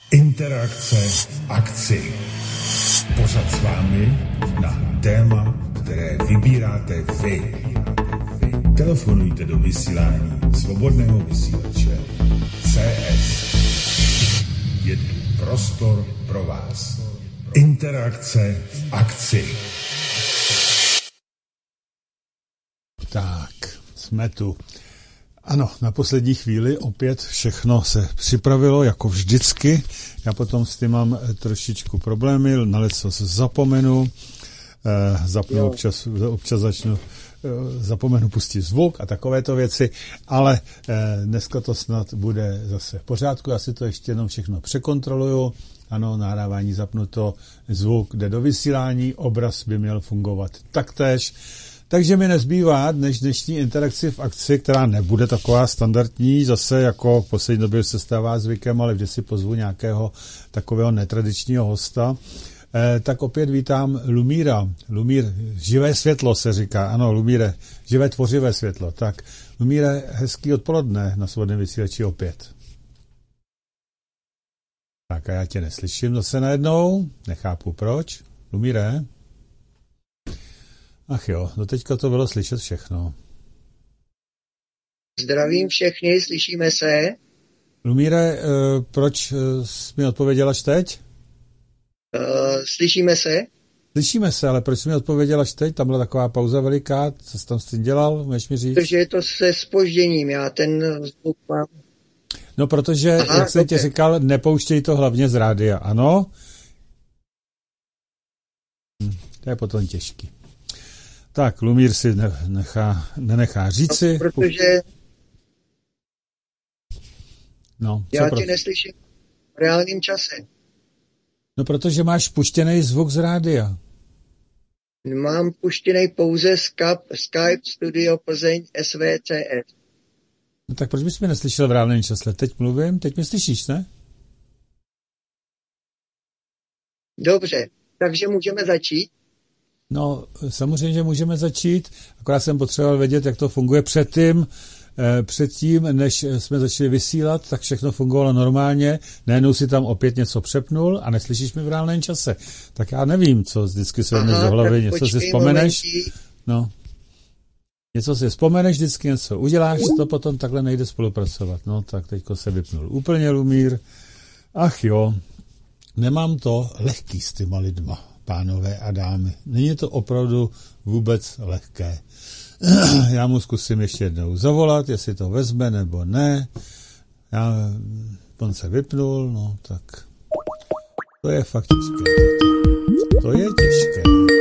Interakce v akci. Pořad s vámi na téma, které vybíráte vy. Telefonujte do vysílání Svobodného vysílače CS. Je tu prostor pro vás. Interakce v akci. Tak, jsme tu. Ano, na poslední chvíli opět všechno se připravilo, jako vždycky. Já potom s tím mám trošičku problémy, na leco se zapomenu, občas zapomenu pustit zvuk a takovéto věci, ale dneska to snad bude zase v pořádku, já si to ještě jenom všechno překontroluju. Ano, nahrávání zapnuto, zvuk jde do vysílání, obraz by měl fungovat taktéž. Takže mi nezbývá než dnešní interakci v akci, která nebude taková standardní, zase jako v poslední době se stává zvykem, ale vždy si pozvu nějakého takového netradičního hosta. Tak opět vítám Lumíra. Lumír, živé světlo se říká. Ano, Lumíre, živé tvořivé světlo. Tak, Lumíre, hezký odpoledne na Svobodném vysílači opět. Tak a já tě neslyším zase najednou, nechápu proč. Lumíre? Ach jo, doteďka to bylo slyšet všechno. Zdravím všechny, slyšíme se. Lumíre, proč jsi mi odpověděl až teď? Slyšíme se? Slyšíme se, ale proč jsi mi odpověděl až teď? Tam byla taková pauza veliká, co jsi tam s tím dělal, můžeš mi říct? Protože je to se zpožděním, já ten zvuk mám. No, protože, jak jsem ti říkal, nepouštěj to hlavně z rádia, ano? To je potom těžký. Tak, Lumír si nenechá říci. No, protože já tě neslyším v reálném čase. No, protože máš puštěný zvuk z rádia. Mám puštěný pouze Skype Studio Plzeň SVCS. No tak proč bys mě neslyšel v reálném čase? Teď mluvím, teď mě slyšíš, ne? Dobře, takže můžeme začít. No, samozřejmě, že můžeme začít, akorát jsem potřeboval vědět, jak to funguje předtím, než jsme začali vysílat, tak všechno fungovalo normálně, najednou si tam opět něco přepnul a neslyšíš mi v reálném čase. Tak já nevím, co vždycky se vezmeš do hlavy, něco si vzpomeneš, něco si vzpomeneš, vždycky něco uděláš, to potom takhle nejde spolupracovat. No, tak teďko se vypnul úplně Lumír. Ach jo, nemám to lehký s těma lidma. Pánové a dámy. Není to opravdu vůbec lehké. Já mu zkusím ještě jednou zavolat, jestli to vezme nebo ne. On se vypnul, no tak to je fakt těžké. To je těžké.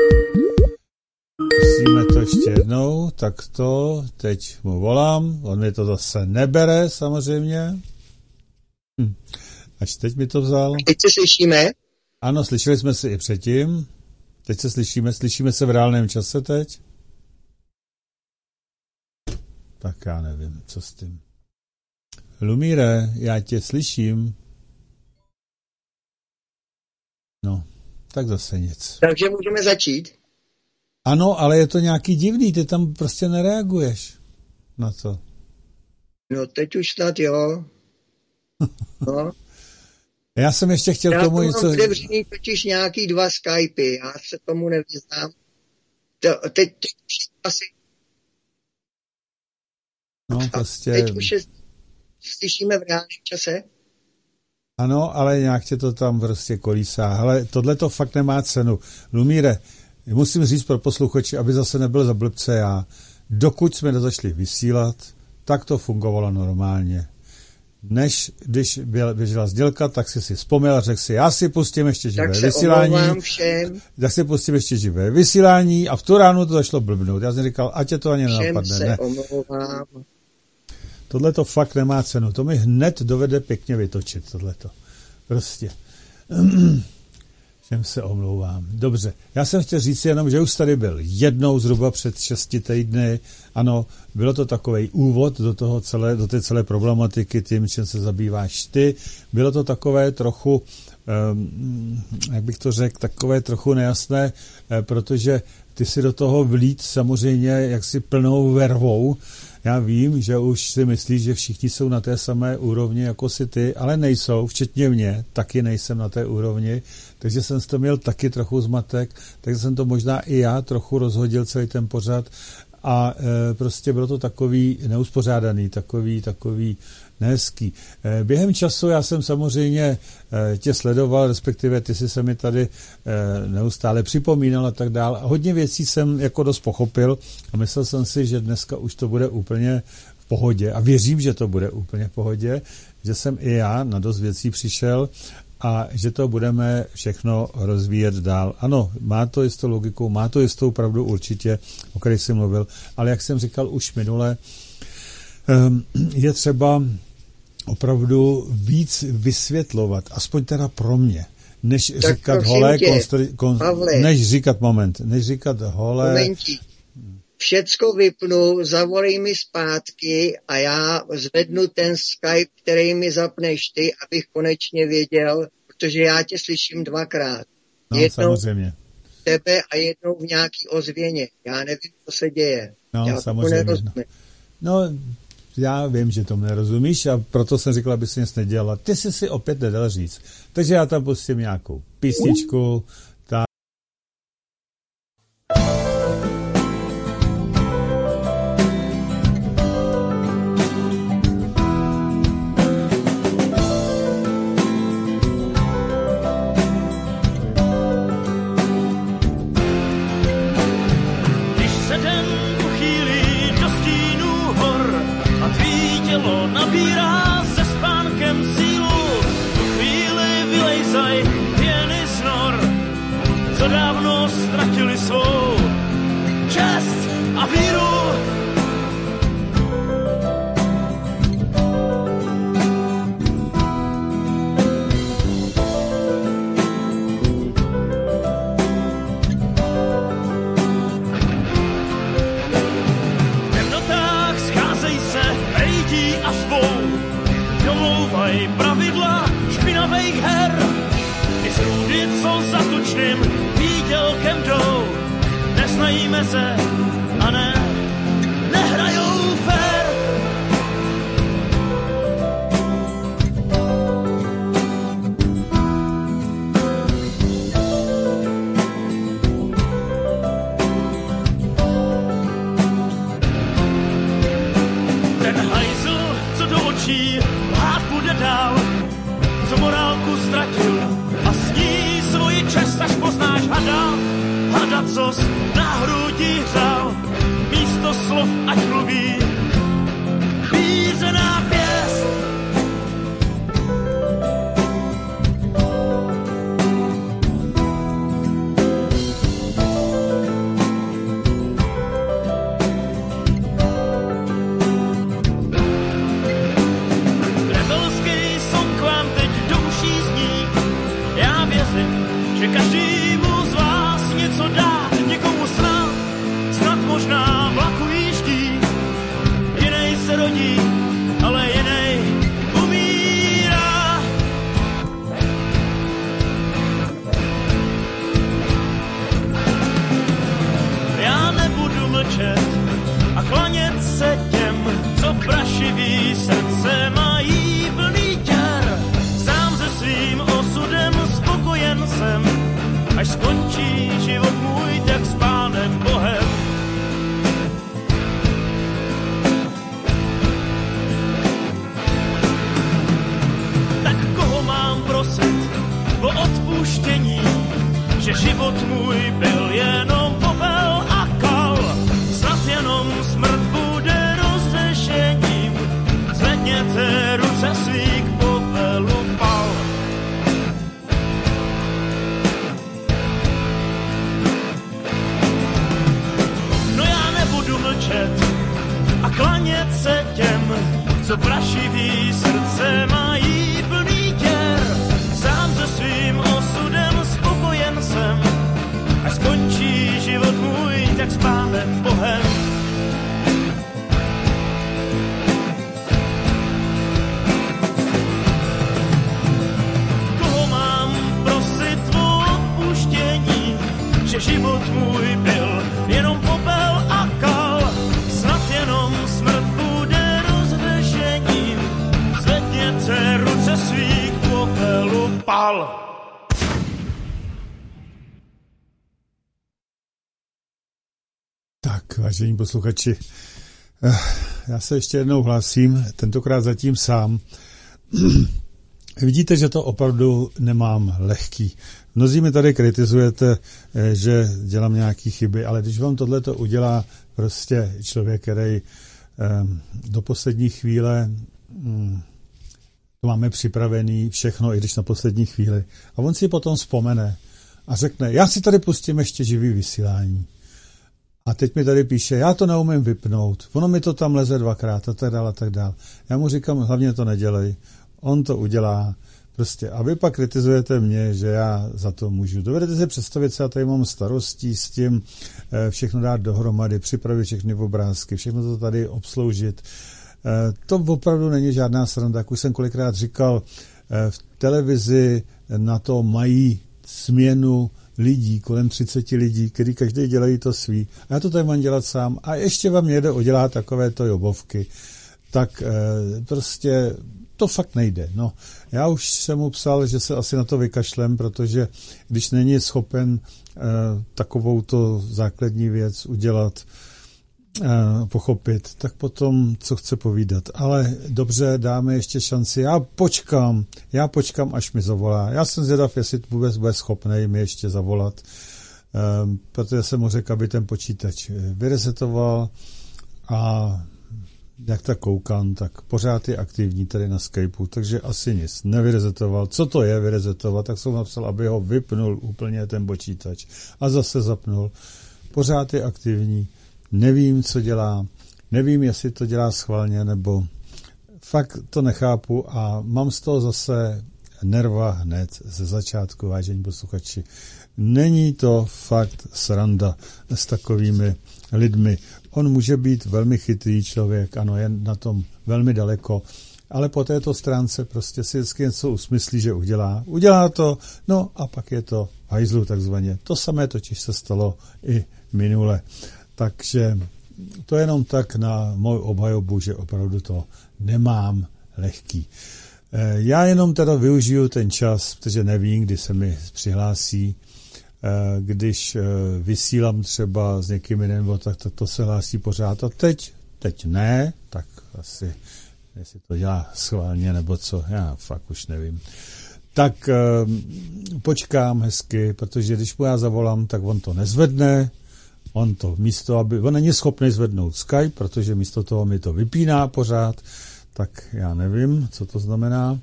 Zkusíme to ještě jednou, tak to teď mu volám. On mi to zase nebere samozřejmě. Až teď mi to vzal. Teď se slyšíme? Ano, slyšeli jsme se i předtím. Teď se slyšíme se v reálném čase teď? Tak já nevím, co s tím. Lumíre, já tě slyším. No, tak zase nic. Takže můžeme začít? Ano, ale je to nějaký divný, ty tam prostě nereaguješ na to. No, teď už snad jo. No. Já jsem ještě chtěl tomu něco... Já mám otevřený totiž nějaký 2 Skypy, já se tomu nevyznám. Teď asi... No, prostě... Teď už slyšíme v reálném čase? Ano, ale nějak tě to tam prostě kolísá. Hele, tohle to fakt nemá cenu. Lumíre, musím říct pro posluchače, aby zase nebyl za blbce já. Dokud jsme nezačali vysílat, tak to fungovalo normálně. Když běžela sdělka, tak si vzpomněl a řekl si, já si pustím ještě živé vysílání. Tak si pustím ještě živé vysílání a v tu ránu to začalo blbnout. Já jsem říkal, ať tě to ani nenapadne. Ne. Tohle to fakt nemá cenu. To mi hned dovede pěkně vytočit, tohleto. Prostě. Všem se omlouvám. Dobře, já jsem chtěl říct jenom, že už tady byl jednou zhruba před 6 týdny. Ano, bylo to takovej úvod do té celé problematiky, tím, čím se zabýváš ty. Bylo to takové trochu, jak bych to řekl, takové trochu nejasné, protože ty si do toho vlít samozřejmě jaksi plnou vervou. Já vím, že už si myslíš, že všichni jsou na té samé úrovni jako si ty, ale nejsou, včetně mě, taky nejsem na té úrovni, takže jsem z toho měl taky trochu zmatek, takže jsem to možná i já trochu rozhodil celý ten pořad a prostě bylo to takový neuspořádaný, takový nehezký. Během času já jsem samozřejmě tě sledoval, respektive ty jsi se mi tady neustále připomínal a tak dál. A hodně věcí jsem jako dost pochopil a myslel jsem si, že dneska už to bude úplně v pohodě a věřím, že to bude úplně v pohodě, že jsem i já na dost věcí přišel a že to budeme všechno rozvíjet dál. Ano, má to jistou logiku, má to jistou pravdu určitě, o které jsem mluvil, ale jak jsem říkal už minule, je třeba opravdu víc vysvětlovat, aspoň teda pro mě, než tak říkat holé, než říkat holé. Momentík. Všecko vypnu, zavolej mi zpátky a já zvednu ten Skype, který mi zapneš ty, abych konečně věděl, protože já tě slyším dvakrát. No, jednou samozřejmě. Tebe a jednou v nějaký ozvěně. Já nevím, co se děje. No, já samozřejmě. No, já vím, že tomu nerozumíš a proto jsem říkal, aby si nic nedělala. Ty jsi si opět nedal říct. Takže já tam pustím nějakou písničku. Co prašivý srdce mají plný děr, sám se svým osudem spokojen jsem, až skončíš pál. Tak, vážení posluchači, já se ještě jednou hlásím, tentokrát zatím sám. Vidíte, že to opravdu nemám lehký. Mnozí mi tady kritizujete, že dělám nějaké chyby, ale když vám tohleto udělá prostě člověk, který do poslední chvíle to máme připravený všechno, i když na poslední chvíli. A on si potom vzpomene a řekne, já si tady pustím ještě živý vysílání. A teď mi tady píše, já to neumím vypnout, ono mi to tam leze dvakrát a tak dále, a tak dále. Já mu říkám, hlavně to nedělej. On to udělá prostě. A vy pak kritizujete mě, že já za to můžu. Dovedete si představit, co já tady mám starostí s tím všechno dát dohromady, připravit všechny obrázky, všechno to tady obsloužit. To opravdu není žádná sranda. Jak už jsem kolikrát říkal, v televizi na to mají směnu lidí, kolem 30 lidí, kteří každý dělají to svý. A já to tady mám dělat sám. A ještě vám někdo udělá takovéto jobovky. Tak prostě to fakt nejde. No, já už jsem mu psal, že se asi na to vykašlem, protože když není schopen takovouto základní věc udělat, pochopit, tak potom co chce povídat. Ale dobře, dáme ještě šanci. Já počkám, až mi zavolá. Já jsem zvědav, jestli vůbec bude schopnej mi ještě zavolat, protože jsem mu řekl, aby ten počítač vyresetoval a jak tak koukám, tak pořád je aktivní tady na Skypeu, takže asi nic nevyrezetoval. Co to je vyrezetovat? Tak jsem napsal, aby ho vypnul úplně ten počítač a zase zapnul. Pořád je aktivní. Nevím, co dělá, nevím, jestli to dělá schválně, nebo fakt to nechápu a mám z toho zase nerva hned ze začátku, vážení posluchači. Není to fakt sranda s takovými lidmi. On může být velmi chytrý člověk, ano, je na tom velmi daleko, ale po této stránce prostě si vždycky něco usmyslí, že udělá to, no a pak je to v hajzlu takzvaně. To samé totiž se stalo i minule. Takže to jenom tak na mou obhajobu, že opravdu to nemám lehký. Já jenom teda využiju ten čas, protože nevím, kdy se mi přihlásí. Když vysílám třeba s někým jiným, tak to se hlásí pořád. A teď ne, tak asi, jestli to dělá schválně nebo co, já fakt už nevím. Tak počkám hezky, protože když mu já zavolám, tak on to nezvedne. On není schopný zvednout Skype, protože místo toho mi to vypíná pořád, tak já nevím, co to znamená.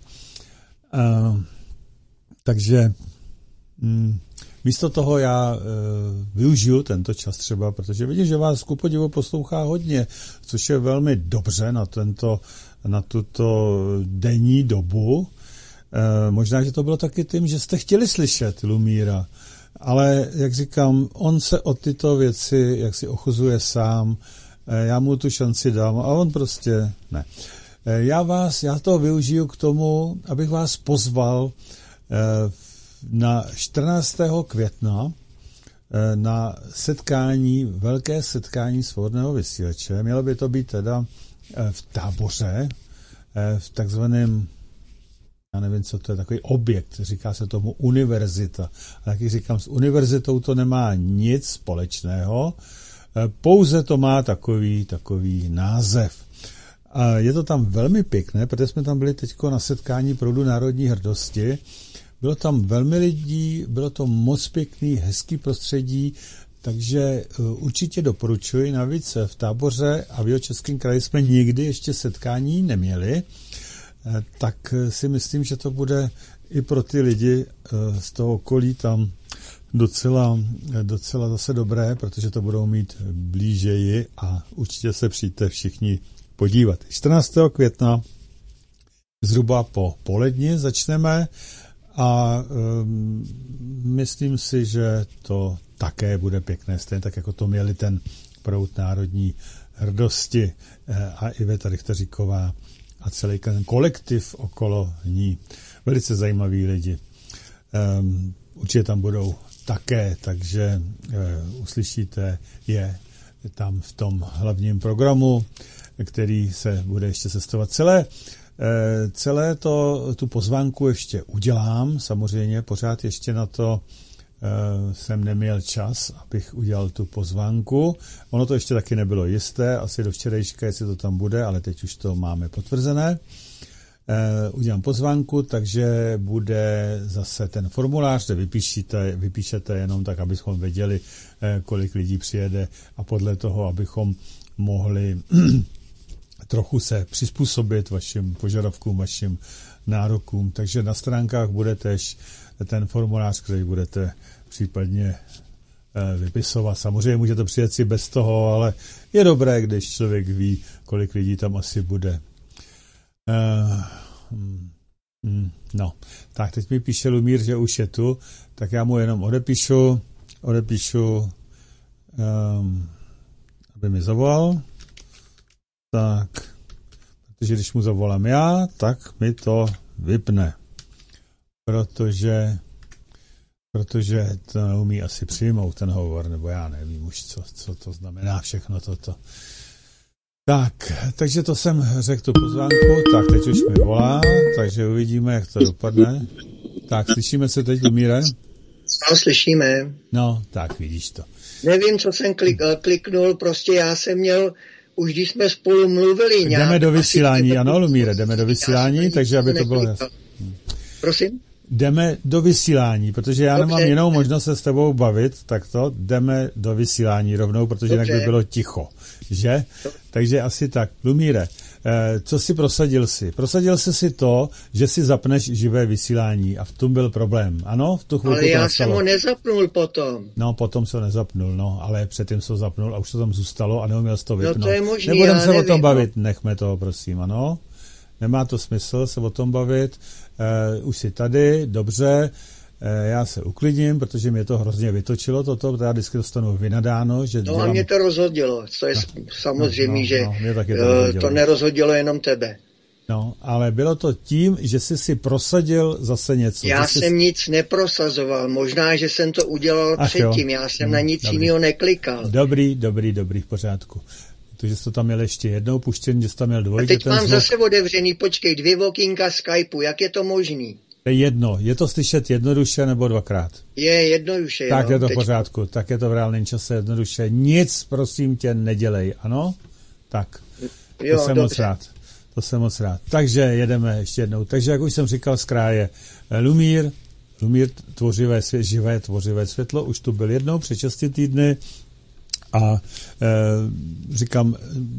Takže místo toho já využiju tento čas třeba, protože vidím, že vás ku podivu poslouchá hodně, což je velmi dobře na tuto denní dobu. Možná, že to bylo taky tím, že jste chtěli slyšet Lumíra. Ale, jak říkám, on se o tyto věci jak si ochuzuje sám, já mu tu šanci dám a on prostě ne. Já to využiju k tomu, abych vás pozval na 14. května na velké setkání svobodného vysílače. Mělo by to být teda v Táboře, v takzvaném, já nevím, co to je, takový objekt, říká se tomu univerzita. A jak říkám, s univerzitou to nemá nic společného, pouze to má takový název. A je to tam velmi pěkné, protože jsme tam byli teď na setkání proudu národní hrdosti. Bylo tam velmi lidí, bylo to moc pěkný, hezký prostředí, takže určitě doporučuji. Navíc v Táboře a v Jihočeském kraji jsme nikdy ještě setkání neměli, tak si myslím, že to bude i pro ty lidi z toho okolí tam docela zase dobré, protože to budou mít blížeji a určitě se přijďte všichni podívat. 14. května zhruba po poledni začneme a myslím si, že to také bude pěkné, stejně tak, jako to měli ten proud národní hrdosti a Iveta Richteříková a celý ten kolektiv okolo ní. Velice zajímaví lidi. Určitě tam budou také, takže uslyšíte je tam v tom hlavním programu, který se bude ještě cestovat celé celé tu pozvánku ještě udělám, samozřejmě, pořád ještě na to jsem neměl čas, abych udělal tu pozvánku. Ono to ještě taky nebylo jisté, asi do včerejška, jestli to tam bude, ale teď už to máme potvrzené. Udělám pozvánku, takže bude zase ten formulář, kde vypíšete jenom tak, abychom věděli, kolik lidí přijede a podle toho, abychom mohli trochu se přizpůsobit vašim požadavkům, vašim nárokům. Takže na stránkách bude tež ten formulář, který budete případně vypisovat. Samozřejmě můžete přijet si bez toho, ale je dobré, když člověk ví, kolik lidí tam asi bude. No, tak teď mi píše Lumír, že už je tu, tak já mu jenom odepíšu, aby mi zavolal. Tak, protože když mu zavolám já, tak mi to vypne. Protože to neumí asi přijmout ten hovor, nebo já nevím už, co to znamená všechno toto. Tak, takže to jsem řekl tu pozvánku, tak teď už mi volá, takže uvidíme, jak to dopadne. Tak, slyšíme se teď, Lumíre? No, slyšíme. No, tak vidíš to. Nevím, co jsem kliknul, prostě já jsem měl, už když jsme spolu mluvili nějak... Jdeme do vysílání, ano, Lumíre, jdeme do vysílání, takže aby to bylo... Prosím? Jdeme do vysílání, protože já nemám jinou možnost se s tebou bavit, tak to jdeme do vysílání rovnou, protože jinak by bylo ticho, že? Takže asi tak. Lumíre, co si prosadil si? Prosadil jsi si to, že si zapneš živé vysílání a v tom byl problém, ano? V tu chvilku ale já jsem ho nezapnul potom. No, potom se nezapnul, no, ale předtím se ho zapnul a už to tam zůstalo a neuměl jsi to vypnout. No to je možný, nebudem se o tom bavit, nechme toho, prosím, ano? Nemá to smysl se o tom bavit, už si tady, dobře, já se uklidním, protože mě to hrozně vytočilo, toto, já vždycky dostanu vynadáno, že no dělám... a mě to rozhodilo, to je samozřejmě, že to nerozhodilo jenom tebe. No, ale bylo to tím, že jsi si prosadil zase něco. Já jsem nic neprosazoval, možná, že jsem to udělal předtím, já jsem na nic jiného neklikal. Dobrý, v pořádku. Že jsi to tam měl ještě jednou puštěn, že jsi tam měl dvojitě. A teď mám zase otevřený, počkej, 2 okýnka Skypeu, jak je to možný? Je jedno, je to slyšet jednoduše nebo dvakrát? Je jednoduše, tak jo. Je to v pořádku, tak je to v reálném čase jednoduše. Nic, prosím tě, nedělej, ano? Tak, jo, to jsem moc rád. Takže jedeme ještě jednou. Takže, jak už jsem říkal, z kraje Lumír, živé tvořivé světlo, už tu byl jednou před 6 týdny. A říkám,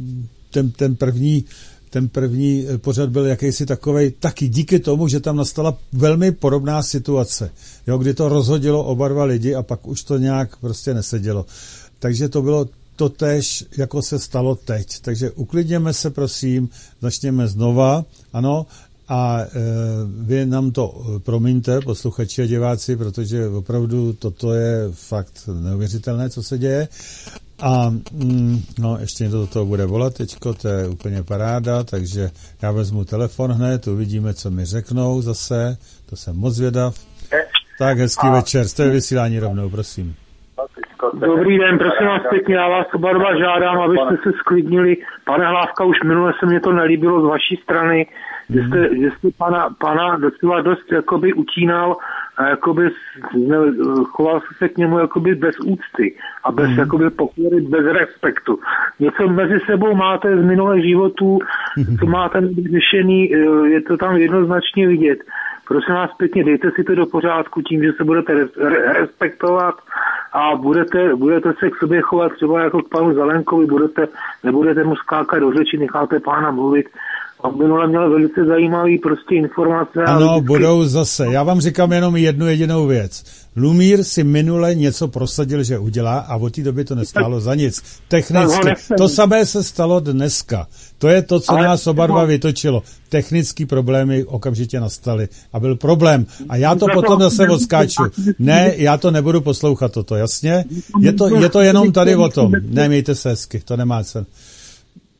ten první pořad byl jakýsi takovej, taky díky tomu, že tam nastala velmi podobná situace, jo, kdy to rozhodilo oba dva lidi a pak už to nějak prostě nesedělo. Takže to bylo totéž, jako se stalo teď. Takže uklidněme se, prosím, začněme znova, ano, a vy nám to promiňte, posluchači a diváci, protože opravdu toto je fakt neuvěřitelné, co se děje. A no, ještě někdo do toho bude volat teďko, to je úplně paráda, takže já vezmu telefon hned, uvidíme, co mi řeknou zase, to jsem moc zvědav. Tak, hezký večer, jste vysílání rovnou, prosím. Dobrý den, prosím vás pěkně, já vás oba dva žádám, abyste se sklidnili. Pane Hlávka, už minule se mně to nelíbilo z vaší strany, že jste pana docela dost jakoby utínal a jakoby choval se k němu jakoby bez úcty a bez jakoby pokory, bez respektu. Něco mezi sebou máte z minulých životů, co máte vyřešený, je to tam jednoznačně vidět. Prosím vás pěkně, dejte si to do pořádku tím, že se budete respektovat a budete se k sobě chovat třeba jako k panu Zelenkovi, nebudete mu skákat do řeči, necháte pána mluvit. On minule měl velice zajímavý prostě informace. Ano, budou zase. Já vám říkám jenom jednu jedinou věc. Lumír si minule něco prosadil, že udělá a od té doby to nestálo za nic. Technicky. To samé se stalo dneska. To je to, co nás oba dva vytočilo. Technické problémy okamžitě nastaly a byl problém. A já to potom zase odskáču. Ne, já to nebudu poslouchat toto, jasně? Je to jenom tady o tom. Nemějte se hezky, to nemá cenu.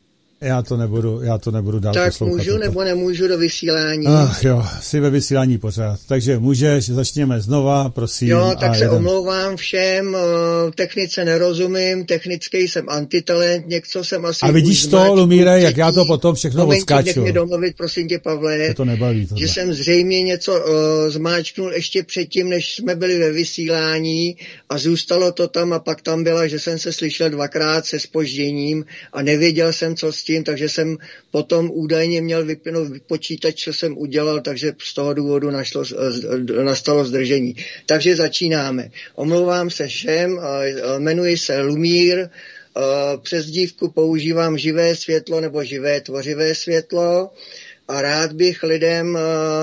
Já to nebudu dál tak poslouchat. Tak můžu nebo nemůžu do vysílání? Jo, jsi ve vysílání pořád. Takže můžeš, začněme znova, prosím. Jo, tak se omlouvám všem, technice nerozumím, technický jsem antitalent, něco jsem asi... A vidíš to, Lumíre, jak já to potom všechno odskáču. Nech mě domluvit, prosím tě, Pavle, to nebaví, že jsem zřejmě něco zmáčknul ještě předtím, než jsme byli ve vysílání a zůstalo to tam a pak tam byla, že jsem se slyšel dvakrát se zpožděním a nevěděl jsem, co s tím, takže jsem potom údajně měl vypnout počítač, co jsem udělal, takže z toho důvodu nastalo zdržení. Takže začínáme. Omlouvám se všem, jmenuji se Lumír, přezdívku používám živé světlo nebo živé tvořivé světlo a rád bych lidem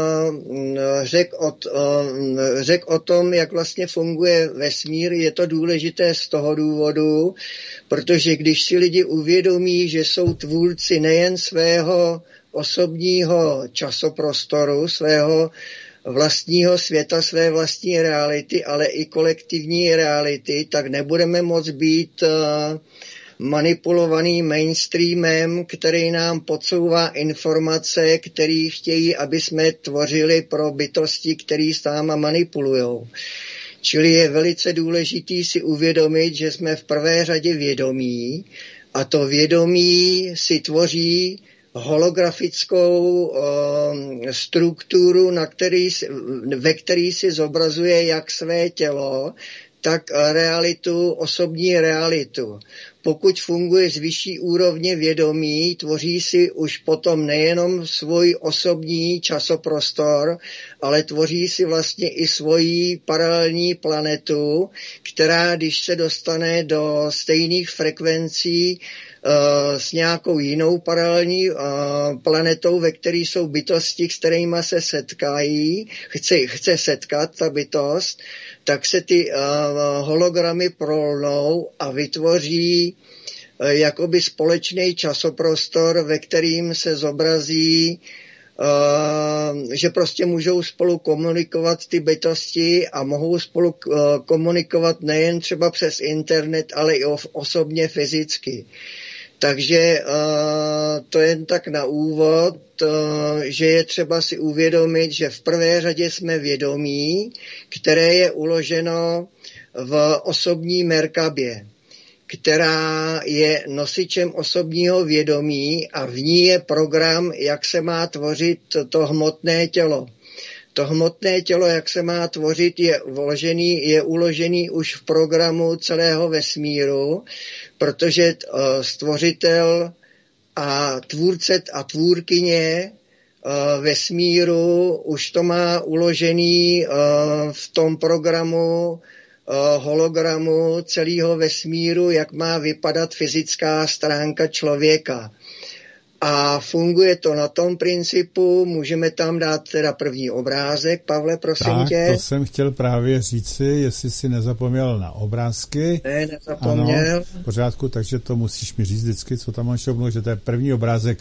řekl o tom, jak vlastně funguje vesmír. Je to důležité z toho důvodu, protože když si lidi uvědomí, že jsou tvůrci nejen svého osobního časoprostoru, svého vlastního světa, své vlastní reality, ale i kolektivní reality, tak nebudeme moct být manipulovaný mainstreamem, který nám podsouvá informace, které chtějí, aby jsme tvořili pro bytosti, které s náma manipulujou. Čili je velice důležitý si uvědomit, že jsme v prvé řadě vědomí a to vědomí si tvoří holografickou strukturu, ve které si zobrazuje jak své tělo, tak realitu, osobní realitu. Pokud funguje z vyšší úrovně vědomí, tvoří si už potom nejenom svůj osobní časoprostor, ale tvoří si vlastně i svoji paralelní planetu, která, když se dostane do stejných frekvencí s nějakou jinou paralelní planetou, ve které jsou bytosti, s kterými se setkají, chce setkat ta bytost, tak se ty hologramy prolnou a vytvoří jakoby společný časoprostor, ve kterým se zobrazí, že prostě můžou spolu komunikovat ty bytosti a mohou spolu komunikovat nejen třeba přes internet, ale i osobně fyzicky. Takže to jen tak na úvod, že je třeba si uvědomit, že v prvé řadě jsme vědomí, které je uloženo v osobní merkabě, která je nosičem osobního vědomí a v ní je program, jak se má tvořit to hmotné tělo. To hmotné tělo, jak se má tvořit, je uložený už v programu celého vesmíru, protože stvořitel a tvůrce a tvůrkyně vesmíru už to má uložený v tom programu hologramu celého vesmíru, jak má vypadat fyzická stránka člověka. A funguje to na tom principu, můžeme tam dát teda první obrázek. Pavle, prosím tě. To jsem chtěl právě říci, jestli si nezapomněl na obrázky. Ne, nezapomněl. Ano, v pořádku, takže to musíš mi říct vždycky, co tam máš šoupnout, že to je první obrázek.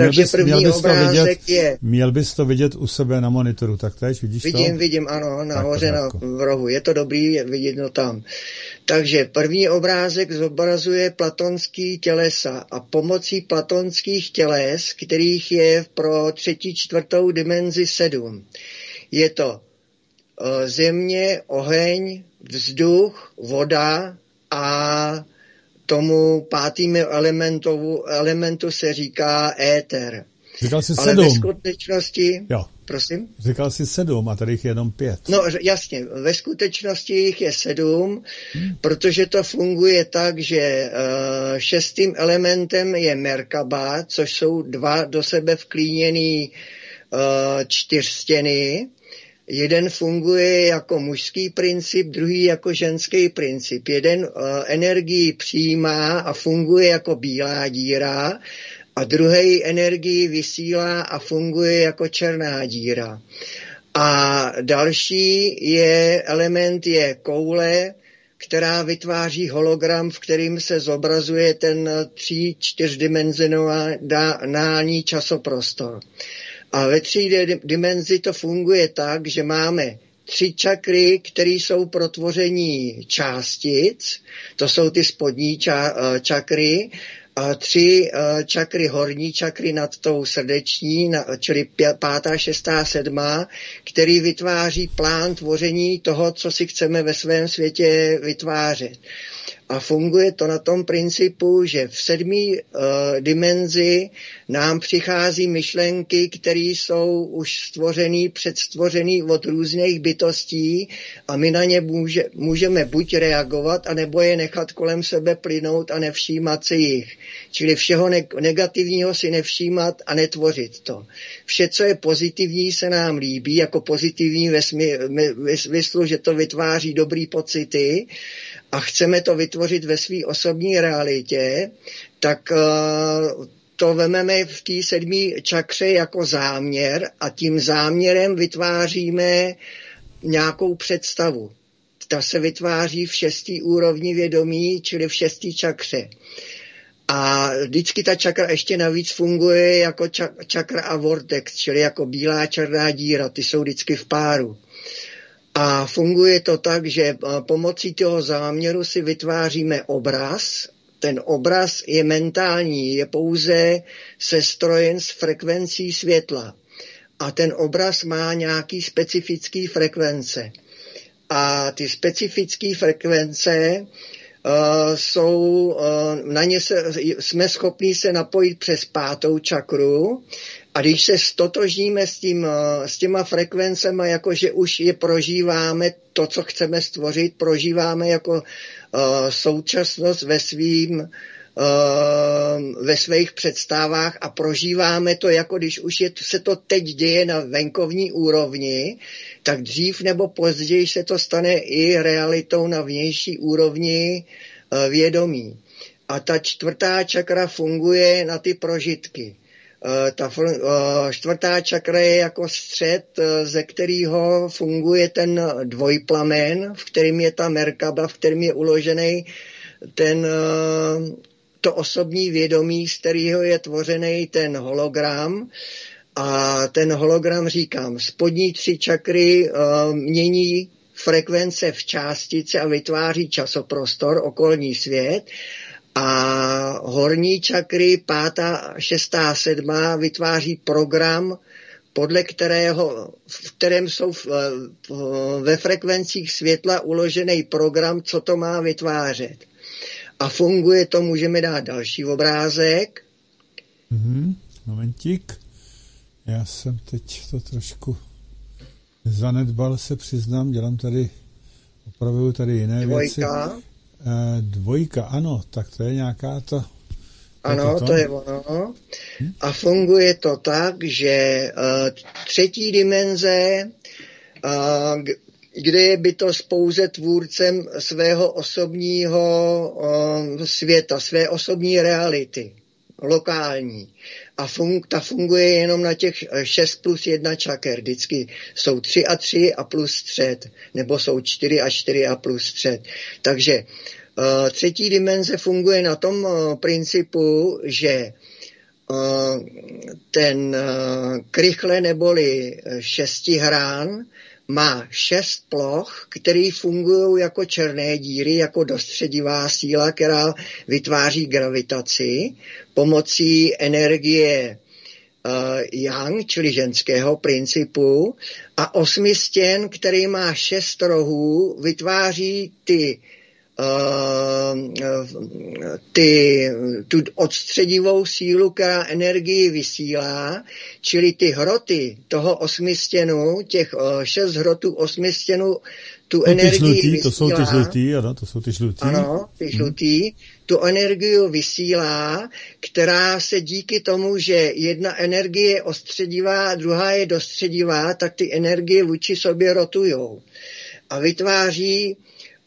Měl bys to vidět u sebe na monitoru, tak teď vidíš to? Vidím, ano, nahoře v rohu. Je to dobrý, vidět tam. Takže první obrázek zobrazuje platonský tělesa a pomocí platonských těles, kterých je pro 3., 4. dimenzi 7. Je to země, oheň, vzduch, voda a tomu 5. elementu se říká éter. Říkal jsi 7. Ale ve skutečnosti... Jo. Prosím? Říkal jsi 7 a tady jich je jenom 5. No jasně, ve skutečnosti jich je 7, protože to funguje tak, že 6. elementem je Merkaba, což jsou 2 do sebe vklíněný 4stěny. Jeden funguje jako mužský princip, druhý jako ženský princip. Jeden energii přijímá a funguje jako bílá díra, a druhý energii vysílá a funguje jako černá díra. A další element je koule, která vytváří hologram, v kterým se zobrazuje ten 3, 4dimenzionální časoprostor. A ve 3 dimenzi to funguje tak, že máme 3 čakry, které jsou pro tvoření částic, to jsou ty spodní čakry, a 3 čakry, horní čakry nad tou srdeční, čili 5., 6., 7., který vytváří plán tvoření toho, co si chceme ve svém světě vytvářet. A funguje to na tom principu, že v 7. dimenzi nám přichází myšlenky, které jsou už stvořený, předstvořený od různých bytostí a my na ně můžeme buď reagovat, anebo je nechat kolem sebe plynout a nevšímat si jich. Čili všeho negativního si nevšímat a netvořit to. Vše, co je pozitivní, se nám líbí, jako pozitivní ve smyslu, že to vytváří dobrý pocity, a chceme to vytvořit ve své osobní realitě, tak to vememe v té 7. čakře jako záměr a tím záměrem vytváříme nějakou představu. Ta se vytváří v 6. úrovni vědomí, čili v 6. čakře. A vždycky ta čakra ještě navíc funguje jako čakra a vortex, čili jako bílá černá díra, ty jsou vždycky v páru. A funguje to tak, že pomocí toho záměru si vytváříme obraz. Ten obraz je mentální, je pouze sestrojen z frekvencí světla. A ten obraz má nějaký specifický frekvence. A ty specifické frekvence jsou, na ně jsme schopni se napojit přes 5. čakru. A když se stotožníme s těma frekvencema, jakože už je prožíváme, to, co chceme stvořit, prožíváme jako současnost ve svých představách a prožíváme to, jako když už se to teď děje na venkovní úrovni, tak dřív nebo později se to stane i realitou na vnější úrovni vědomí. A ta 4. čakra funguje na ty prožitky. Ta 4. čakra je jako střed, ze kterého funguje ten dvojplamen, v kterém je ta Merkaba, v kterém je uložený to osobní vědomí, z kterého je tvořený ten hologram. A ten hologram, říkám, spodní 3 čakry mění frekvence v částice a vytváří časoprostor, okolní svět. A horní čakry 5., 6., 7. vytváří program, podle v kterém jsou ve frekvencích světla uložený program, co to má vytvářet. A funguje to, můžeme dát další obrázek. Momentík. Já jsem teď to trošku zanedbal, se přiznám, opravuju tady jiné věci. 2, ano, tak to je nějaká to... Ano, to je ono. A funguje to tak, že 3. dimenze, kde je bytost pouze tvůrcem svého osobního světa, své osobní reality, lokální. A ta funguje jenom na těch 6 plus 1 čaker. Vždycky jsou 3 a 3 a plus střed, nebo jsou 4 a 4 a plus střed. Takže 3. dimenze funguje na tom principu, že ten krychle neboli 6hrán má 6 ploch, které fungují jako černé díry, jako dostředivá síla, která vytváří gravitaci pomocí energie yang, čili ženského principu, a 8 stěn, který má 6 rohů, vytváří tu odstředivou sílu, která energii vysílá, čili ty hroty toho 8 stěnu, těch 6 hrotů 8 stěnu, tu energii vysílá. To jsou ty žlutý, ano, to jsou ty žlutý. Ano, ty žlutý. Tu energii vysílá, která se díky tomu, že jedna energie je ostředivá, druhá je dostředivá, tak ty energie vůči sobě rotujou. A vytváří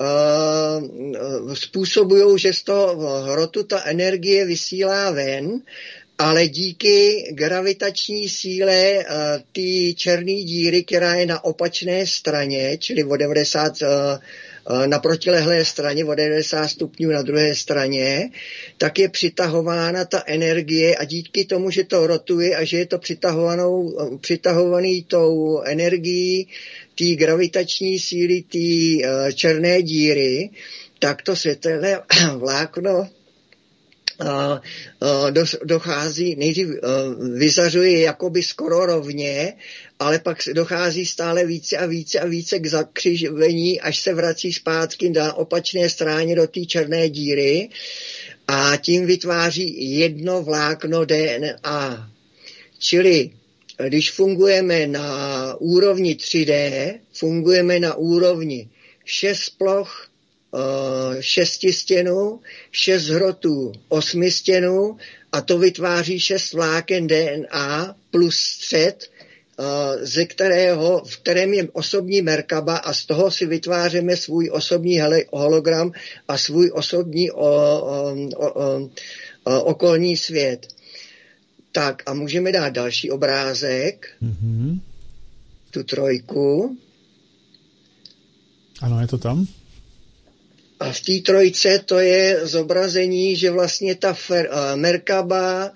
způsobují, že z toho hrotu ta energie vysílá ven, ale díky gravitační síle té černé díry, která je na opačné straně, čili o 90 na protilehlé straně, o 90 stupňů na druhé straně, tak je přitahována ta energie a díky tomu, že to rotuje a že je to přitahovaný tou energií té gravitační síly té černé díry, tak to světelné vlákno dochází, nejdřív vyzařuje jakoby skoro rovně, ale pak dochází stále více a více a více k zakřivení, až se vrací zpátky na opačné straně do té černé díry a tím vytváří jedno vlákno DNA. Čili když fungujeme na úrovni 3D, fungujeme na úrovni 6 ploch, 6 stěnů, 6 hrotů, 8 stěnů a to vytváří 6 vláken DNA plus střed, v kterém je osobní Merkaba a z toho si vytváříme svůj osobní hologram a svůj osobní okolní svět. Tak a můžeme dát další obrázek, tu 3. Ano, je to tam. A v té 3 to je zobrazení, že vlastně ta Merkaba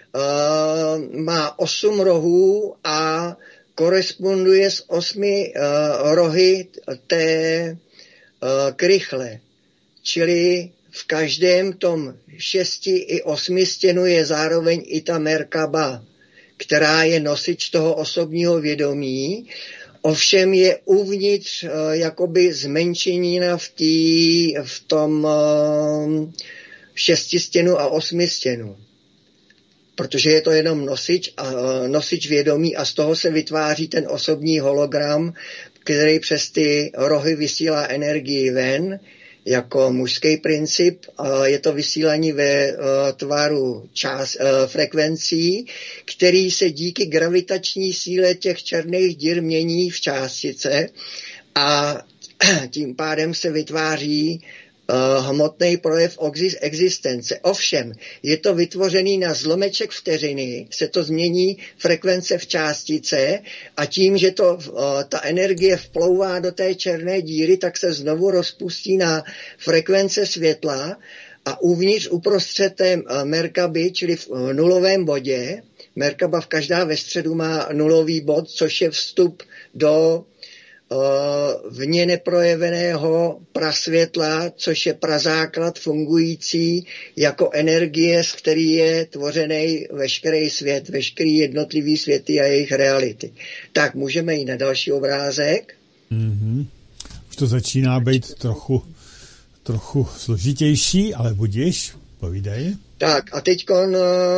má 8 rohů a koresponduje s 8 rohy té krychle. Čili v každém tom 6 i 8 stěnu je zároveň i ta Merkaba, která je nosič toho osobního vědomí. Ovšem je uvnitř jakoby zmenšenina v tom 6 stěnu a 8 stěnu. Protože je to jenom nosič vědomí a z toho se vytváří ten osobní hologram, který přes ty rohy vysílá energii ven, jako mužský princip. Je to vysílání ve tvaru frekvencí, který se díky gravitační síle těch černých dír mění v částice a tím pádem se vytváří hmotný projev existence. Ovšem, je to vytvořený na zlomeček vteřiny, se to změní frekvence v částice a tím, že ta energie vplouvá do té černé díry, tak se znovu rozpustí na frekvence světla a uvnitř uprostřed té Merkaby, čili v nulovém bodě, Merkaba každá ve středu má nulový bod, což je vstup do vně neprojeveného prasvětla, což je prazáklad fungující jako energie, z který je tvořený veškerý svět, veškerý jednotlivý světy a jejich reality. Tak, můžeme jít na další obrázek. Už to začíná být trochu složitější, ale budiš, povídej. Tak, a teďkon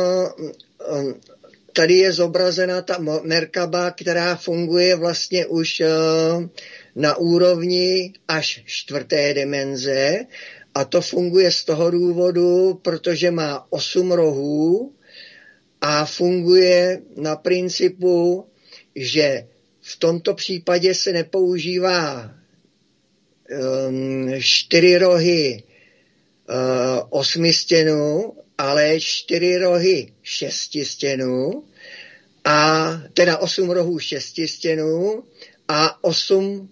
tady je zobrazena ta Merkaba, která funguje vlastně už na úrovni až 4. dimenze a to funguje z toho důvodu, protože má 8 rohů a funguje na principu, že v tomto případě se nepoužívá 4 rohy 8 stěnů, ale 4 rohy 6 stěnů, a teda 8 rohů 6 stěnů a 8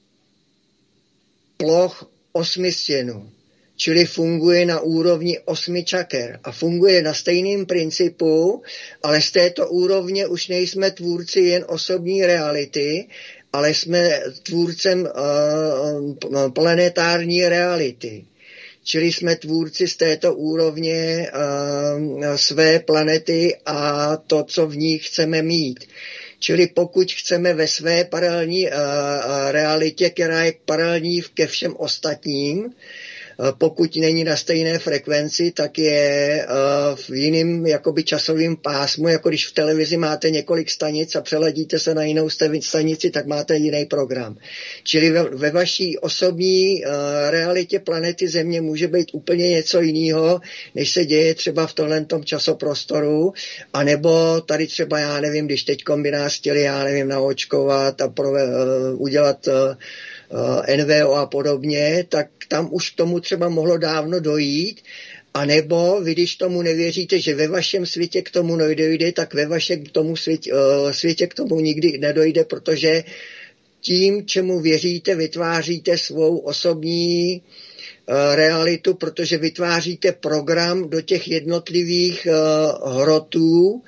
ploch 8 stěnů. Čili funguje na úrovni 8 čaker a funguje na stejném principu, ale z této úrovně už nejsme tvůrci jen osobní reality, ale jsme tvůrcem planetární reality. Čili jsme tvůrci z této úrovně své planety a to, co v ní chceme mít. Čili pokud chceme ve své paralelní realitě, která je paralelní ke všem ostatním, pokud není na stejné frekvenci, tak je v jiném jakoby časovém pásmu, jako když v televizi máte několik stanic a přeladíte se na jinou stanici, tak máte jiný program. Čili ve vaší osobní realitě planety Země může být úplně něco jiného, než se děje třeba v tomhletom časoprostoru, anebo tady třeba, já nevím, když teďkom by nás chtěli, já nevím, naočkovat a udělat NVO a podobně, tak tam už k tomu třeba mohlo dávno dojít, a nebo vy, když tomu nevěříte, že ve vašem světě k tomu nedojde, tak ve vašem světě k tomu nikdy nedojde, protože tím, čemu věříte, vytváříte svou osobní realitu, protože vytváříte program do těch jednotlivých hrotů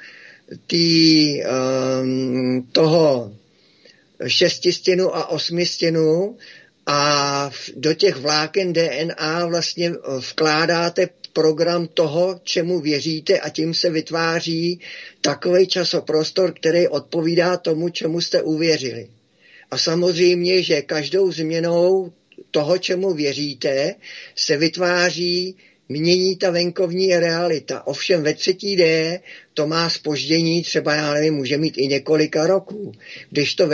toho 6 stěnů a 8 stěnů a do těch vláken DNA vlastně vkládáte program toho, čemu věříte a tím se vytváří takový časoprostor, který odpovídá tomu, čemu jste uvěřili. A samozřejmě, že každou změnou toho, čemu věříte, se vytváří, mění ta venkovní realita. Ovšem ve 3D to má zpoždění, třeba já nevím, může mít i několika roků. Když to ve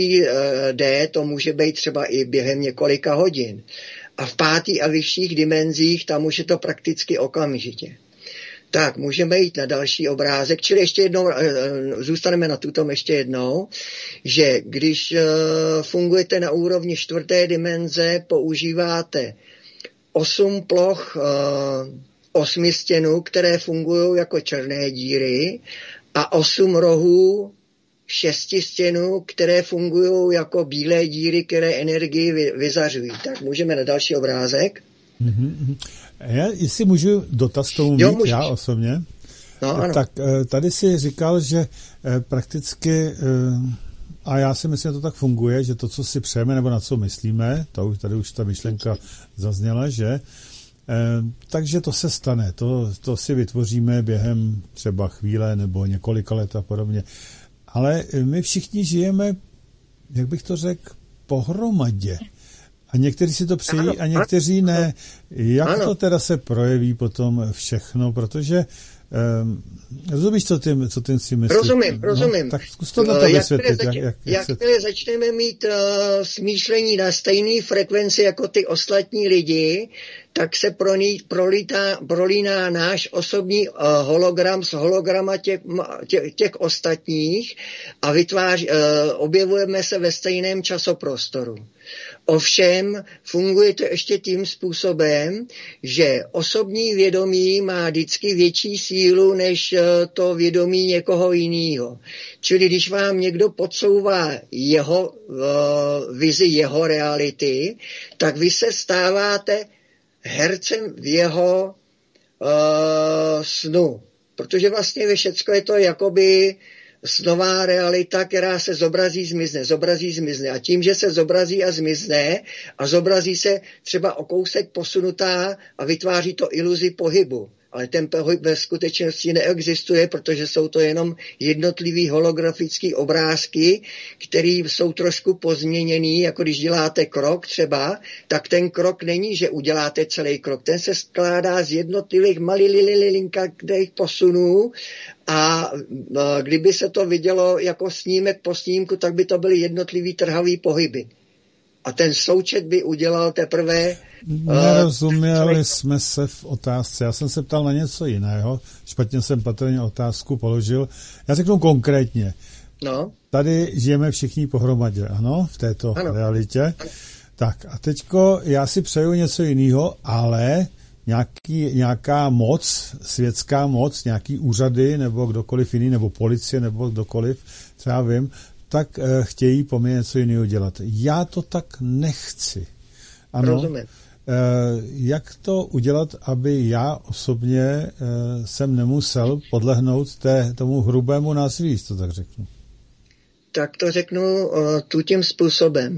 4D to může být třeba i během několika hodin. A v 5. a vyšších dimenzích tam už je to prakticky okamžitě. Tak, můžeme jít na další obrázek, čili ještě jednou, zůstaneme na tutom ještě jednou, že když fungujete na úrovni 4. dimenze, používáte 8 ploch 8 stěnů, které fungují jako černé díry a 8 rohů 6 stěnů, které fungují jako bílé díry, které energii vyzařují. Tak můžeme na další obrázek. Já, jestli můžu dotaz tomu mít, já osobně, tak tady si říkal, že prakticky, a já si myslím, že to tak funguje, že to, co si přejeme nebo na co myslíme, tady už ta myšlenka zazněla, že takže to se stane, to si vytvoříme během třeba chvíle nebo několika let a podobně. Ale my všichni žijeme, jak bych to řekl, pohromadě. A někteří si to přejí a někteří ne. Jak to teda se projeví potom všechno, protože rozumíš, co tím si myslíš? Rozumím. No, tak zkus to na to vysvětlit. Jakmile začneme mít smýšlení na stejné frekvenci jako ty ostatní lidi, tak se prolíná náš osobní hologram s holograma těch ostatních a objevujeme se ve stejném časoprostoru. Ovšem, funguje to ještě tím způsobem, že osobní vědomí má vždycky větší sílu než to vědomí někoho jiného. Čili když vám někdo podsouvá jeho vizi jeho reality, tak vy se stáváte hercem v jeho snu. Protože vlastně ve všecko je to jakoby snová realita, která se zobrazí, zmizne. A tím, že se zobrazí a zmizne a zobrazí se třeba o kousek posunutá a vytváří to iluzi pohybu. Ale ten pohyb ve skutečnosti neexistuje, protože jsou to jenom jednotlivý holografický obrázky, které jsou trošku pozměněný, jako když děláte krok třeba, tak ten krok není, že uděláte celý krok. Ten se skládá z jednotlivých malinkých posunů a kdyby se to vidělo jako snímek po snímku, tak by to byly jednotlivý trhavý pohyby. A ten součet by udělal teprve... Nerozuměli jsme se v otázce. Já jsem se ptal na něco jiného. Špatně jsem patrně otázku položil. Já řeknu konkrétně. No. Tady žijeme všichni pohromadě, ano, v této realitě. Ano. Tak a teďko já si přeju něco jiného, ale nějaká moc, světská moc, nějaký úřady nebo kdokoliv jiný, nebo policie, nebo kdokoliv, třeba vím, tak chtějí po mně něco jiného dělat. Já to tak nechci. Ano. Rozumím. Jak to udělat, aby já osobně jsem nemusel podlehnout tomu hrubému násilí, to tak řeknu? Tak to řeknu tím způsobem.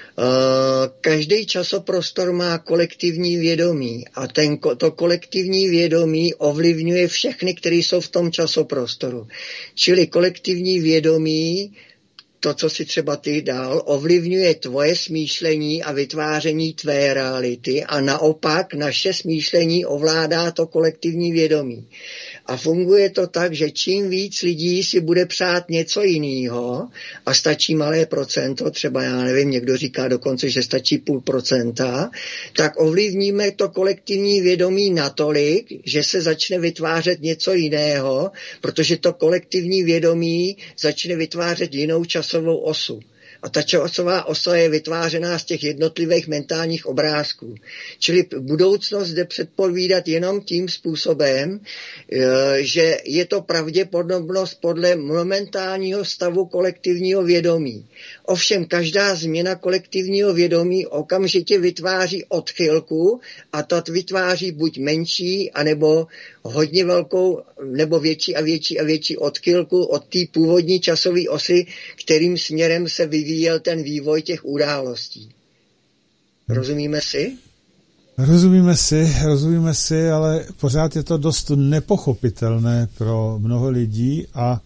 Každý časoprostor má kolektivní vědomí a to kolektivní vědomí ovlivňuje všechny, kteří jsou v tom časoprostoru. Čili kolektivní vědomí, to, co si třeba ty dal, ovlivňuje tvoje smýšlení a vytváření tvé reality a naopak naše smýšlení ovládá to kolektivní vědomí. A funguje to tak, že čím víc lidí si bude přát něco jiného a stačí malé procento, třeba já nevím, někdo říká dokonce, že stačí 0,5%, tak ovlivníme to kolektivní vědomí natolik, že se začne vytvářet něco jiného, protože to kolektivní vědomí začne vytvářet jinou časovou osu. A ta časová osa je vytvářená z těch jednotlivých mentálních obrázků. Čili budoucnost jde předpovídat jenom tím způsobem, že je to pravděpodobnost podle momentálního stavu kolektivního vědomí. Ovšem každá změna kolektivního vědomí okamžitě vytváří odchylku a ta vytváří buď menší, anebo hodně velkou, nebo větší a větší a větší odchylku od té původní časové osy, kterým směrem se vyvíjel ten vývoj těch událostí. Rozumíme si? Rozumíme si, ale pořád je to dost nepochopitelné pro mnoho lidí a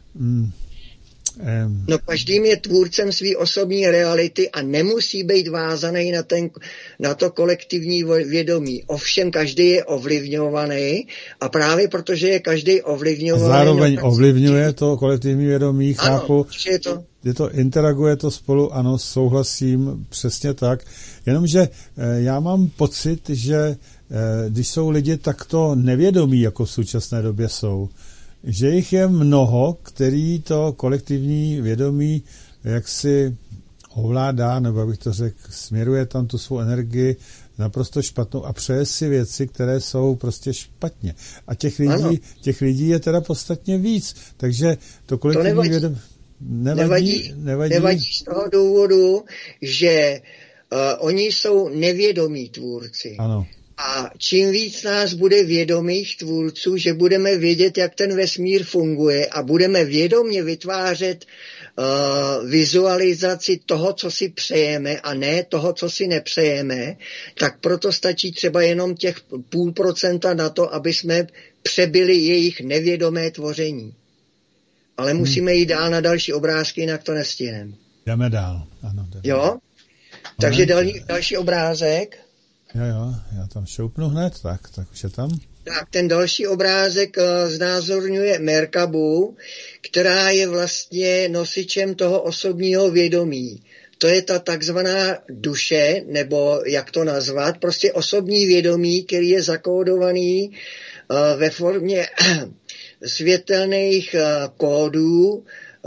no každým je tvůrcem své osobní reality a nemusí být vázaný na to kolektivní vědomí. Ovšem každý je ovlivňovaný a právě protože je každý ovlivňovaný... Zároveň ovlivňuje to kolektivní vědomí, chápu. Ano, interaguje to spolu, ano, souhlasím, přesně tak. Jenomže já mám pocit, že když jsou lidi takto nevědomí, jako v současné době jsou, že jich je mnoho, který to kolektivní vědomí jaksi ovládá, nebo abych to řekl, směruje tam tu svou energii naprosto špatnou a přeje si věci, které jsou prostě špatně. A těch lidí je teda podstatně víc. Takže to kolektivní vědomí nevadí z toho důvodu, že oni jsou nevědomí tvůrci. Ano. A čím víc nás bude vědomých tvůrců, že budeme vědět, jak ten vesmír funguje a budeme vědomě vytvářet vizualizaci toho, co si přejeme a ne toho, co si nepřejeme, tak proto stačí třeba jenom těch 0,5% na to, aby jsme přebyli jejich nevědomé tvoření. Ale musíme jít dál na další obrázky, jinak to nestihneme. Jdeme dál. Ano, jo? Takže další obrázek. Jo, já tam šoupnu hned, tak už je tam. Tak ten další obrázek znázorňuje Merkabu, která je vlastně nosičem toho osobního vědomí. To je ta takzvaná duše, nebo jak to nazvat, prostě osobní vědomí, který je zakódovaný ve formě světelných kódů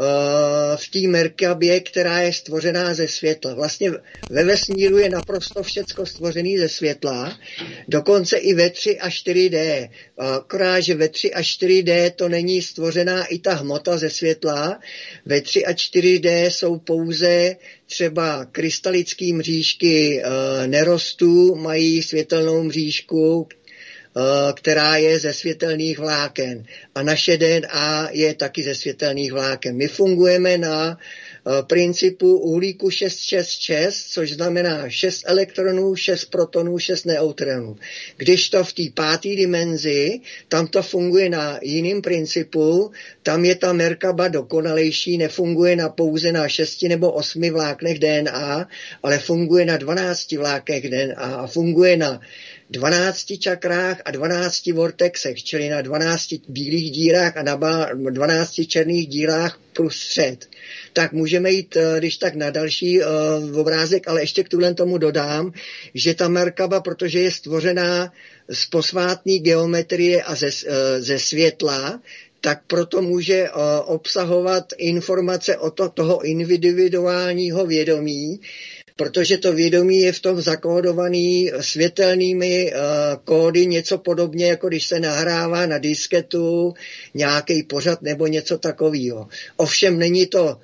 v té Merkabě, která je stvořená ze světla. Vlastně ve vesmíru je naprosto všecko stvořené ze světla, dokonce i ve 3 a 4D. Akorát, že ve 3 a 4D to není stvořená i ta hmota ze světla. Ve 3 a 4D jsou pouze třeba krystalické mřížky nerostů, mají světelnou mřížku, která je ze světelných vláken. A naše DNA je taky ze světelných vláken. My fungujeme na principu uhlíku 666, což znamená 6 elektronů, 6 protonů, 6 neutronů. Když to v té 5. dimenzi, tam to funguje na jiném principu, tam je ta Merkaba dokonalejší, nefunguje pouze na 6 nebo 8 vláknech DNA, ale funguje na 12 vláknech DNA a funguje na 12 čakrách a 12 vortexech, čili na 12 bílých dírách a na 12 černých dírách plus střed. Tak můžeme jít, když tak na další obrázek, ale ještě k tomu dodám, že ta Merkaba, protože je stvořená z posvátné geometrie a ze světla, tak proto může obsahovat informace o toho individuálního vědomí, protože to vědomí je v tom zakódovaný světelnými kódy, něco podobně, jako když se nahrává na disketu nějaký pořad nebo něco takového. Ovšem není to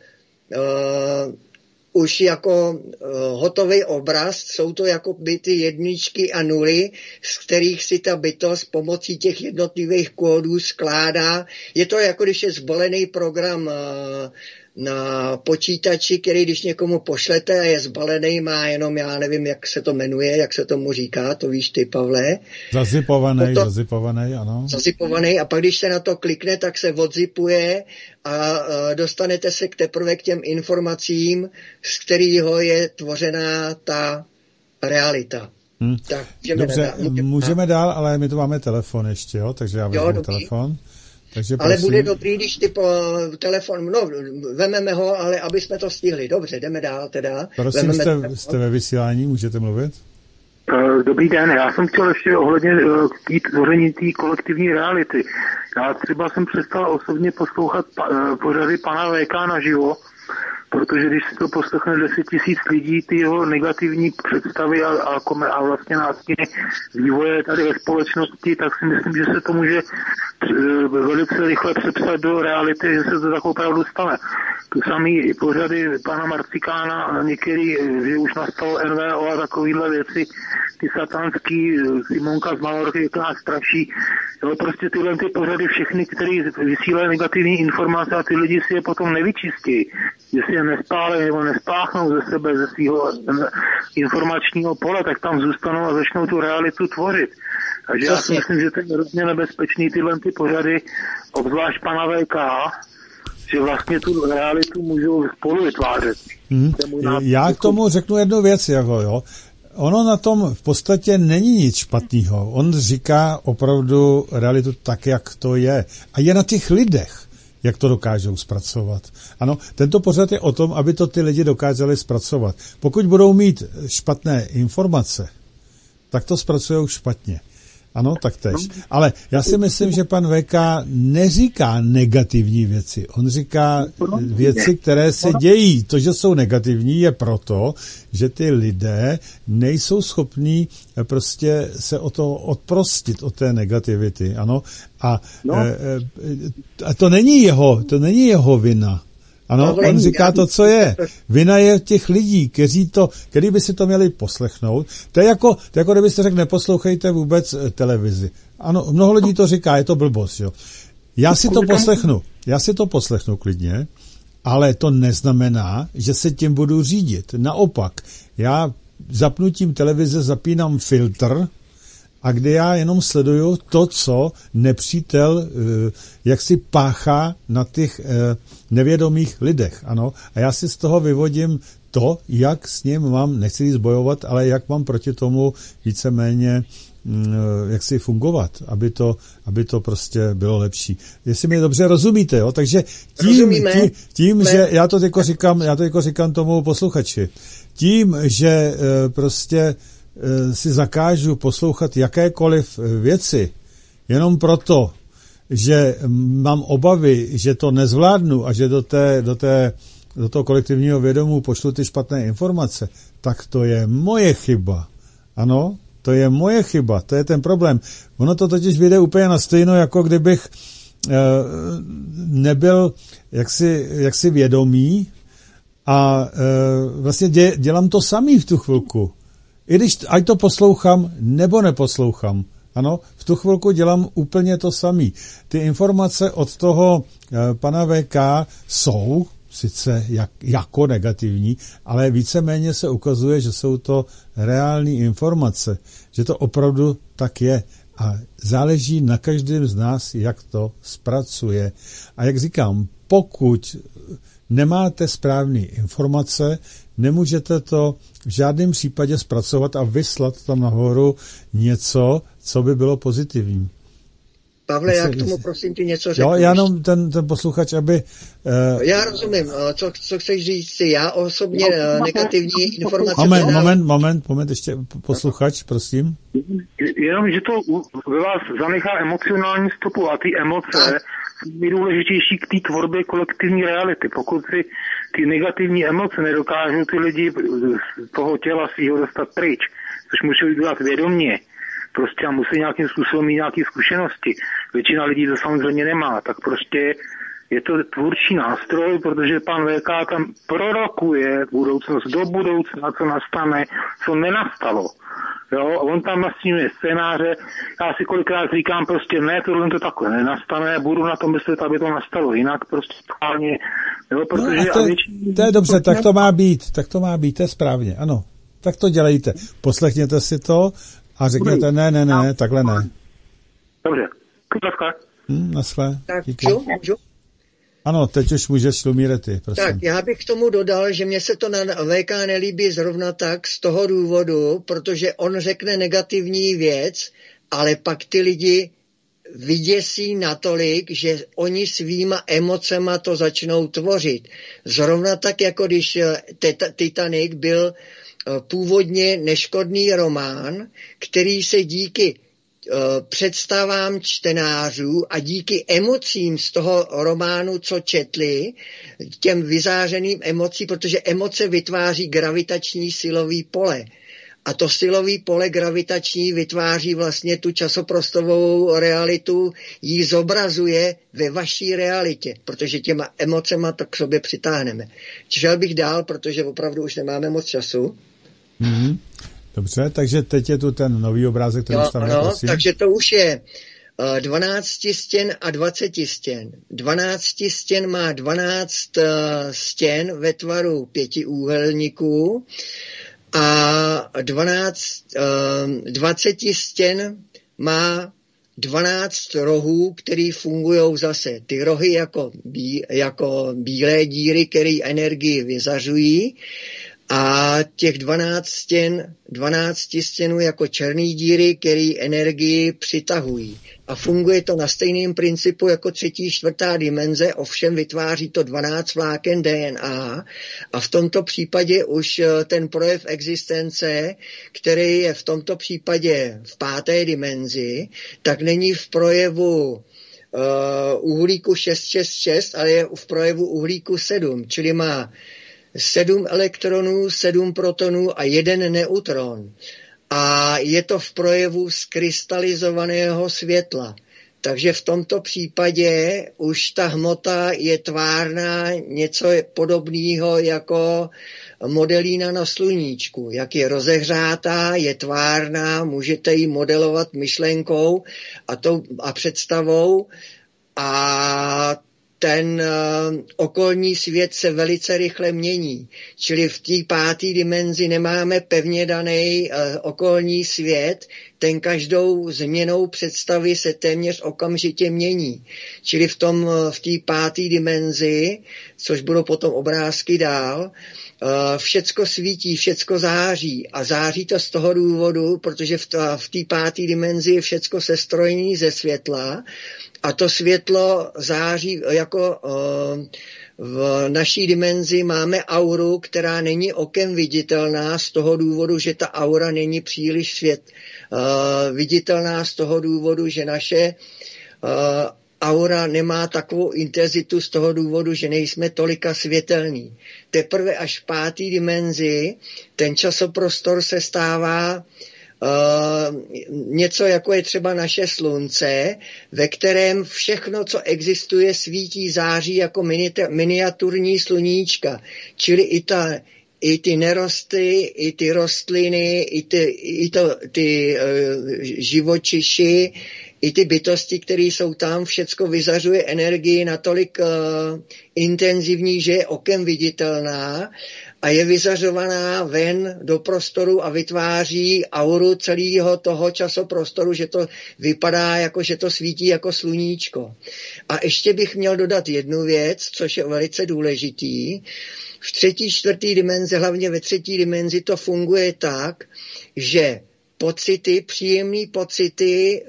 už jako hotový obraz, jsou to jako by ty jedničky a nuly, z kterých si ta bytost pomocí těch jednotlivých kódů skládá. Je to jako když je zbalený program na počítači, který když někomu pošlete a je zbalený, má jenom, já nevím, jak se to jmenuje, jak se tomu říká, to víš ty, Pavle. Zazipovaný, ano. Zazipovaný a pak když se na to klikne, tak se odzipuje a dostanete se teprve k těm informacím, z kterého je tvořená ta realita. Tak, můžeme dál, ale my tu máme telefon ještě, jo, takže já vezmu telefon. Takže ale bude dobrý, když ty telefon, vememe ho, ale aby jsme to stihli. Dobře, jdeme dál teda. Prosím, jste ve vysílání, můžete mluvit? Dobrý den, já jsem chtěl ještě ohledně tvoření té kolektivní reality. Já třeba jsem přestal osobně poslouchat pořady pana VK naživo, protože když si to poslechne 10 000 lidí, ty jeho negativní představy a vlastně nástiny vývoje tady ve společnosti, tak si myslím, že se to může velice rychle přepsat do reality, že se to tak opravdu stane. Tu samý pořady pana Marcikána, některý, že už nastalo NVO a takovýhle věci, ty satanský, Simonka z Malorky, jak nás straší. Jo, prostě tyhle ty pořady všechny, které vysílají negativní informace a ty lidi si je potom nevyčistí. Jestli je nespálí nebo nespáchnou ze sebe, ze svého informačního pole, tak tam zůstanou a začnou tu realitu tvořit. Takže já si myslím, že to je hrozně nebezpečný tyhle ty pořady, obzvlášť pana VK, že vlastně tu realitu můžou spolu vytvářet. Já k tomu řeknu jednu věc, jako jo. Ono na tom v podstatě není nic špatného. On říká opravdu realitu tak, jak to je. A je na těch lidech, jak to dokážou zpracovat. Ano, tento pořad je o tom, aby to ty lidi dokázali zpracovat. Pokud budou mít špatné informace, tak to zpracují špatně. Ano, tak tež. Ale já si myslím, že pan VK neříká negativní věci. On říká věci, které se dějí. To, že jsou negativní, je proto, že ty lidé nejsou schopní prostě se o to odprostit, od té negativity. Ano. A to není jeho vina. Ano, on říká to, co je. Vina je těch lidí, kteří by si to měli poslechnout. To je jako kdybyste řekl, neposlouchejte vůbec televizi. Ano, mnoho lidí to říká, je to blbost, jo. Já si to poslechnu klidně, ale to neznamená, že se tím budu řídit. Naopak, já zapnutím televize zapínám filtr, a kde já jenom sleduju to, co nepřítel jaksi páchá na těch nevědomých lidech. Ano? A já si z toho vyvodím to, jak s ním mám, nechci jít bojovat, ale jak mám proti tomu víceméně jak si fungovat, aby to prostě bylo lepší. Jestli mi dobře rozumíte, jo? Takže tím, že já to říkám tomu posluchači, tím, že prostě si zakážu poslouchat jakékoliv věci, jenom proto, že mám obavy, že to nezvládnu a že do toho kolektivního vědomu pošlu ty špatné informace, tak to je moje chyba. Ano, to je moje chyba, to je ten problém. Ono to totiž vyjde úplně na stejno, jako kdybych nebyl jaksi vědomý a vlastně dělám to samý v tu chvilku. I když ať to poslouchám, nebo neposlouchám. Ano, v tu chvilku dělám úplně to samý. Ty informace od toho pana VK jsou sice jako negativní, ale víceméně se ukazuje, že jsou to reální informace, že to opravdu tak je. A záleží na každém z nás, jak to zpracuje. A jak říkám, pokud nemáte správné informace, nemůžete to v žádném případě zpracovat a vyslat tam nahoru něco, co by bylo pozitivní. Pavle, já k tomu prosím ti něco řeknu. Jo, já jenom ten posluchač, aby... Já rozumím, co chceš říct si. Já osobně negativní informace... Moment, ještě posluchač, prosím. Jenom, že to ve vás zanechá emocionální stopu a ty emoce jsou nejdůležitější k té tvorbě kolektivní reality. Pokud si ty negativní emoce nedokážou ty lidi z toho těla svýho dostat pryč, což musí dělat vědomě, prostě a musí nějakým způsobem mít nějaké zkušenosti. Většina lidí to samozřejmě nemá, tak prostě je to tvůrčí nástroj, protože pan VK tam prorokuje budoucnost do budoucna, co nastane, co nenastalo. Jo, a on tam nastínuje scénáře, já si kolikrát říkám prostě ne, tohle to takhle nenastane, budu na to myslet, aby to nastalo jinak, prostě schválně, jo, protože... To je dobře, tak to má být, to je správně, ano, tak to dělejte, poslechněte si to a řekněte ne, takhle ne. Dobře, naschle. Tak, díky. můžu? Ano, teď už můžeš, Lumíre, ty, prosím. Tak, já bych k tomu dodal, že mně se to na VK nelíbí zrovna tak z toho důvodu, protože on řekne negativní věc, ale pak ty lidi vyděsí natolik, že oni svýma emocema to začnou tvořit. Zrovna tak, jako když Titanic byl původně neškodný román, který se díky představám čtenářů a díky emocím z toho románu, co četli, těm vyzářeným emocí, protože emoce vytváří gravitační silový pole. A to silový pole gravitační vytváří vlastně tu časoprostorovou realitu, ji zobrazuje ve vaší realitě, protože těma emocema to k sobě přitáhneme. Šel bych dál, protože opravdu už nemáme moc času. Dobře, takže teď je tu ten nový obrázek, který tam prosím. Takže to už je 12 stěn a 20 stěn. 12 stěn má 12 stěn ve tvaru pětiúhelníků a 20 stěn má 12 rohů, který fungují zase. Ty rohy jako bílé díry, které energii vyzařují, a těch 12 stěnů jako černý díry, které energii přitahují. A funguje to na stejném principu jako 3., 4. dimenze, ovšem vytváří to 12 vláken DNA a v tomto případě už ten projev existence, který je v tomto případě v 5. dimenzi, tak není v projevu uhlíku 666, ale je v projevu uhlíku 7, čili má 7 elektronů, 7 protonů a 1 neutron. A je to v projevu skrystalizovaného světla. Takže v tomto případě už ta hmota je tvárná, něco podobného jako modelína na sluníčku. Jak je rozehřátá, je tvárná, můžete ji modelovat myšlenkou a představou a ten okolní svět se velice rychle mění. Čili v té 5. dimenzi nemáme pevně daný okolní svět, ten každou změnou představy se téměř okamžitě mění. Čili v té 5. dimenzi, což budou potom obrázky dál, všecko svítí, všecko září a září to z toho důvodu, protože v té 5. dimenzi je všecko sestrojené ze světla a to světlo září jako v naší dimenzi máme auru, která není okem viditelná z toho důvodu, že ta aura není příliš viditelná z toho důvodu, že naše aura nemá takovou intenzitu z toho důvodu, že nejsme tolika světelní. Teprve až v 5. dimenzi ten časoprostor se stává něco, jako je třeba naše slunce, ve kterém všechno, co existuje, svítí, září jako miniaturní sluníčka. Čili i ty nerosty, i ty rostliny, i ty živočiši, i ty bytosti, které jsou tam, všecko vyzařuje energii natolik intenzivní, že je okem viditelná a je vyzařovaná ven do prostoru a vytváří auru celého toho časoprostoru, že to vypadá jako, že to svítí jako sluníčko. A ještě bych měl dodat jednu věc, což je velice důležitý. V 3., 4. dimenzi, hlavně ve 3. dimenzi to funguje tak, že příjemné pocity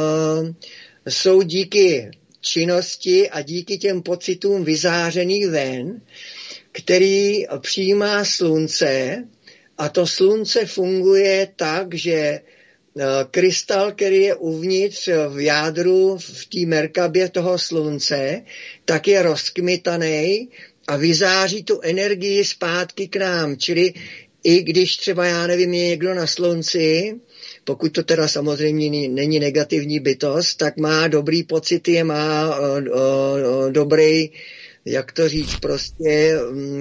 jsou díky činnosti a díky těm pocitům vyzářený ven, který přijímá slunce a to slunce funguje tak, že krystal, který je uvnitř v jádru, v té merkabě toho slunce, tak je rozkmitaný a vyzáří tu energii zpátky k nám, čili i když třeba, já nevím, je někdo na slunci, pokud to teda samozřejmě není negativní bytost, tak má dobrý pocity, má dobrý, jak to říct, prostě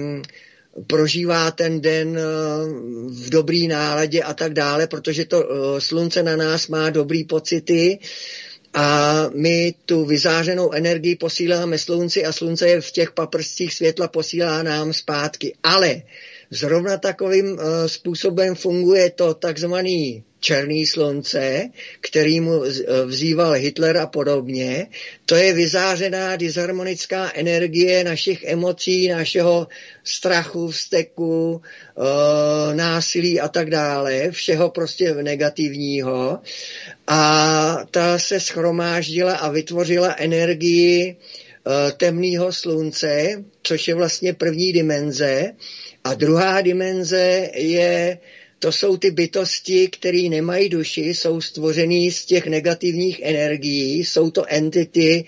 prožívá ten den v dobrý náladě a tak dále, protože to slunce na nás má dobrý pocity a my tu vyzářenou energii posíláme slunci a slunce je v těch paprscích světla posílá nám zpátky. Ale zrovna takovým způsobem funguje to takzvaný černý slunce, kterýmu vzýval Hitler a podobně. To je vyzářená disharmonická energie našich emocí, našeho strachu, vzteku, násilí a tak dále, všeho prostě negativního. A ta se shromáždila a vytvořila energii temného slunce, což je vlastně 1. dimenze. A 2. dimenze to jsou ty bytosti, které nemají duši, jsou stvořený z těch negativních energií, jsou to entity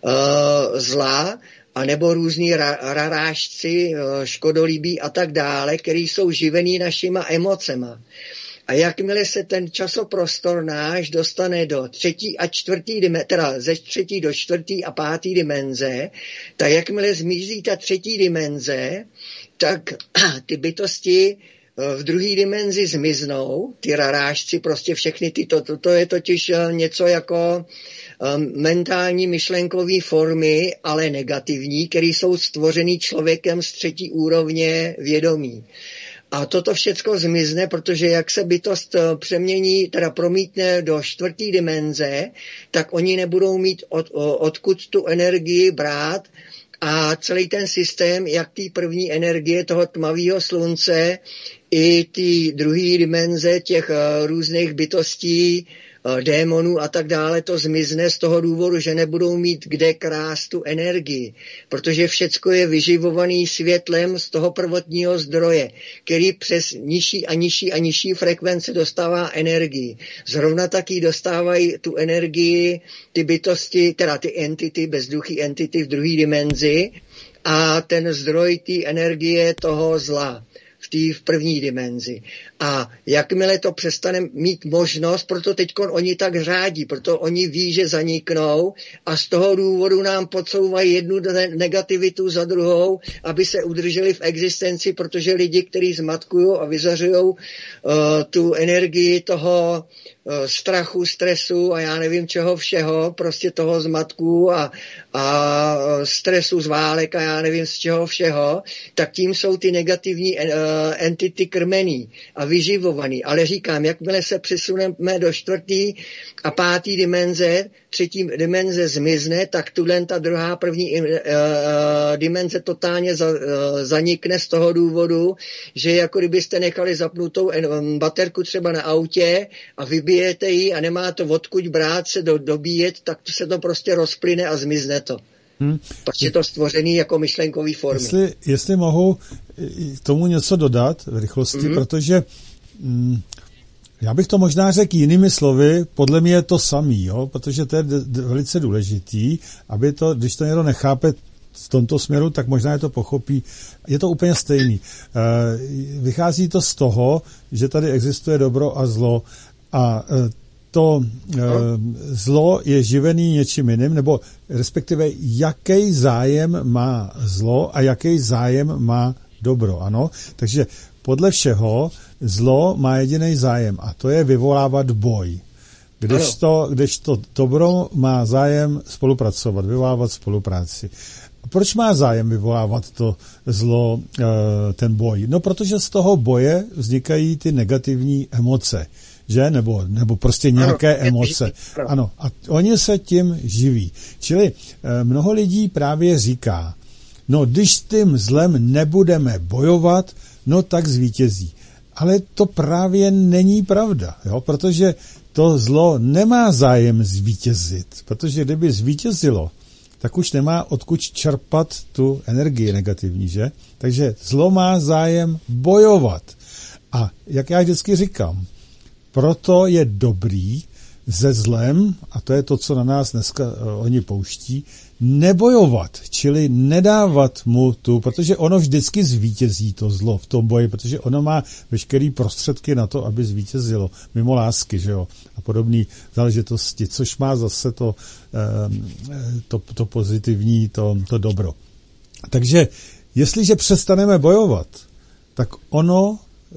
zla, anebo různí rarážci, škodolíbí a tak dále, který jsou živený našima emocema. A jakmile se ten časoprostor náš dostane do 3. a 4. dimenze, teda ze 3. do 4. a 5. dimenze, tak jakmile zmizí ta 3. dimenze, tak ty bytosti v druhé dimenzi zmiznou, ty rarážci, prostě všechny to je totiž něco jako mentální myšlenkové formy, ale negativní, které jsou stvořený člověkem z třetí úrovně vědomí. A toto všecko zmizne, protože jak se bytost přemění, teda promítne do čtvrtý dimenze, tak oni nebudou mít odkud tu energii brát a celý ten systém, jak té první energie toho tmavého slunce i ty druhé dimenze těch různých bytostí, démonů a tak dále, to zmizne z toho důvodu, že nebudou mít kde krást tu energii, protože všecko je vyživovaný světlem z toho prvotního zdroje, který přes nižší a nižší a nižší frekvence dostává energii. Zrovna taky dostávají tu energii ty bytosti, teda ty entity, bezduchý entity v druhé dimenzi a ten zdroj té energie toho zla v první dimenzi. A jakmile to přestane mít možnost, proto teďkon oni tak řádí, proto oni ví, že zaniknou a z toho důvodu nám podsouvají jednu negativitu za druhou, aby se udrželi v existenci, protože lidi, kteří zmatkují a vyzařují tu energii toho strachu, stresu a já nevím čeho všeho, prostě toho zmatku a stresu z válek a já nevím z čeho všeho, tak tím jsou ty negativní entity krmený a vyživovaný. Ale říkám, jakmile se přesuneme do čtvrtý a pátý dimenze, třetí dimenze zmizne, tak tuhle ta druhá první dimenze totálně zanikne z toho důvodu, že jako kdybyste nechali zapnutou baterku třeba na autě a vybijete ji a nemá to odkud brát se dobíjet, tak se to prostě rozplyne a zmizne to. Protože je to stvořený jako myšlenkový formy. Jestli mohu tomu něco dodat v rychlosti, protože já bych to možná řekl jinými slovy, podle mě je to samý, jo? Protože to je velice důležitý, aby to, když to někdo nechápe v tomto směru, tak možná je to pochopí. Je to úplně stejný. Vychází to z toho, že tady existuje dobro a zlo a to zlo je živený něčím jiným, nebo respektive jaký zájem má zlo a jaký zájem má dobro, ano? Takže podle všeho zlo má jediný zájem a to je vyvolávat boj. Kdežto dobro má zájem spolupracovat, vyvolávat spolupráci. Proč má zájem vyvolávat to zlo, ten boj? No, protože z toho boje vznikají ty negativní emoce, že? Nebo prostě nějaké emoce. Ano, a oni se tím živí. Čili mnoho lidí právě říká, no, když s tím zlem nebudeme bojovat, no tak zvítězí. Ale to právě není pravda, jo? Protože to zlo nemá zájem zvítězit, protože kdyby zvítězilo, tak už nemá odkud čerpat tu energii negativní, že? Takže zlo má zájem bojovat. A jak já vždycky říkám, proto je dobrý se zlem, a to je to, co na nás dneska oni pouští, nebojovat, čili nedávat mu tu, protože ono vždycky zvítězí to zlo v tom boji, protože ono má veškeré prostředky na to, aby zvítězilo, mimo lásky, že jo, a podobné záležitosti, což má zase to pozitivní, to dobro. Takže jestliže přestaneme bojovat, tak ono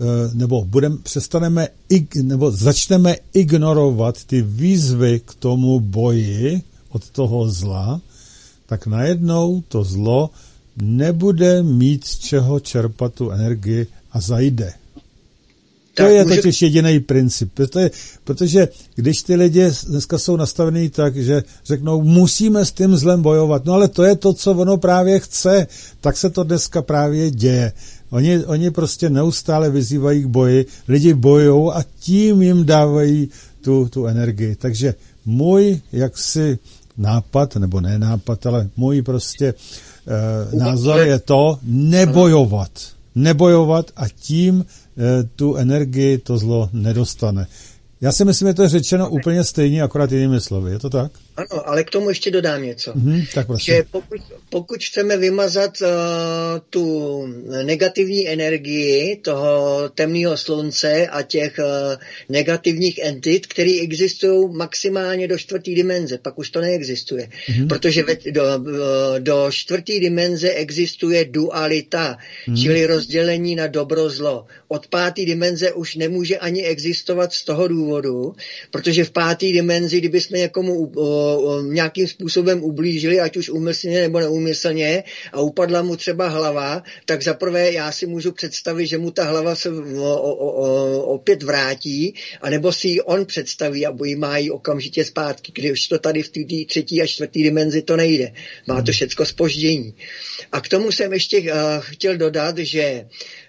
nebo začneme ignorovat ty výzvy k tomu boji od toho zla, tak najednou to zlo nebude mít z čeho čerpat tu energii a zajde. To je totiž jediný princip. Protože když ty lidi dneska jsou nastavený tak, že řeknou, musíme s tím zlem bojovat, no ale to je to, co ono právě chce, tak se to dneska právě děje. Oni prostě neustále vyzývají k boji, lidi bojujou a tím jim dávají tu energii. Takže můj jaksi nápad, nebo ne nápad, ale můj prostě názor je to nebojovat a tím tu energii to zlo nedostane. Já si myslím, že to je řečeno úplně stejně, akorát jinými slovy. Je to tak? Ano, ale k tomu ještě dodám něco. Tak prosím. Že pokud chceme vymazat tu negativní energii toho temného slunce a těch negativních entit, které existují maximálně do 4. dimenze, pak už to neexistuje. Protože do 4. dimenze existuje dualita, čili rozdělení na dobro-zlo. Od 5. dimenze už nemůže ani existovat z toho důvodu, protože v 5. dimenzi, kdybychom někomu nějakým způsobem ublížili, ať už úmyslně nebo neúmyslně, a upadla mu třeba hlava, tak zaprvé já si můžu představit, že mu ta hlava se opět vrátí, anebo si ji on představí a má ji okamžitě zpátky, když to tady v té 3. a 4. dimenzi to nejde. Má to všecko zpoždění. A k tomu jsem ještě chtěl dodat, že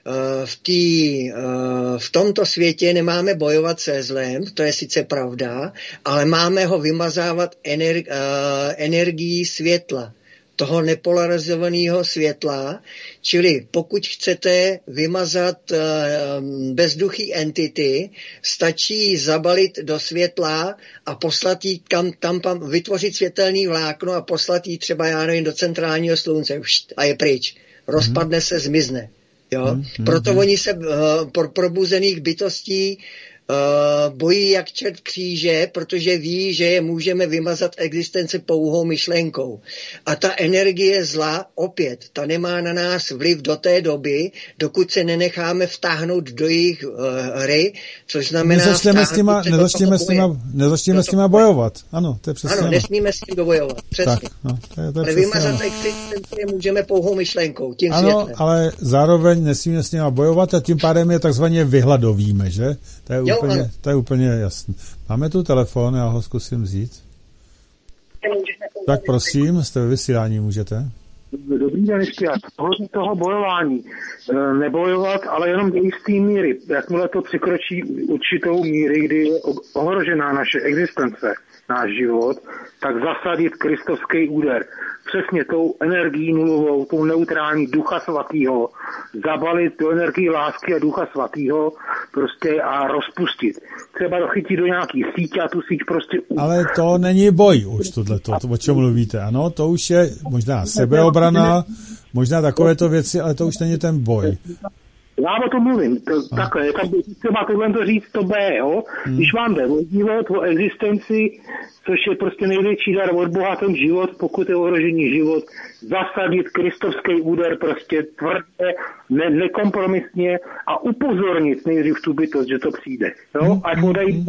v tomto světě nemáme bojovat se zlem, to je sice pravda, ale máme ho vymazávat energií světla, toho nepolarizovaného světla, čili pokud chcete vymazat bezduchý entity, stačí zabalit do světla a poslat jí tam vytvořit světelný vlákno a poslat jí třeba, já nevím, do centrálního slunce a je pryč. Rozpadne se, zmizne. Jo? Proto oni se probuzených bytostí bojí jak čert kříže, protože ví, že je můžeme vymazat existence pouhou myšlenkou. A ta energie zla opět, ta nemá na nás vliv do té doby, dokud se nenecháme vtáhnout do jejich hry, což znamená... Nezačneme s nima bojovat. Ano, to je přesně. Ano, nesmíme s tím bojovat. Přesně. Tak, no, to je ale vymazat existenci můžeme pouhou myšlenkou, tím ano, světlem. ale zároveň nesmíme s nima bojovat a tím pádem je takzvaně vyhladovíme, že? To je úplně jasné. Máme tu telefon, já ho zkusím vzít. Tak prosím, jste ve vysílání, můžete? Dobrý den, ještě toho bojování. Nebojovat, ale jenom do jisté míry. Jakmile to překročí určitou míry, kdy je ohrožená naše existence, náš život, tak zasadit kristovský úder. Přesně tou energií nulovou, tou neutrální Ducha Svatého, zabalit do energii lásky a Ducha Svatého prostě a rozpustit. Třeba dochytit do nějaký sítě a tu síť prostě... Ale to není boj už tohleto, o čem mluvíte, ano, to už je možná sebeobrana, možná takovéto věci, ale to už není ten boj. Já o tom mluvím, takhle, tam třeba tohle to říct to B, jo? Když vám jde o život, o existenci, což je prostě největší dar od Boha, ten život, pokud je ohrožený život, zasadit kristovský úder prostě tvrdě, nekompromisně a upozornit nejdřív tu bytost, že to přijde, jo? Ať odejde.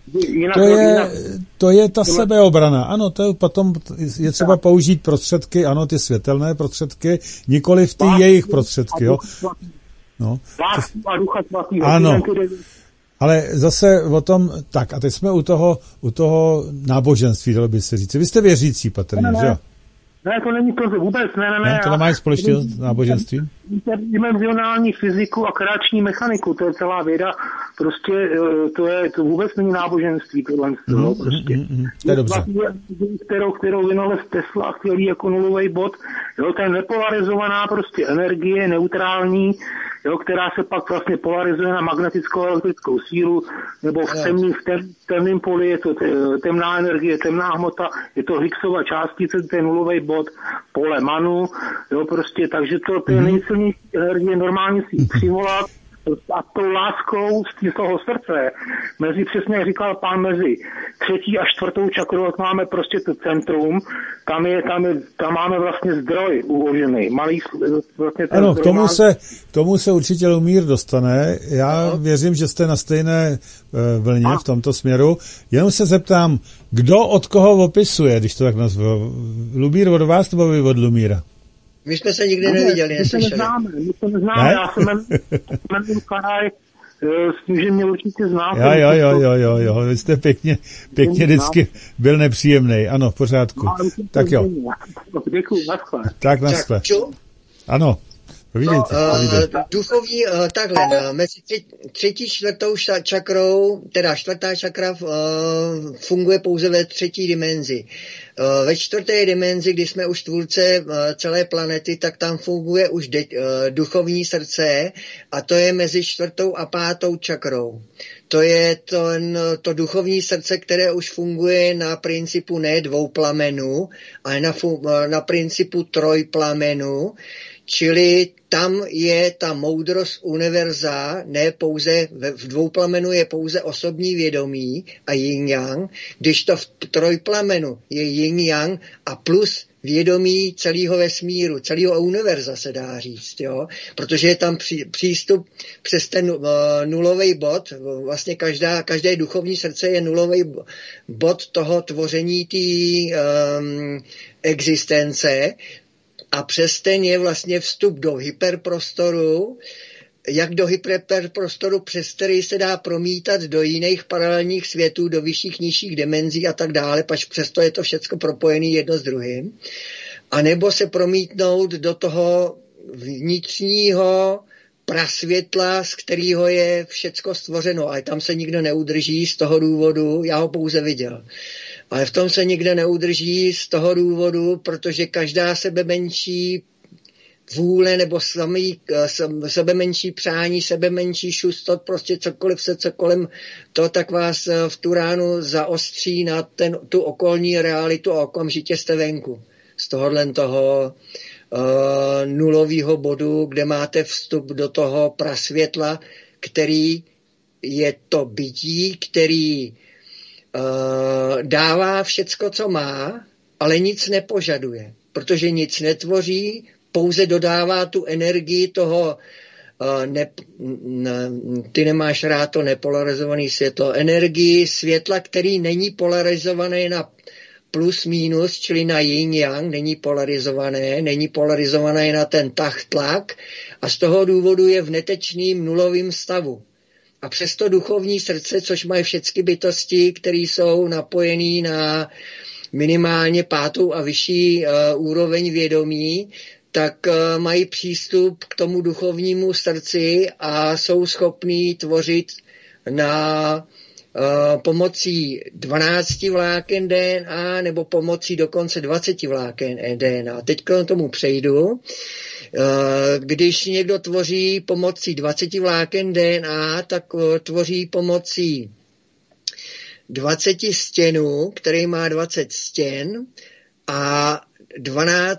To je ta sebeobrana. Ano, to je potom je třeba použít prostředky, ano, ty světelné prostředky, nikoli v ty jejich prostředky, jo. No. Ano, ale zase o tom, tak a teď jsme u toho náboženství, dalo by se říct. Vy jste věřící, patrně, že jo? Ne, to není to vůbec, ne. To nemá společného s náboženstvím? Interdimenzionální fyziku a kreační mechaniku, to je celá věda, prostě to vůbec není náboženství, tohle prostě. To je dobře. Kterou vynalez Tesla, chtěli jako nulový bod, jo, to je nepolarizovaná prostě energie, neutrální, jo, která se pak vlastně polarizuje na magnetickou a elektrickou sílu, nebo v temném poli je to temná energie, temná hmota, je to Higgsova částice, to je nulový bod, pole Manu, jo, prostě, takže to je nejsilnější energie, normálně si ji přivolat a tou láskou z toho srdce, přesně jak říkal pán, mezi 3. a 4. čakrou máme prostě to centrum, tam máme vlastně zdroj uložený, malý vlastně ten ano, zdroj. Ano, k tomu se určitě Lumír dostane. Já věřím, že jste na stejné vlně v tomto směru. Jenom se zeptám, kdo od koho opisuje, když to tak nazvu. Lumír od vás nebo vy od Lumíra? My jsme se nikdy neviděli, neslyšeli. My to neznáme, já jsem jmenuji Karaj, s tím, že mě určitě znáte. Jo, vy jste pěkně vždycky byl nepříjemnej, ano, v pořádku. Tak jo. Děkuji, naschle. Tak naschle. Ano, Duchovní, takhle, mezi třetí, čtvrtou čakrou, teda čtvrtá čakra funguje pouze ve třetí dimenzi. Ve čtvrté dimenzi, kdy jsme už tvůrce celé planety, tak tam funguje už duchovní srdce a to je mezi čtvrtou a pátou čakrou. To je to duchovní srdce, které už funguje na principu ne dvou plamenů, ale na principu trojplamenů, čili tam je ta moudrost univerza, ne pouze v dvouplamenu je pouze osobní vědomí a yin-yang, když to v trojplamenu je yin-yang a plus vědomí celého vesmíru, celého univerza se dá říct, jo? Protože je tam přístup přes ten nulový bod, vlastně každé duchovní srdce je nulový bod toho tvoření té existence, a přes ten je vlastně vstup do hyperprostoru, jak do hyperprostoru, přes který se dá promítat do jiných paralelních světů, do vyšších, nižších dimenzí a tak dále, pač přesto je to všecko propojené jedno s druhým. A nebo se promítnout do toho vnitřního prasvětla, z kterého je všecko stvořeno, ale tam se nikdo neudrží z toho důvodu, já ho pouze viděl. Ale v tom se nikdo neudrží z toho důvodu, protože každá sebemenší vůle nebo sebemenší přání, sebemenší šustot, prostě cokoliv se kolem to, tak vás v tu ránu zaostří na tu okolní realitu a okamžitě jste venku. Z toho nulového bodu, kde máte vstup do toho prasvětla, který je to bytí, který dává všecko, co má, ale nic nepožaduje, protože nic netvoří, pouze dodává tu energii toho, ty nemáš rád to nepolarizované světlo, energii světla, který není polarizované na plus minus, čili na yin-yang, není polarizované na ten tah-tlak a z toho důvodu je v netečným nulovém stavu. A přesto duchovní srdce, což mají všechny bytosti, které jsou napojený na minimálně pátou a vyšší úroveň vědomí, tak mají přístup k tomu duchovnímu srdci a jsou schopní tvořit na pomocí 12 vláken DNA nebo pomocí dokonce 20 vláken DNA. Teď k tomu přejdu. Když někdo tvoří pomocí 20 vláken DNA, tak tvoří pomocí 20 stěnů, který má 20 stěn a 12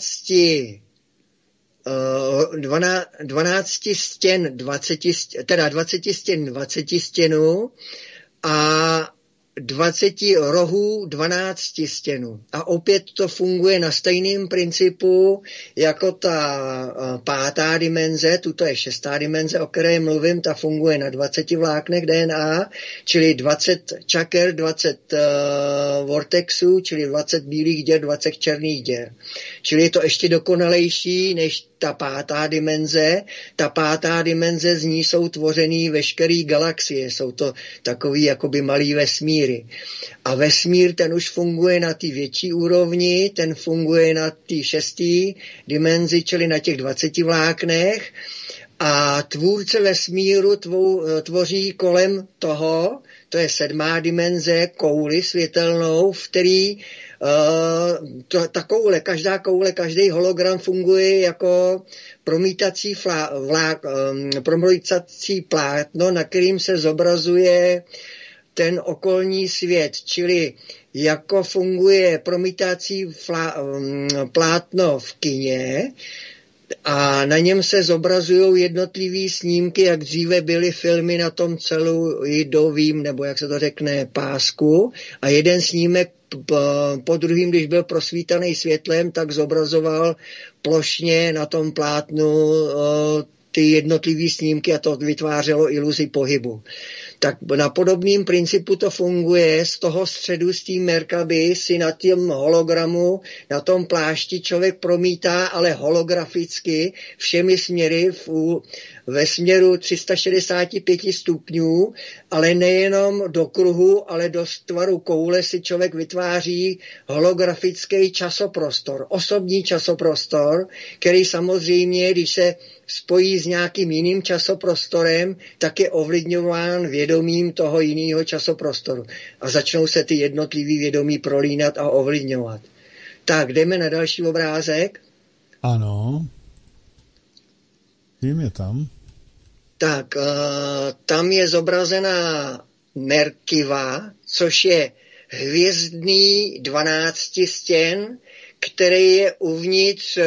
stěn 20 stěn 20 stěnů a 20 rohů 12 stěnů. A opět to funguje na stejném principu jako ta pátá dimenze, tuto je šestá dimenze, o které mluvím, ta funguje na 20 vláknech DNA, čili 20 čaker, 20 vortexů, čili 20 bílých děr, 20 černých děr. Čili je to ještě dokonalejší než ta pátá dimenze. Ta pátá dimenze, z ní jsou tvořený veškerý galaxie, jsou to takový jakoby malý vesmíry. A vesmír, ten už funguje na té větší úrovni, ten funguje na té šestý dimenzi, čili na těch 20 vláknech. A tvůrce vesmíru tvoří kolem toho, to je sedmá dimenze, kouli světelnou, v který ta koule, každý hologram funguje jako promítací plátno, na kterým se zobrazuje ten okolní svět, čili jako funguje promítací plátno v kině, a na něm se zobrazují jednotlivý snímky, jak dříve byly filmy na tom celuloidovým, nebo jak se to řekne, pásku. A jeden snímek po druhým, když byl prosvítaný světlem, tak zobrazoval plošně na tom plátnu ty jednotlivý snímky a to vytvářelo iluzi pohybu. Tak na podobném principu to funguje, z toho středu, z té Merkaby si na tom hologramu, na tom plášti člověk promítá, ale holograficky všemi směry ve směru 365 stupňů, ale nejenom do kruhu, ale do tvaru koule si člověk vytváří holografický časoprostor, osobní časoprostor, který samozřejmě, když se spojí s nějakým jiným časoprostorem, tak je ovlivňován vědomím toho jiného časoprostoru. A začnou se ty jednotlivý vědomí prolínat a ovlivňovat. Tak, jdeme na další obrázek. Ano. Vím je tam. Tak, tam je zobrazená Merkiva, což je hvězdný 12 stěn, který je uvnitř,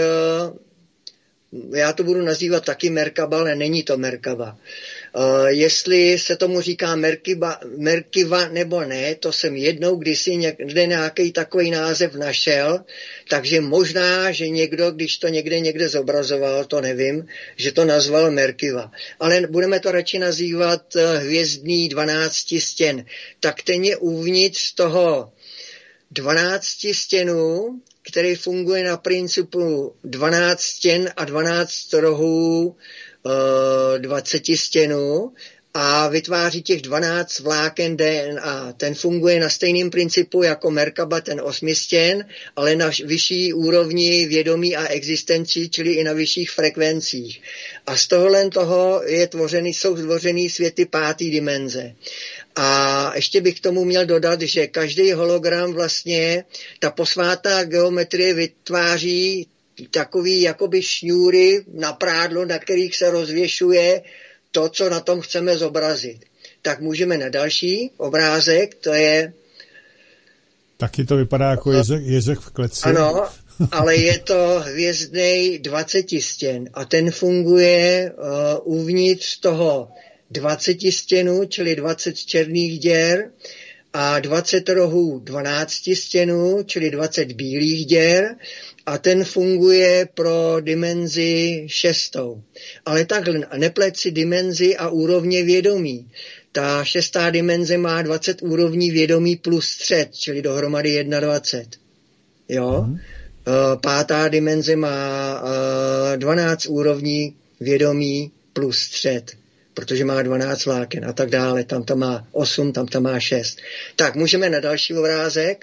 já to budu nazývat taky Merkaba, ale není to Merkaba. Jestli se tomu říká Merkiva nebo ne, to jsem jednou kdysi někde nějaký takový název našel, takže možná, že někdo, když to někde zobrazoval, to nevím, že to nazval Merkiva. Ale budeme to radši nazývat hvězdný 12 stěn. Tak ten je uvnitř toho 12 stěnů, který funguje na principu 12 stěn a 12 rohů 20 stěnů a vytváří těch 12 vláken DNA. Ten funguje na stejném principu jako Merkaba, ten 8 stěn, ale na vyšší úrovni vědomí a existenci, čili i na vyšších frekvencích. A z toho jsou tvořený světy 5. dimenze. A ještě bych k tomu měl dodat, že každý hologram vlastně, ta posvátná geometrie vytváří takový jakoby šňůry na prádlo, na kterých se rozvěšuje to, co na tom chceme zobrazit. Tak můžeme na další obrázek, to je... Taky to vypadá jako ježek v kleci. Ano, ale je to hvězdnej 20 stěn a ten funguje uvnitř toho 20 stěnů, čili 20 černých děr a 20 rohů 12 stěnů, čili 20 bílých děr a ten funguje pro dimenzi 6. Ale takhle, nepleť si dimenzi a úrovně vědomí. Ta 6. dimenze má 20 úrovní vědomí plus střed, čili dohromady 21. Jo? 5. dimenze má 12 úrovní vědomí plus střed, protože má 12 vláken a tak dále. Tam to má 8, tam to má 6. Tak, můžeme na další obrázek.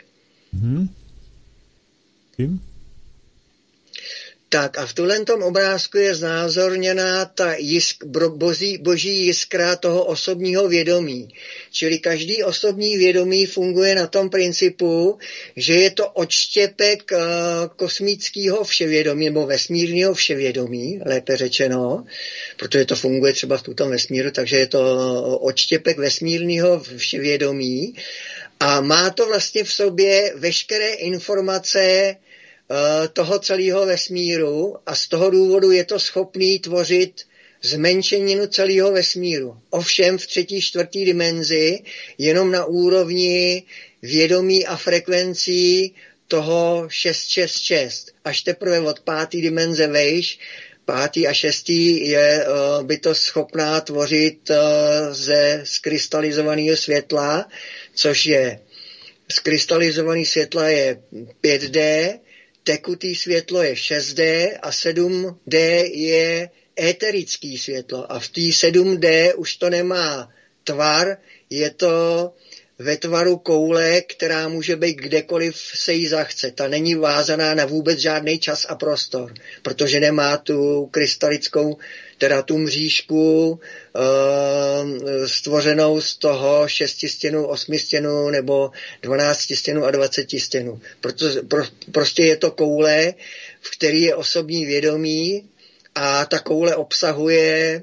Tak a v tomto obrázku je znázorněná ta boží jiskra toho osobního vědomí. Čili každý osobní vědomí funguje na tom principu, že je to odštěpek kosmického vševědomí, nebo vesmírného vševědomí, lépe řečeno, protože to funguje třeba v tuto vesmíru, takže je to odštěpek vesmírného vševědomí a má to vlastně v sobě veškeré informace toho celého vesmíru a z toho důvodu je to schopný tvořit zmenšeninu celého vesmíru. Ovšem v 3., 4. dimenzi jenom na úrovni vědomí a frekvencí toho 666. Až teprve od 5. dimenze vejš, 5. a 6. je bytost schopná tvořit ze skrystalizovaného světla, což je skrystalizovaný světla je 5D, tekutý světlo je 6D a 7D je éterický světlo. A v té 7D už to nemá tvar, je to ve tvaru koule, která může být kdekoliv se jí zachce. Ta není vázaná na vůbec žádný čas a prostor, protože nemá tu krystalickou, teda tu mřížku stvořenou z toho 6 stěnů, 8 stěnů nebo 12 stěnů a 20 stěnů. Prostě je to koule, v který je osobní vědomí a ta koule obsahuje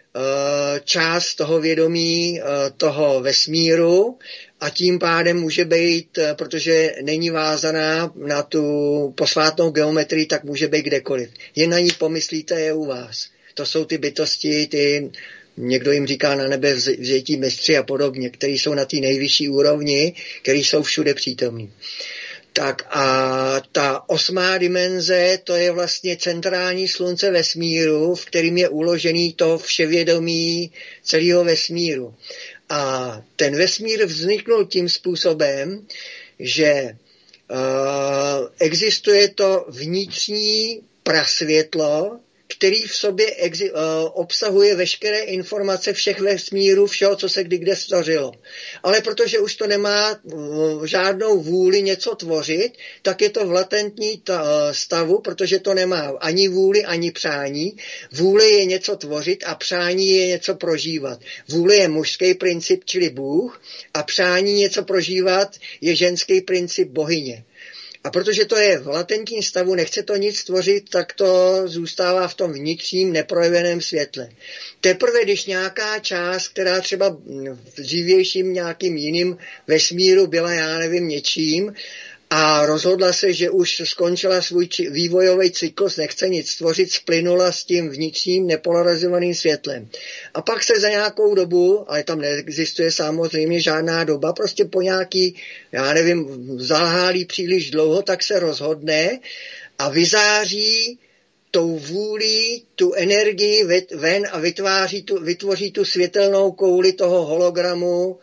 část toho vědomí toho vesmíru a tím pádem může být, protože není vázaná na tu posvátnou geometrii, tak může být kdekoliv. Jen na ní pomyslíte, je u vás. To jsou ty bytosti, někdo jim říká na nebe vzetí mistři a podobně, který jsou na té nejvyšší úrovni, který jsou všude přítomní. Tak a ta 8. dimenze, to je vlastně centrální slunce vesmíru, v kterým je uložený to vševědomí celého vesmíru. A ten vesmír vzniknul tím způsobem, že existuje to vnitřní prasvětlo, který v sobě obsahuje veškeré informace všech vesmíru, všeho, co se kdy kde stvořilo. Ale protože už to nemá žádnou vůli něco tvořit, tak je to v latentní stavu, protože to nemá ani vůli, ani přání. Vůle je něco tvořit a přání je něco prožívat. Vůle je mužský princip, čili Bůh, a přání něco prožívat je ženský princip bohyně. A protože to je v latentním stavu, nechce to nic tvořit, tak to zůstává v tom vnitřním neprojeveném světle. Teprve, když nějaká část, která třeba v dřívějším nějakým jiným vesmíru byla, já nevím, něčím, a rozhodla se, že už skončila svůj vývojový cyklus, nechce nic stvořit, splynula s tím vnitřním nepolarizovaným světlem. A pak se za nějakou dobu, ale tam neexistuje samozřejmě žádná doba, prostě po nějaký, já nevím, zalhálí příliš dlouho, tak se rozhodne a vyzáří tou vůlí tu energii ven a vytvoří tu světelnou kouli toho hologramu,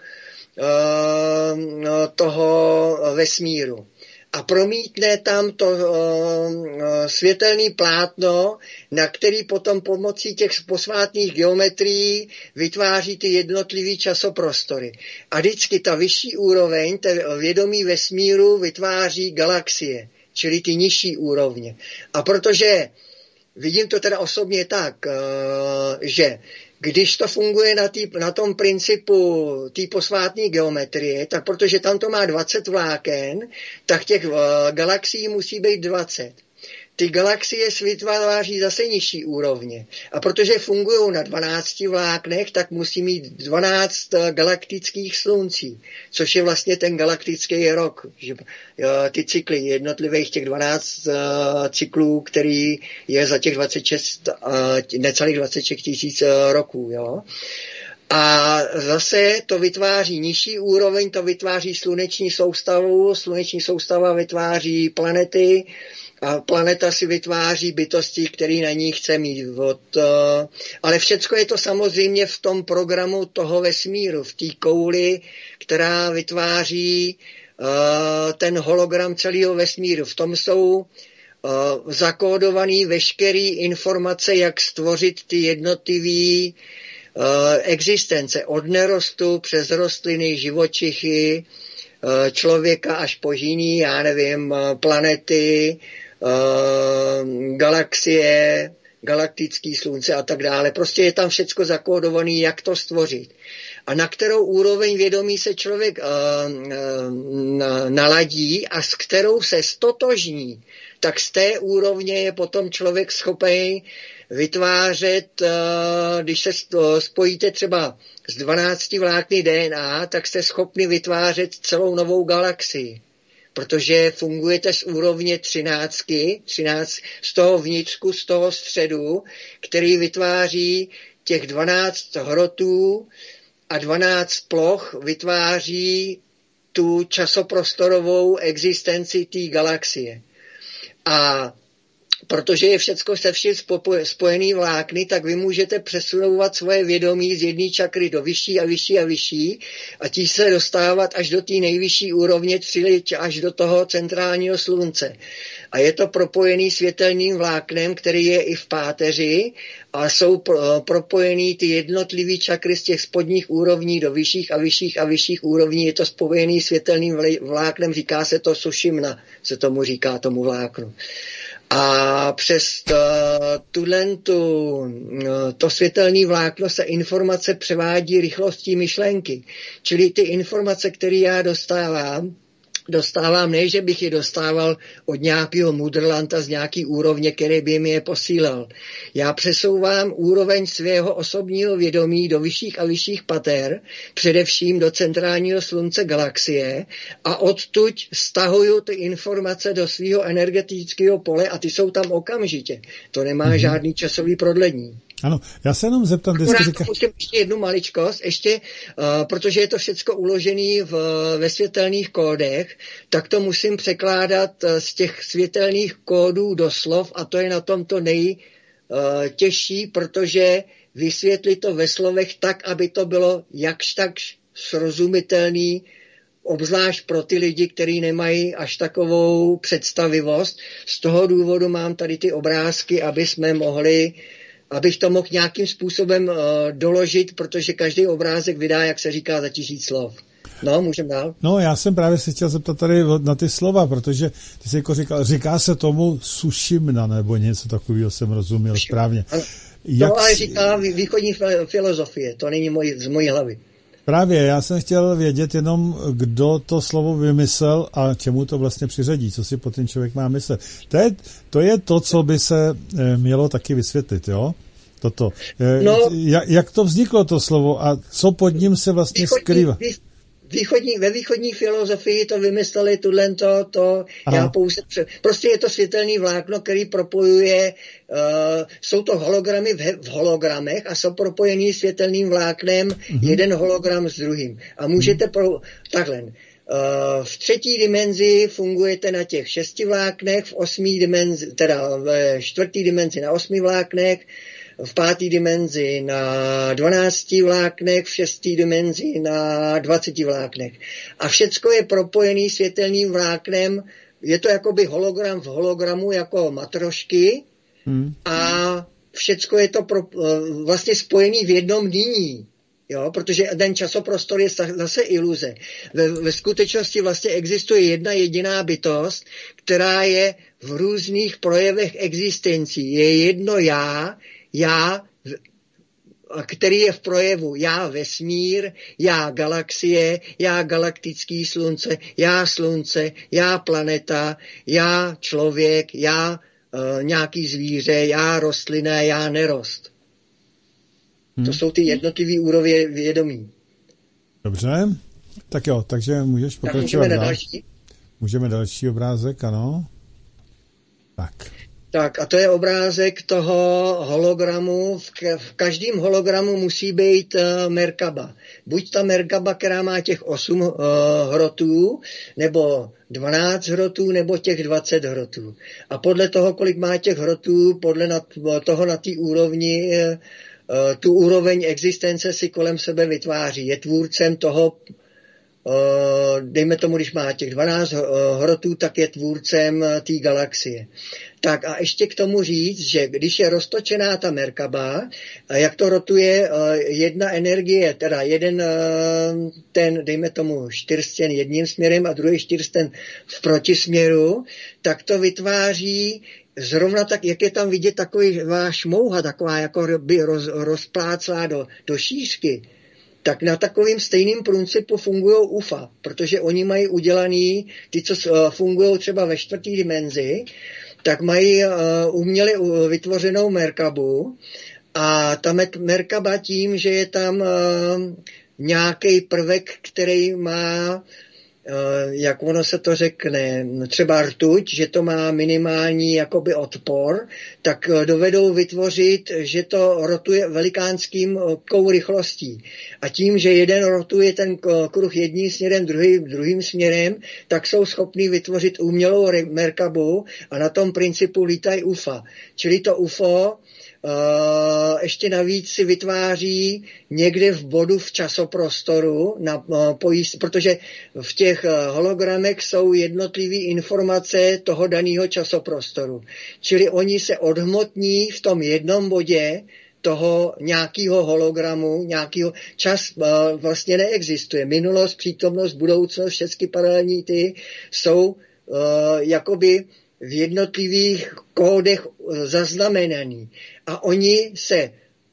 toho vesmíru. A promítne tam to světelný plátno, na který potom pomocí těch posvátných geometrií vytváří ty jednotlivý časoprostory. A vždycky ta vyšší úroveň, vědomí vesmíru, vytváří galaxie, čili ty nižší úrovně. A protože vidím to teda osobně tak, že když to funguje na tom principu té posvátné geometrie, tak protože tam to má 20 vláken, tak těch galaxií musí být 20. Ty galaxie vytváří zase nižší úrovně. A protože fungují na 12 vláknech, tak musí mít 12 galaktických sluncí, což je vlastně ten galaktický rok. Ty cykly jednotlivých těch 12 cyklů, který je za těch 26, necelých 26 tisíc roků. Jo? A zase to vytváří nižší úroveň, to vytváří sluneční soustavu, sluneční soustava vytváří planety, a planeta si vytváří bytosti, který na ní chce mít. Ale všecko je to samozřejmě v tom programu toho vesmíru, v té kouli, která vytváří ten hologram celého vesmíru. V tom jsou zakódované veškeré informace, jak stvořit ty jednotlivé existence. Od nerostu přes rostliny, živočichy, člověka až po jiný, já nevím, planety, galaxie, galaktický slunce a tak dále. Prostě je tam všecko zakódované, jak to stvořit. A na kterou úroveň vědomí se člověk naladí a s kterou se stotožní, tak z té úrovně je potom člověk schopen vytvářet, když se spojíte třeba z 12 vlákny DNA, tak jste schopni vytvářet celou novou galaxii. Protože fungujete z úrovně 13 z toho vnitřku, z toho středu, který vytváří těch 12 hrotů a 12 ploch vytváří tu časoprostorovou existenci té galaxie. A protože je všecko se vším spojený vlákny, tak vy můžete přesunovat svoje vědomí z jedné čakry do vyšší a vyšší a vyšší a tím se dostávat až do té nejvyšší úrovně, až do toho centrálního slunce. A je to propojený světelným vláknem, který je i v páteři a jsou propojený ty jednotlivý čakry z těch spodních úrovní do vyšších a vyšších a vyšších úrovní. Je to spojený světelným vláknem, říká se to sušimna, se tomu říká tomu vláknu. A přes to světelné vlákno se informace převádí rychlostí myšlenky. Čili ty informace, které já dostávám, ne, že bych je dostával od nějakého mudrlanta z nějaký úrovně, který by mi je posílal. Já přesouvám úroveň svého osobního vědomí do vyšších a vyšších pater, především do centrálního slunce galaxie a odtud stahuju ty informace do svého energetického pole a ty jsou tam okamžitě. To nemá žádný časový prodlení. Ano, já se jenom zeptám, Musím ještě jednu maličkost, protože je to všecko uložené ve světelných kódech, tak to musím překládat z těch světelných kódů do slov a to je na tom to nejtěžší, protože vysvětlit to ve slovech tak, aby to bylo jakž tak srozumitelný obzvlášť pro ty lidi, kteří nemají až takovou představivost. Z toho důvodu mám tady ty obrázky, abych to mohl nějakým způsobem doložit, protože každý obrázek vydá, jak se říká, za 1000 slov. No, můžeme dál. No, já jsem právě se chtěl zeptat tady na ty slova, protože ty jsi jako říká se tomu sušimna, nebo něco takového jsem rozuměl správně. To ale říká východní filozofie, to není z mojí hlavy. Právě, já jsem chtěl vědět jenom, kdo to slovo vymyslel a čemu to vlastně přiřadí, co si pod ten člověk má myslet. To je to, co by se mělo taky vysvětlit, jo? Toto. No, jak to vzniklo, to slovo, a co pod ním se vlastně skrývá? Ve východní filozofii to vymysleli já pouze... Prostě je to světelný vlákno, který propojuje... jsou to hologramy v hologramech a jsou propojený světelným vláknem jeden hologram s druhým. A můžete takhle. V 3. dimenzi fungujete na těch 6 vláknech, v 8. dimenzi, teda v 4. dimenzi na 8 vláknech, v 5. dimenzi na 12 vláknech, v 6. dimenzi na 20 vláknech. A všecko je propojený světelným vláknem, je to jakoby hologram v hologramu jako matrošky a všecko je to vlastně spojený v jednom nyní. Jo, protože ten časoprostor je zase iluze. Ve skutečnosti vlastně existuje jedna jediná bytost, která je v různých projevech existencí. Je jedno já, který je v projevu já vesmír, já galaxie, já galaktický slunce, já planeta, já člověk, já nějaký zvíře, já rostlina, já nerost. To jsou ty jednotlivý úrovně vědomí. Dobře, tak jo, takže můžeš pokračovat dál. Můžeme další obrázek, ano. Tak a to je obrázek toho hologramu. V každém hologramu musí být Merkaba. Buď ta Merkaba, která má těch 8 hrotů, nebo 12 hrotů, nebo těch 20 hrotů. A podle toho, kolik má těch hrotů, podle toho na té úrovni, tu úroveň existence si kolem sebe vytváří. Je tvůrcem toho, dejme tomu, když má těch 12 hrotů, tak je tvůrcem té galaxie. Tak a ještě k tomu říct, že když je roztočená ta Merkaba, jak to rotuje jedna energie, teda jeden ten, dejme tomu, čtyřstěn jedním směrem a druhý čtyřstěn v protisměru, tak to vytváří zrovna tak, jak je tam vidět taková šmouha, taková jako by rozpláclá do šířky, tak na takovým stejným principu fungují UFA, protože oni mají udělaný, ty, co fungují třeba ve 4. dimenzi, tak mají uměle vytvořenou Merkabu a ta Merkaba tím, že je tam nějaký prvek, který má, jak ono se to řekne, třeba rtuť, že to má minimální jakoby odpor, tak dovedou vytvořit, že to rotuje velikánským rychlostí. A tím, že jeden rotuje ten kruh jedním směrem, druhým směrem, tak jsou schopní vytvořit umělou Merkabu a na tom principu lítají UFA. Čili to UFO ještě navíc si vytváří někde v bodu v časoprostoru, protože v těch hologramech jsou jednotlivé informace toho daného časoprostoru. Čili oni se odhmotní v tom jednom bodě toho nějakého hologramu, nějakého čas vlastně neexistuje. Minulost, přítomnost, budoucnost, všechny paralelní ty jsou jakoby v jednotlivých kódech zaznamenaný. A oni se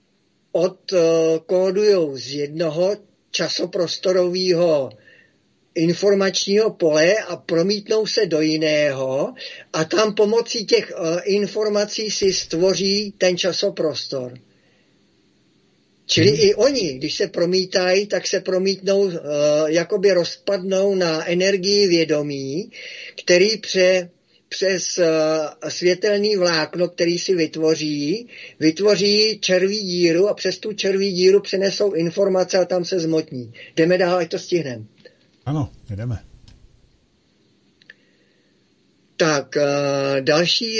odkódujou z jednoho časoprostorového informačního pole a promítnou se do jiného a tam pomocí těch informací si stvoří ten časoprostor. Čili i oni, když se promítají, tak se promítnou, jakoby rozpadnou na energii vědomí, který přes světelný vlákno, který si vytvoří červí díru a přes tu červí díru přenesou informace a tam se zmotní. Jdeme dál, ať to stihneme. Ano, jdeme. Tak, další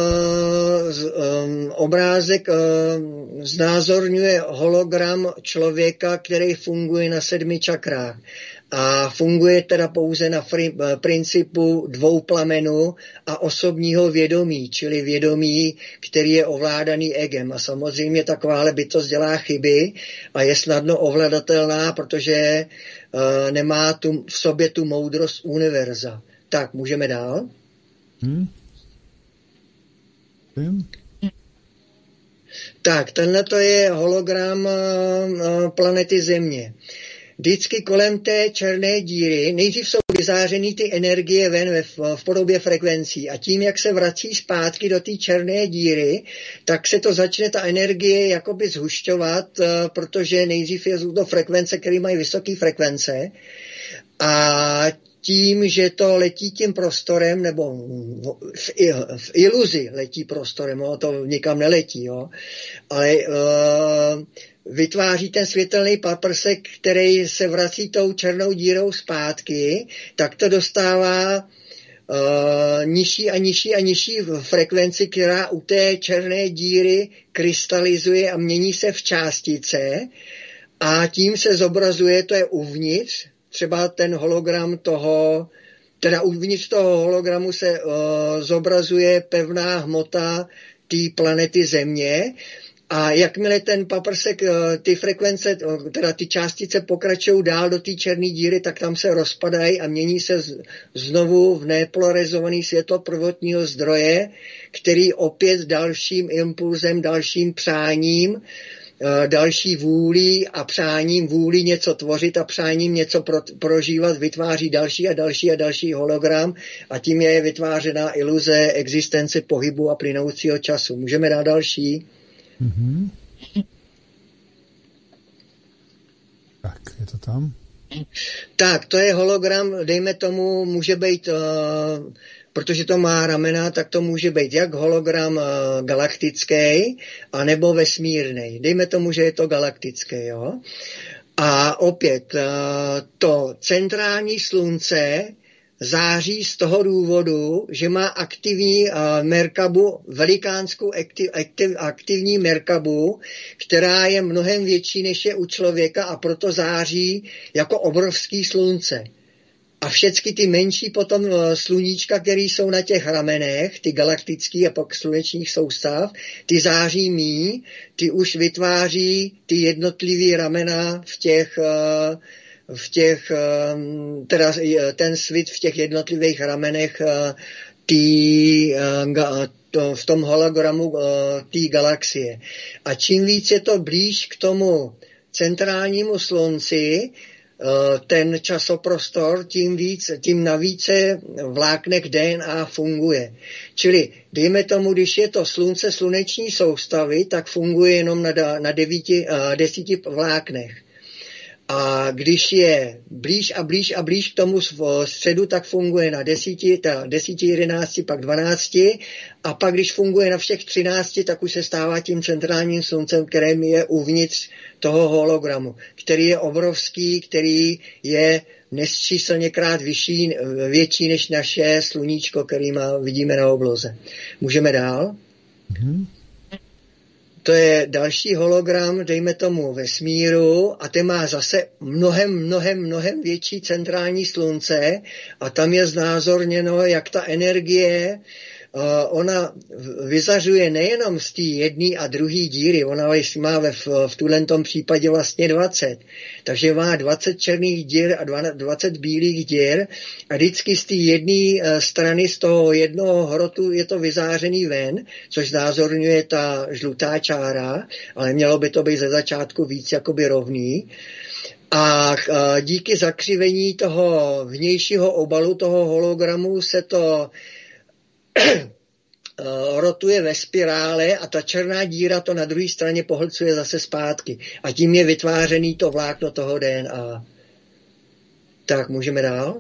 obrázek znázorňuje hologram člověka, který funguje na 7 čakrách. a funguje teda pouze na principu dvou plamenů a osobního vědomí, čili vědomí, který je ovládaný egem. A samozřejmě takováhle bytost dělá chyby a je snadno ovladatelná, protože nemá v sobě tu moudrost univerza. Tak, můžeme dál? Tak, tenhle to je hologram planety Země. Vždycky kolem té černé díry nejdřív jsou vyzářeny ty energie ven v podobě frekvencí a tím, jak se vrací zpátky do té černé díry, tak se to začne ta energie jakoby zhušťovat, protože nejdřív je to frekvence, které mají vysoké frekvence a tím, že to letí tím prostorem, nebo v iluzi letí prostorem, to nikam neletí, jo, ale vytváří ten světelný paprsek, který se vrací tou černou dírou zpátky, tak to dostává nižší a nižší a nižší frekvenci, která u té černé díry krystalizuje a mění se v částice a tím se zobrazuje, to je uvnitř, třeba ten hologram toho, teda uvnitř toho hologramu se zobrazuje pevná hmota té planety Země a jakmile ten paprsek, ty frekvence, teda ty částice pokračují dál do té černé díry, tak tam se rozpadají a mění se znovu v nepolarizovaný světlo prvotního zdroje, který opět dalším impulzem, dalším přáním, další vůlí a přáním vůlí něco tvořit a přáním něco prožívat, vytváří další a další a další hologram a tím je vytvářená iluze existence pohybu a plynoucího času. Můžeme dát další? Mm-hmm. Tak, je to tam? Tak, to je hologram, dejme tomu, může být, protože to má ramena, tak to může být jak hologram galaktický, anebo vesmírný. Dejme tomu, že je to galaktický, jo. A opět, to centrální slunce září z toho důvodu, že má aktivní Merkabu, velikánskou aktivní Merkabu, která je mnohem větší, než je u člověka a proto září jako obrovský slunce. A všechny ty menší potom sluníčka, které jsou na těch ramenech, ty galaktický a pak slunečních soustav, ty září míň, ty už vytváří ty jednotlivý ramena teda ten svit v těch jednotlivých ramenech v tom hologramu té galaxie. A čím víc je to blíž k tomu centrálnímu slunci, ten časoprostor, tím navíce vláknek DNA funguje. Čili dejme tomu, když je to slunce sluneční soustavy, tak funguje jenom na 10 vláknech. A když je blíž a blíž a blíž k tomu středu, tak funguje na 10, 11, pak 12 a pak když funguje na všech 13, tak už se stává tím centrálním sluncem, kterým je uvnitř toho hologramu, který je obrovský, který je nesčíslněkrát větší než naše sluníčko, který vidíme na obloze. Můžeme dál? Mm-hmm. To je další hologram, dejme tomu vesmíru, a ten má zase mnohem větší centrální slunce a tam je znázorněno, jak ta energie, ona vyzařuje nejenom z té jedné a druhé díry, ona má v tuhletom případě vlastně 20. Takže má 20 černých dír a 20 bílých dír a vždycky z té jedné strany, z toho jednoho hrotu je to vyzářený ven, což znázorňuje ta žlutá čára, ale mělo by to být ze začátku víc jakoby rovný. A díky zakřivení toho vnějšího obalu toho hologramu se to rotuje ve spirále a ta černá díra to na druhé straně pohlcuje zase zpátky. A tím je vytvářený to vlákno toho DNA. Tak, můžeme dál?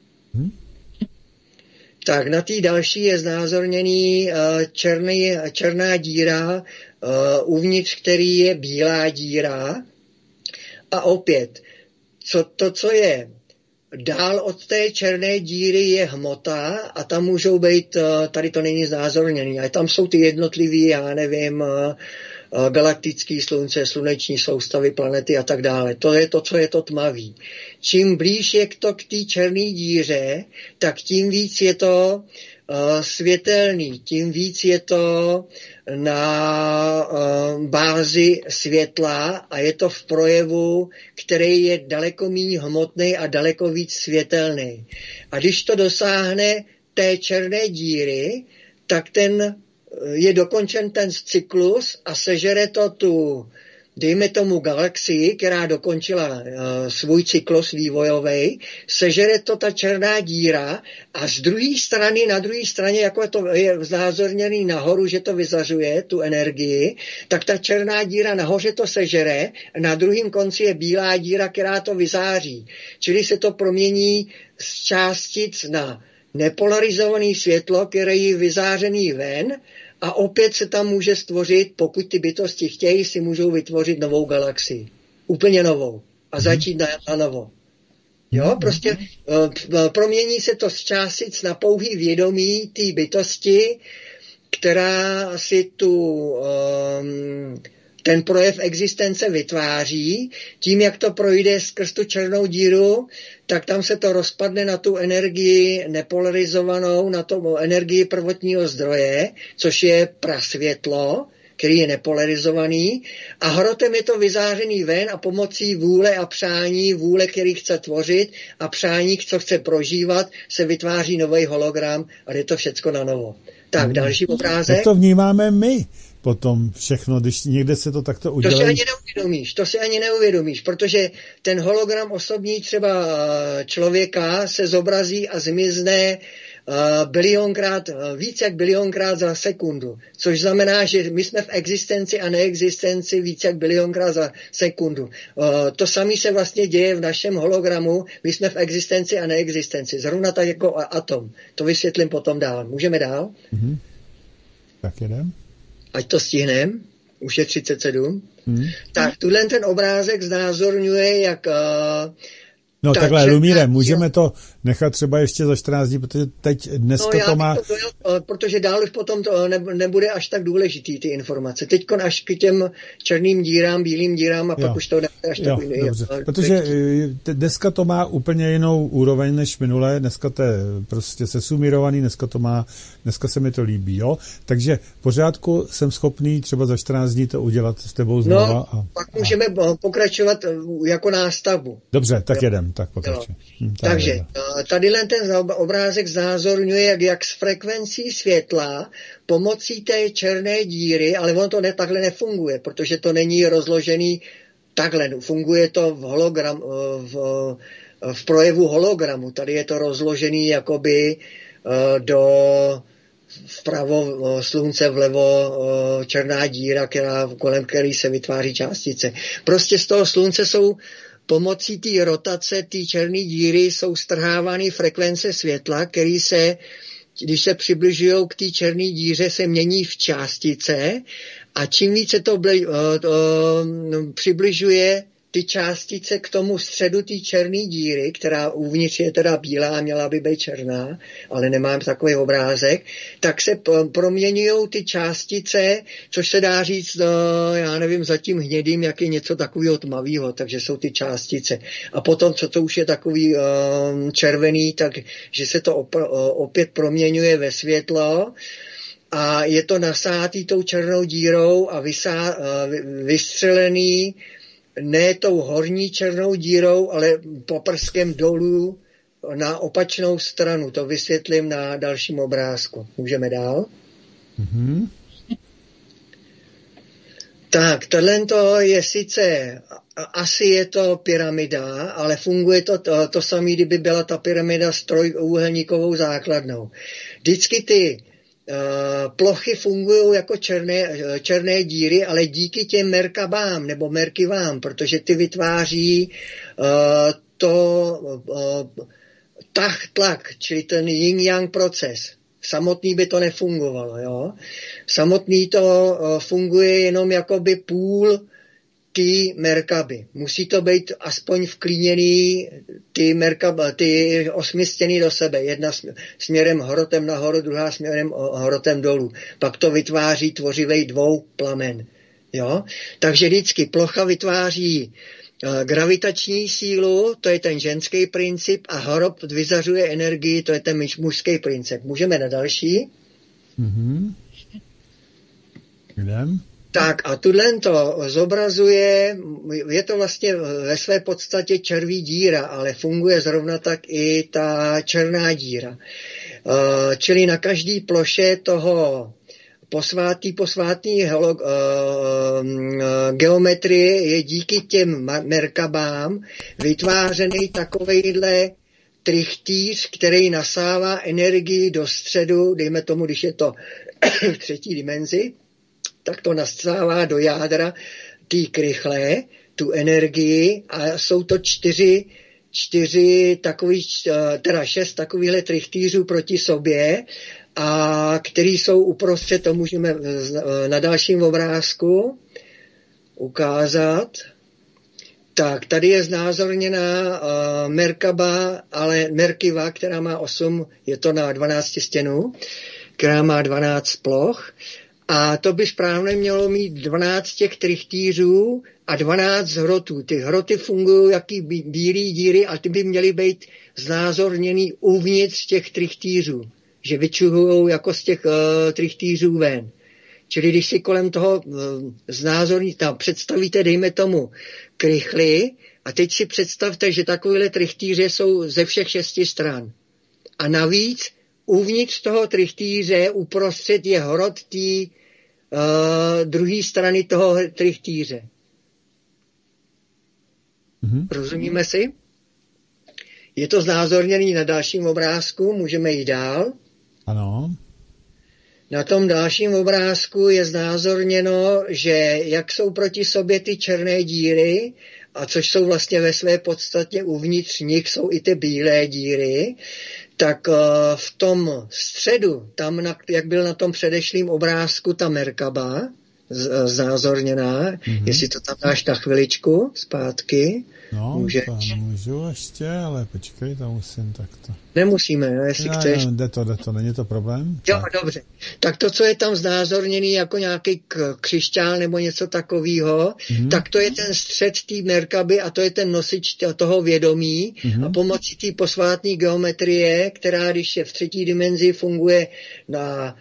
Tak, na té další je znázorněný černá díra, uvnitř který je bílá díra. A opět, co je dál od té černé díry je hmota a tam můžou být, tady to není znázorněný, ale tam jsou ty jednotlivý, já nevím, galaktické slunce, sluneční soustavy, planety a tak dále. To je to, co je to tmavý. Čím blíž je to k té černé díře, tak tím víc je to světelný, tím víc je to na bázi světla a je to v projevu, který je daleko méně hmotný a daleko víc světelný. A když to dosáhne té černé díry, tak je dokončen ten cyklus a sežere to tu, dejme tomu, galaxii, která dokončila svůj cyklus vývojový, sežere to ta černá díra a na druhé straně, jako je znázorněný nahoru, že to vyzařuje, tu energii, tak ta černá díra nahoře to sežere, na druhém konci je bílá díra, která to vyzáří. Čili se to promění z částic na nepolarizované světlo, které je vyzářený ven, a opět se tam může stvořit, pokud ty bytosti chtějí, si můžou vytvořit novou galaxii. Úplně novou. A začít na novo. Jo, prostě promění se to z částic na pouhý vědomí té bytosti, která si ten projev existence vytváří. Tím, jak to projde skrz tu černou díru, tak tam se to rozpadne na tu energii nepolarizovanou, na tu energii prvotního zdroje, což je prasvětlo, který je nepolarizovaný, a hrotem je to vyzářený ven a pomocí vůle a přání, vůle, který chce tvořit, a přání, co chce prožívat, se vytváří nový hologram a je to všecko na novo. Tak, další obrázek. Jak to vnímáme my potom všechno, když někde se to takto udělá? To si ani neuvědomíš, protože ten hologram osobní třeba člověka se zobrazí a zmizne víc jak bilionkrát za sekundu. Což znamená, že my jsme v existenci a neexistenci víc jak bilionkrát za sekundu. To samé se vlastně děje v našem hologramu. My jsme v existenci a neexistenci. Zrovna tak jako atom. To vysvětlím potom dál. Můžeme dál? Mm-hmm. Tak jedem. Ať to stihneme. Už je 37. Tak, tuhle ten obrázek znázorňuje, jak... No takhle, Lumíre, můžeme to nechat třeba ještě za 14 dní, protože teď dneska to má... Protože dál už potom to nebude až tak důležitý, ty informace. Teďko až k těm černým dírám, bílým dírám a pak už to nebude až tak dobře. Protože dneska to má úplně jinou úroveň než minule, dneska to je prostě sesumírovaný, dneska se mi to líbí, jo? Takže v pořádku jsem schopný třeba za 14 dní to udělat s tebou znova. No, pak můžeme pokračovat jako nástavbu. Dobře, tak jedem. Tak pokračuj. Takže tadyhle ten obrázek znázorňuje, jak s frekvencí světla pomocí té černé díry, ale ono to takhle nefunguje, protože to není rozložený takhle. Funguje to v projevu hologramu. Tady je to rozložený jakoby vpravo slunce, vlevo černá díra, kolem který se vytváří částice. Prostě z toho slunce jsou pomocí té rotace, té černé díry jsou strhávány frekvence světla, který se, když se přibližují k té černé díře, se mění v částice, a čím více to přibližuje ty částice k tomu středu té černé díry, která uvnitř je teda bílá a měla by být černá, ale nemám takový obrázek, tak se proměňují ty částice, což se dá říct, já nevím, za tím hnědým, jak je něco takového tmavého, takže jsou ty částice. A potom, co to už je takový červený, takže se to opět proměňuje ve světlo, a je to nasátý tou černou dírou a vystřelený ne tou horní černou dírou, ale paprskem dolů na opačnou stranu. To vysvětlím na dalším obrázku. Můžeme dál? Mm-hmm. Tak, tohle je sice, asi je to pyramida, ale funguje to samé, kdyby byla ta pyramida s trojúhelníkovou základnou. Vždycky ty plochy fungují jako černé díry, ale díky těm merkabám nebo merkivám, protože ty vytváří tlak, čili ten yin-yang proces. Samotný by to nefungovalo, jo. Samotný to funguje jenom jakoby půl ty merkaby. Musí to být aspoň vklíněný ty 8 stěny do sebe. Jedna směrem hrotem nahoru, druhá směrem hrotem dolů. Pak to vytváří tvořivej 2 plamen. Jo? Takže vždycky plocha vytváří gravitační sílu, to je ten ženský princip, a hrob vyzařuje energii, to je ten mužský princip. Můžeme na další? Jdem. Tak a tuhle to zobrazuje, je to vlastně ve své podstatě červí díra, ale funguje zrovna tak i ta černá díra. Čili na každý ploše toho posvátný geometrie je díky těm merkabám vytvářený takovejhle trichtýř, který nasává energii do středu, dejme tomu, když je to v třetí dimenzi, tak to nasává do jádra té krychle, tu energii, a jsou to šest takovýchhle trichtýřů proti sobě, a který jsou uprostřed, to můžeme na dalším obrázku ukázat. Tak, tady je znázorněná Merkaba, ale Merkiva, která má 8, je to na 12 stěnů, která má 12 ploch. A to by správně mělo mít 12 těch trichtýřů a 12 hrotů. Ty hroty fungují jaký bílý díry a ty by měly být znázorněný uvnitř těch trichtýřů, že vyčuhujou jako z těch trichtýřů ven. Čili když si kolem toho představíte, dejme tomu, krychly, a teď si představte, že takovéhle trichtýře jsou ze všech 6 stran. A navíc uvnitř toho trichtýře uprostřed je hrot té druhé strany toho trichtýře. Rozumíme si? Je to znázorněný na dalším obrázku, můžeme jít dál. Ano. Na tom dalším obrázku je znázorněno, že jak jsou proti sobě ty černé díry, a což jsou vlastně ve své podstatě uvnitř nich jsou i ty bílé díry, tak v tom středu, tam, jak byl na tom předešlým obrázku ta Merkaba, znázorněná, jestli to tam dáš na chviličku zpátky. No, můžeš. Můžu ještě, ale počkej, to musím takto. Nemusíme, jestli chceš. Jde to, není to problém? Jo, dobře. Tak to, co je tam znázorněný jako nějaký křišťál nebo něco takového, tak to je ten střed té Merkaby a to je ten nosič toho vědomí a pomocí té posvátné geometrie, která, když je v třetí dimenzi, funguje na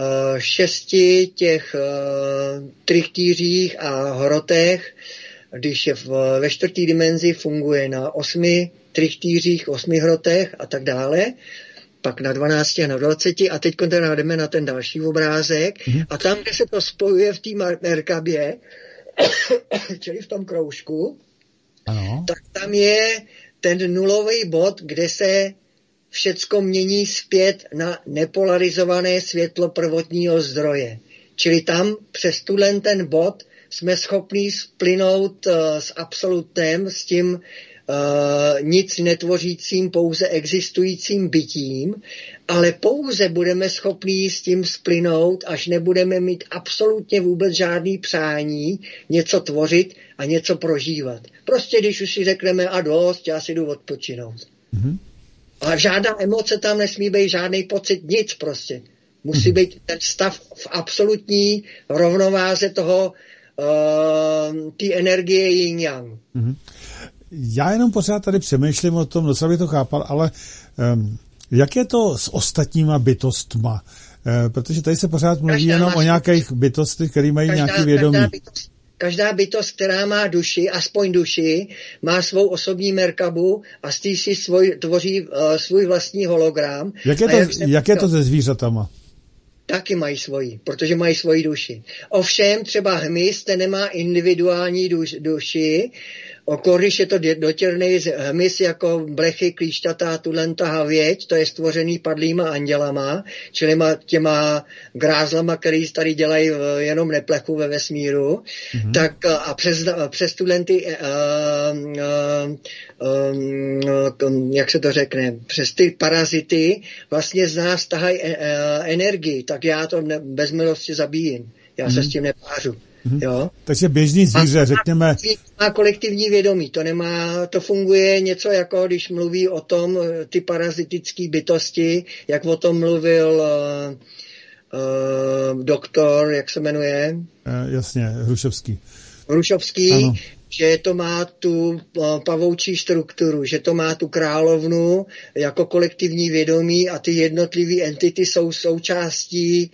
6 těch trichtýřích a hrotech, když je ve čtvrtý dimenzi, funguje na 8 trichtýřích, 8 hrotech a tak dále, pak na 12 a na 20 a teď teda jdeme na ten další obrázek a tam, kde se to spojuje v té Merkabě, čili v tom kroužku, ano. Tak tam je ten nulový bod, kde se všecko mění zpět na nepolarizované světlo prvotního zdroje. Čili tam přes ten bod jsme schopni splynout s absolutem, s tím nic netvořícím, pouze existujícím bytím, ale pouze budeme schopni s tím splynout, až nebudeme mít absolutně vůbec žádný přání něco tvořit a něco prožívat. Prostě když už si řekneme a dost, já si jdu odpočinout. A žádná emoce tam nesmí být, žádný pocit, nic prostě. Musí být ten stav v absolutní rovnováze toho té energie yin-yang. Já jenom pořád tady přemýšlím o tom, docela bych to chápal, ale jak je to s ostatníma bytostma? Protože tady se pořád mluví jenom o nějakých bytostech, které mají nějaké vědomí. Každá bytost, která má duši, aspoň duši, má svou osobní Merkabu a z té si tvoří svůj vlastní hologram. Jak je to se zvířatama? Taky mají svoji, protože mají svoji duši. Ovšem třeba hmyz, ten nemá individuální duši, když je to dotěrný hmyz jako blechy, klíšťata, tulenta havěť, to je stvořený padlýma andělama, čili těma grázlama, který tady dělají jenom neplechu ve vesmíru, tak a přes tulenty jak se to řekne, přes ty parazity vlastně z nás tahají energii, tak já to bez milosti zabíjím. Já se s tím nepářu. Jo? Takže běžný zvíře, řekněme... Má kolektivní vědomí, to funguje něco jako, když mluví o tom ty parazitické bytosti, jak o tom mluvil doktor, jak se jmenuje? Jasně, Hrušovský. Ano. Že to má tu pavoučí strukturu, že to má tu královnu jako kolektivní vědomí a ty jednotlivé entity jsou součástí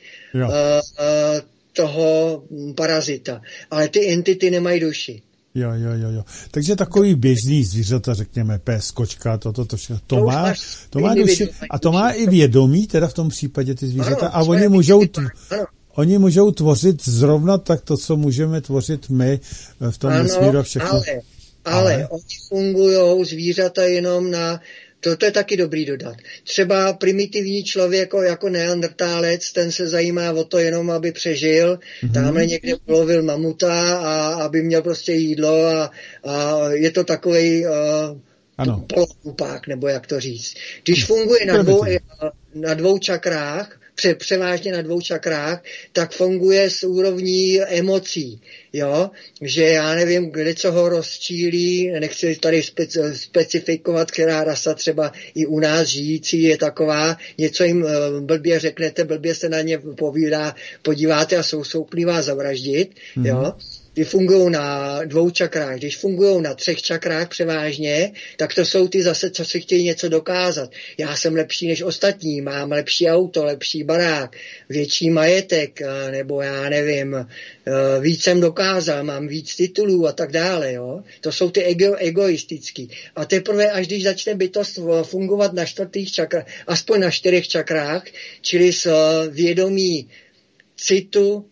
toho parazita. Ale ty entity nemají duši. Jo. Takže takový běžný zvířata, řekněme, pes, kočka, to má duši. A to má i vědomí, teda v tom případě ty zvířata. A oni můžou tvořit zrovna tak to, co můžeme tvořit my v tom vesmíru všechno. Ale oni fungujou zvířata jenom na... To je taky dobrý dodat. Třeba primitivní člověk jako neandertálec, ten se zajímá o to jenom, aby přežil. Tamhle někde ulovil mamuta a aby měl prostě jídlo a je to takovej polohlupák, nebo jak to říct. Když funguje na dvou čakrách, převážně na 2 čakrách, tak funguje s úrovní emocí, jo, že já nevím, kde co ho rozčílí, nechci tady specifikovat, která rasa třeba i u nás žijící je taková, něco jim blbě řeknete, blbě se na ně podíváte a jsou schopní vás zavraždit, jo. Ty fungují na 2 čakrách. Když fungují na 3 čakrách převážně, tak to jsou ty zase, co si chtějí něco dokázat. Já jsem lepší než ostatní, mám lepší auto, lepší barák, větší majetek, nebo já nevím, víc jsem dokázal, mám víc titulů a tak dále. Jo? To jsou ty egoistický. A teprve, až když začne bytost fungovat na 4 čakrách, aspoň na 4 čakrách, čili s vědomí citu,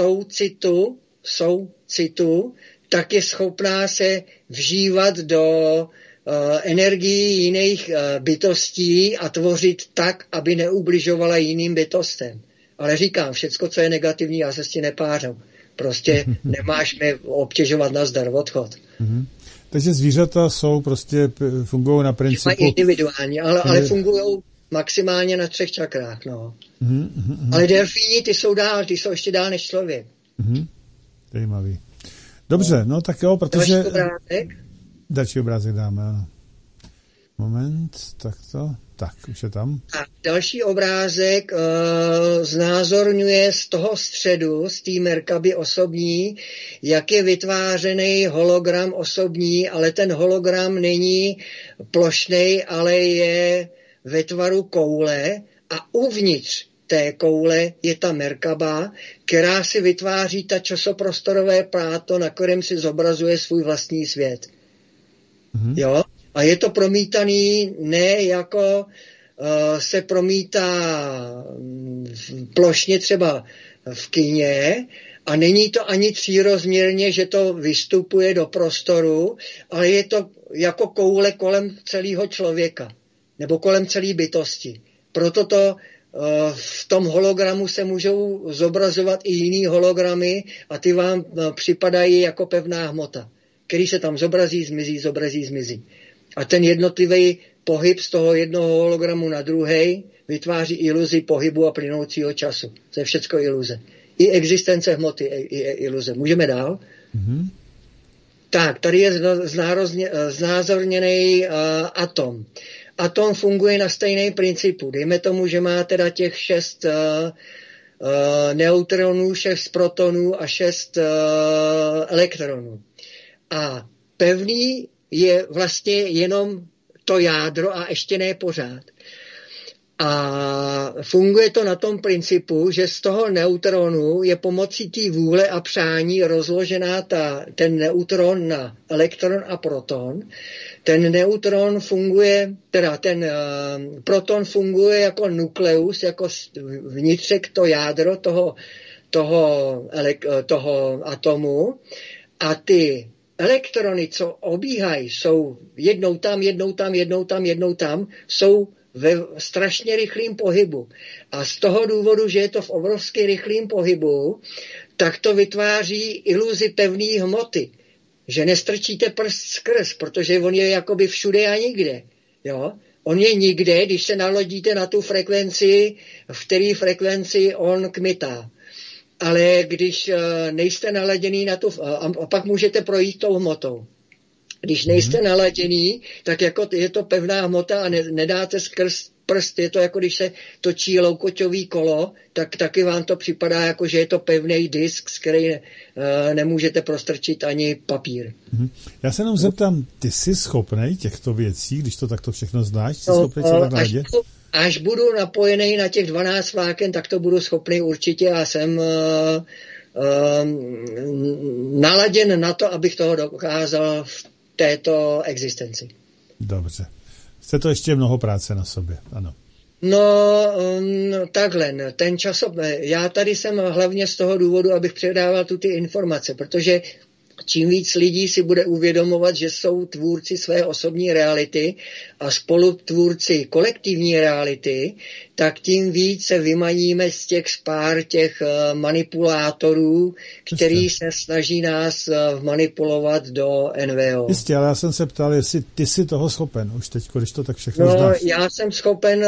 soucitu, tak je schopná se vžívat do energií jiných bytostí a tvořit tak, aby neubližovala jiným bytostem. Ale říkám, všecko, co je negativní, já se s tím nepářu. Prostě nemáš mě obtěžovat, nazdar, odchod. Takže zvířata fungují na principu... Individuálně, ale fungují maximálně na 3 čakrách, no. Ale delfíni, ty jsou ještě dál než člověk. Zajímavý. Dobře, no tak jo, protože... Další obrázek? Další obrázek dáme, ano. Moment, tak, už je tam. A další obrázek znázorňuje z toho středu, z té Merkaby osobní, jak je vytvářený hologram osobní, ale ten hologram není plošnej, ale je ve tvaru koule a uvnitř té koule je ta Merkaba, která si vytváří ta časoprostorové plátno, na kterém si zobrazuje svůj vlastní svět. Jo? A je to promítaný ne jako se promítá plošně třeba v kině a není to ani třírozměrně, že to vystupuje do prostoru, ale je to jako koule kolem celého člověka nebo kolem celé bytosti. Proto to v tom hologramu se můžou zobrazovat i jiný hologramy a ty vám připadají jako pevná hmota, který se tam zobrazí, zmizí. A ten jednotlivý pohyb z toho jednoho hologramu na druhý vytváří iluzi pohybu a plynoucího času. To je všecko iluze. I existence hmoty je iluze. Můžeme dál? Tak, tady je znázorněný atom. Atom funguje na stejný principu. Dejme tomu, že má teda těch 6 neutronů, 6 protonů a 6 elektronů. A pevný je vlastně jenom to jádro a ještě ne pořád. A funguje to na tom principu, že z toho neutronu je pomocí té vůle a přání rozložená ten neutron na elektron a proton. Ten neutron funguje, teda ten proton funguje jako nukleus, jako vnitřek, to jádro toho atomu a ty elektrony, co obíhají, jsou jednou tam, jsou ve strašně rychlém pohybu. A z toho důvodu, že je to v obrovsky rychlém pohybu, tak to vytváří iluzi pevné hmoty. Že nestrčíte prst skrz, protože on je jakoby všude a nikde. Jo? On je nikde, když se nalodíte na tu frekvenci, v které frekvenci on kmitá. Ale když nejste naladěný na tu... A pak můžete projít tou hmotou. Když nejste naladěný, tak jako je to pevná hmota a nedáte skrz prst, je to jako když se točí loukoťový kolo, tak taky vám to připadá jako, že je to pevný disk, z který nemůžete prostrčit ani papír. Já se jenom zeptám, ty jsi schopnej těchto věcí, když to takto všechno znáš, jsi schopnej se tak nadět? Až budu napojený na těch 12 vláken, tak to budu schopný určitě a jsem naladěn na to, abych toho dokázal v této existenci. Dobře. Chce to ještě mnoho práce na sobě, ano. No, takhle, ten časopis, já tady jsem hlavně z toho důvodu, abych předával tu ty informace, protože čím víc lidí si bude uvědomovat, že jsou tvůrci své osobní reality a spolutvůrci kolektivní reality, tak tím víc se vymaníme z těch spár těch manipulátorů, který se snaží nás manipulovat do NVO. Jistě, ale já jsem se ptal, jestli ty jsi toho schopen už teď, když to tak všechno znáš. Já jsem schopen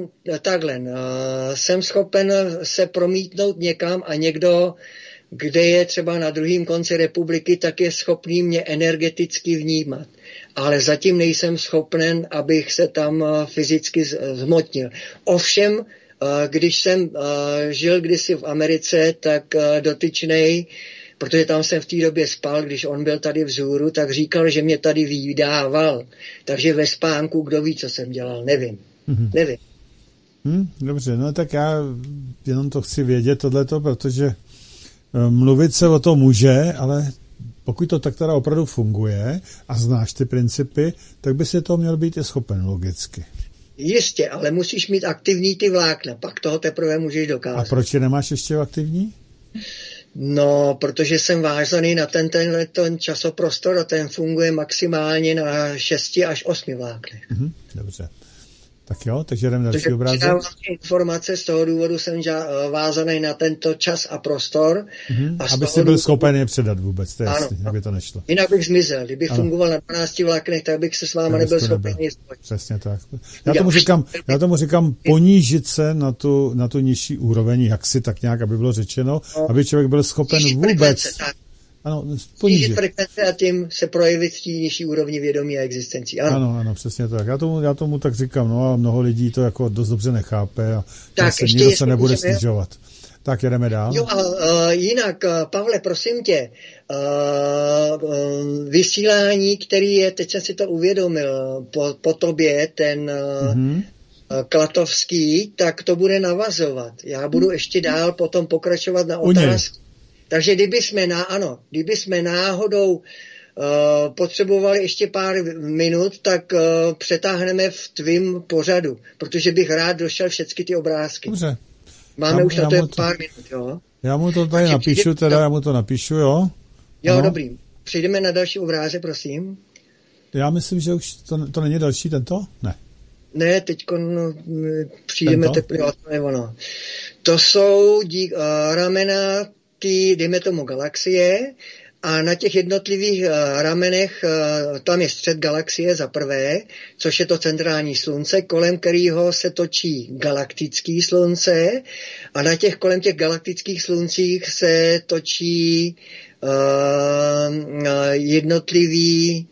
jsem schopen se promítnout někam a někdo, kde je třeba na druhém konci republiky, tak je schopný mě energeticky vnímat. Ale zatím nejsem schopen, abych se tam fyzicky zhmotnil. Ovšem, když jsem žil kdysi v Americe, tak dotyčnej, protože tam jsem v té době spal, když on byl tady vzhůru, tak říkal, že mě tady vydával. Takže ve spánku, kdo ví, co jsem dělal, nevím. Nevím. Dobře, no tak já jenom to chci vědět tohleto, protože mluvit se o tom může, ale pokud to tak teda opravdu funguje a znáš ty principy, tak by si to měl být i schopen logicky. Jistě, ale musíš mít aktivní ty vlákna, pak toho teprve můžeš dokázat. A proč je nemáš ještě aktivní? No, protože jsem vázaný na ten časoprostor a ten funguje maximálně na 6 až 8 vláknech. Dobře. Tak jo, takže jdeme další obrázek. Přidávám informace, z toho důvodu jsem vázaný na tento čas a prostor. Aby jsi byl schopen je předat vůbec, to je jasný, aby to nešlo. Jinak bych zmizel. Kdybych fungoval na 12 vláknech, tak bych se s váma nebyl schopen nic spojit. Přesně tak. Já tomu říkám ponížit se na tu nižší úroveň, jak si tak nějak, aby bylo řečeno, aby člověk byl schopen vůbec... Ano, snížit frekvence a tím se projevit v té nižší úrovni vědomí a existencí. Ano, přesně tak. Já tomu tak říkám, no a mnoho lidí to jako dost dobře nechápe a nikdo se nebude snižovat. Tak jedeme dál. Jo, jinak, Pavle, prosím tě, vysílání, který je, teď jsem si to uvědomil, po tobě, ten Klatovský, tak to bude navazovat. Já budu ještě dál potom pokračovat na otázku. Takže kdyby jsme náhodou potřebovali ještě pár minut, tak přetáhneme v tvým pořadu, protože bych rád došel všechny ty obrázky. Dobře. Máme už na to pár minut, jo? Já mu to tady napíšu, jo? Jo, dobrý. Přejdeme na další obrázek, prosím. Já myslím, že už to není další tento? Ne. Ne, teďko přijdeme teprve, to je ono. To jsou ramena dejme tomu galaxie a na těch jednotlivých ramenech tam je střed galaxie za prvé, což je to centrální slunce, kolem kterého se točí galaktický slunce a kolem těch galaktických sluncích se točí jednotlivý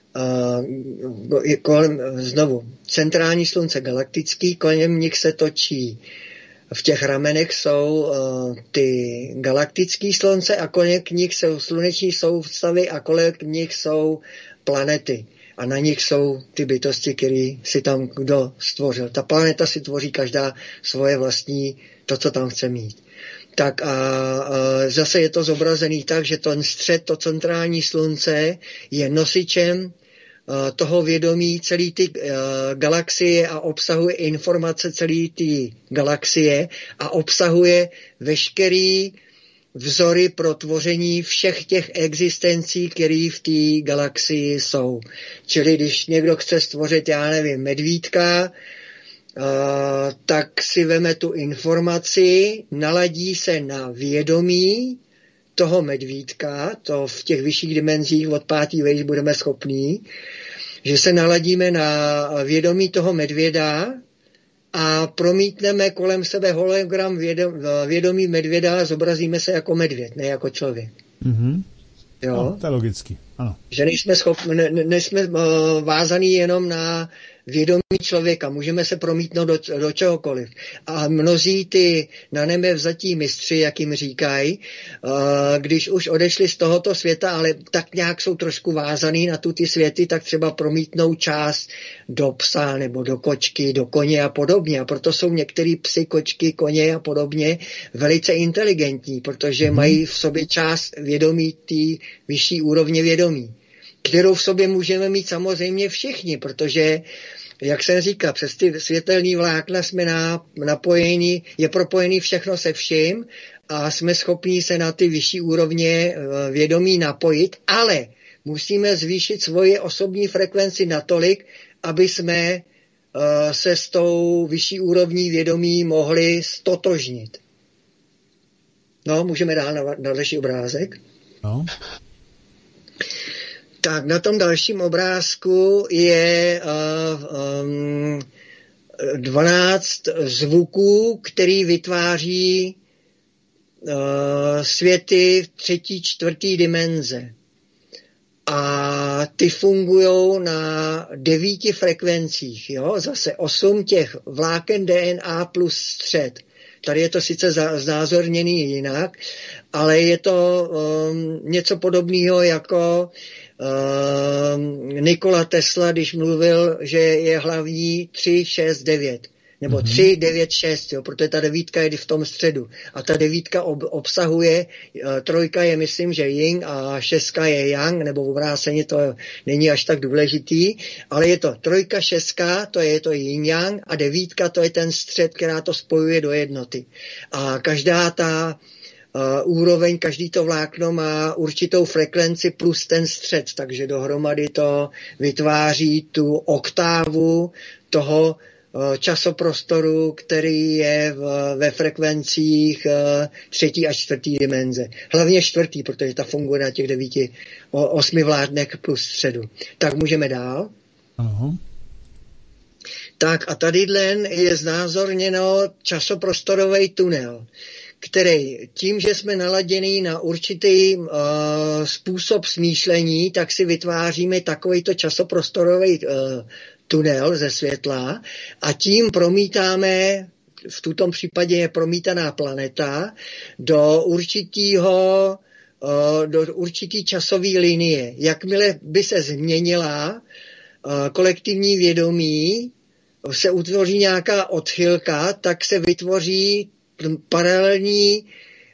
znovu centrální slunce galaktický, kolem nich se točí v těch ramenech jsou ty galaktické slunce a kolem nich jsou sluneční soustavy a kolem nich jsou planety. A na nich jsou ty bytosti, které si tam kdo stvořil. Ta planeta si tvoří každá svoje vlastní, to, co tam chce mít. Tak a zase je to zobrazený tak, že ten střed, to centrální slunce je nosičem toho vědomí celé ty galaxie a obsahuje informace celé ty galaxie a obsahuje veškerý vzory pro tvoření všech těch existencí, které v té galaxii jsou. Čili když někdo chce stvořit, já nevím, medvídka, tak si veme tu informaci, naladí se na vědomí toho medvídka, to v těch vyšších dimenzích od 5. vejš budeme schopní, že se naladíme na vědomí toho medvěda a promítneme kolem sebe hologram vědomí medvěda, zobrazíme se jako medvěd, ne jako člověk. Jo? No, to je logický, ano. Že nejsme vázaný jenom na vědomí člověka, můžeme se promítnout do čehokoliv. A mnozí ty na nebe vzatí mistři, jak jim říkají, když už odešli z tohoto světa, ale tak nějak jsou trošku vázaný na ty světy, tak třeba promítnou část do psa nebo do kočky, do koně a podobně. A proto jsou některý psy, kočky, koně a podobně velice inteligentní, protože mají v sobě část vědomí té vyšší úrovně vědomí, kterou v sobě můžeme mít samozřejmě všichni, protože, jak jsem říkal, přes ty světelný vlákna jsme napojení, je propojený všechno se vším a jsme schopni se na ty vyšší úrovně vědomí napojit, ale musíme zvýšit svoji osobní frekvenci natolik, aby jsme se s tou vyšší úrovní vědomí mohli stotožnit. No, můžeme dál na další obrázek. No. Tak na tom dalším obrázku je 12 zvuků, který vytváří světy v 3., 4. dimenze. A ty fungují na 9 frekvencích. Jo? Zase 8 těch vláken DNA plus střed. Tady je to sice znázorněný jinak, ale je to něco podobného jako Nikola Tesla, když mluvil, že je hlavní 3, 6, 9. Nebo 3, 9, 6, jo, protože ta 9 je v tom středu. A ta 9 obsahuje, 3 je, myslím, že yin a 6 je yang, nebo obráceně to není až tak důležitý, ale je to 3, 6, to je to yin yang a 9 to je ten střed, která to spojuje do jednoty. A každá ta úroveň, každý to vlákno má určitou frekvenci plus ten střed, takže dohromady to vytváří tu oktávu toho časoprostoru, který je ve frekvencích 3. a 4. dimenze. Hlavně 4., protože ta funguje na těch 8 vládnech plus středu. Tak můžeme dál. Aha. Tak a tadyhle je znázorněno časoprostorový tunel, který tím, že jsme naladěni na určitý způsob smýšlení, tak si vytváříme takovýto časoprostorový tunel ze světla a tím promítáme, v tuto případě je promítaná planeta, do určitý časové linie. Jakmile by se změnila kolektivní vědomí, se utvoří nějaká odchylka, tak se vytvoří paralelní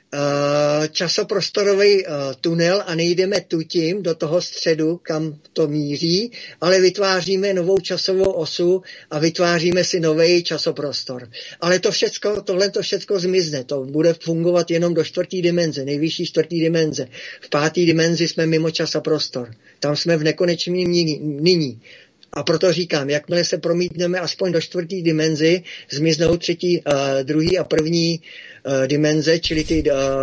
časoprostorový tunel a nejdeme tutím do toho středu, kam to míří, ale vytváříme novou časovou osu a vytváříme si nový časoprostor. Ale tohle všecko zmizne. To bude fungovat jenom do 4. dimenze, nejvyšší 4. dimenze. V 5. dimenzi jsme mimo čas a prostor. Tam jsme v nekonečném nyní. A proto říkám, jakmile se promítneme aspoň do 4. dimenzi, zmiznou 3., 2. a 1. dimenze, čili ty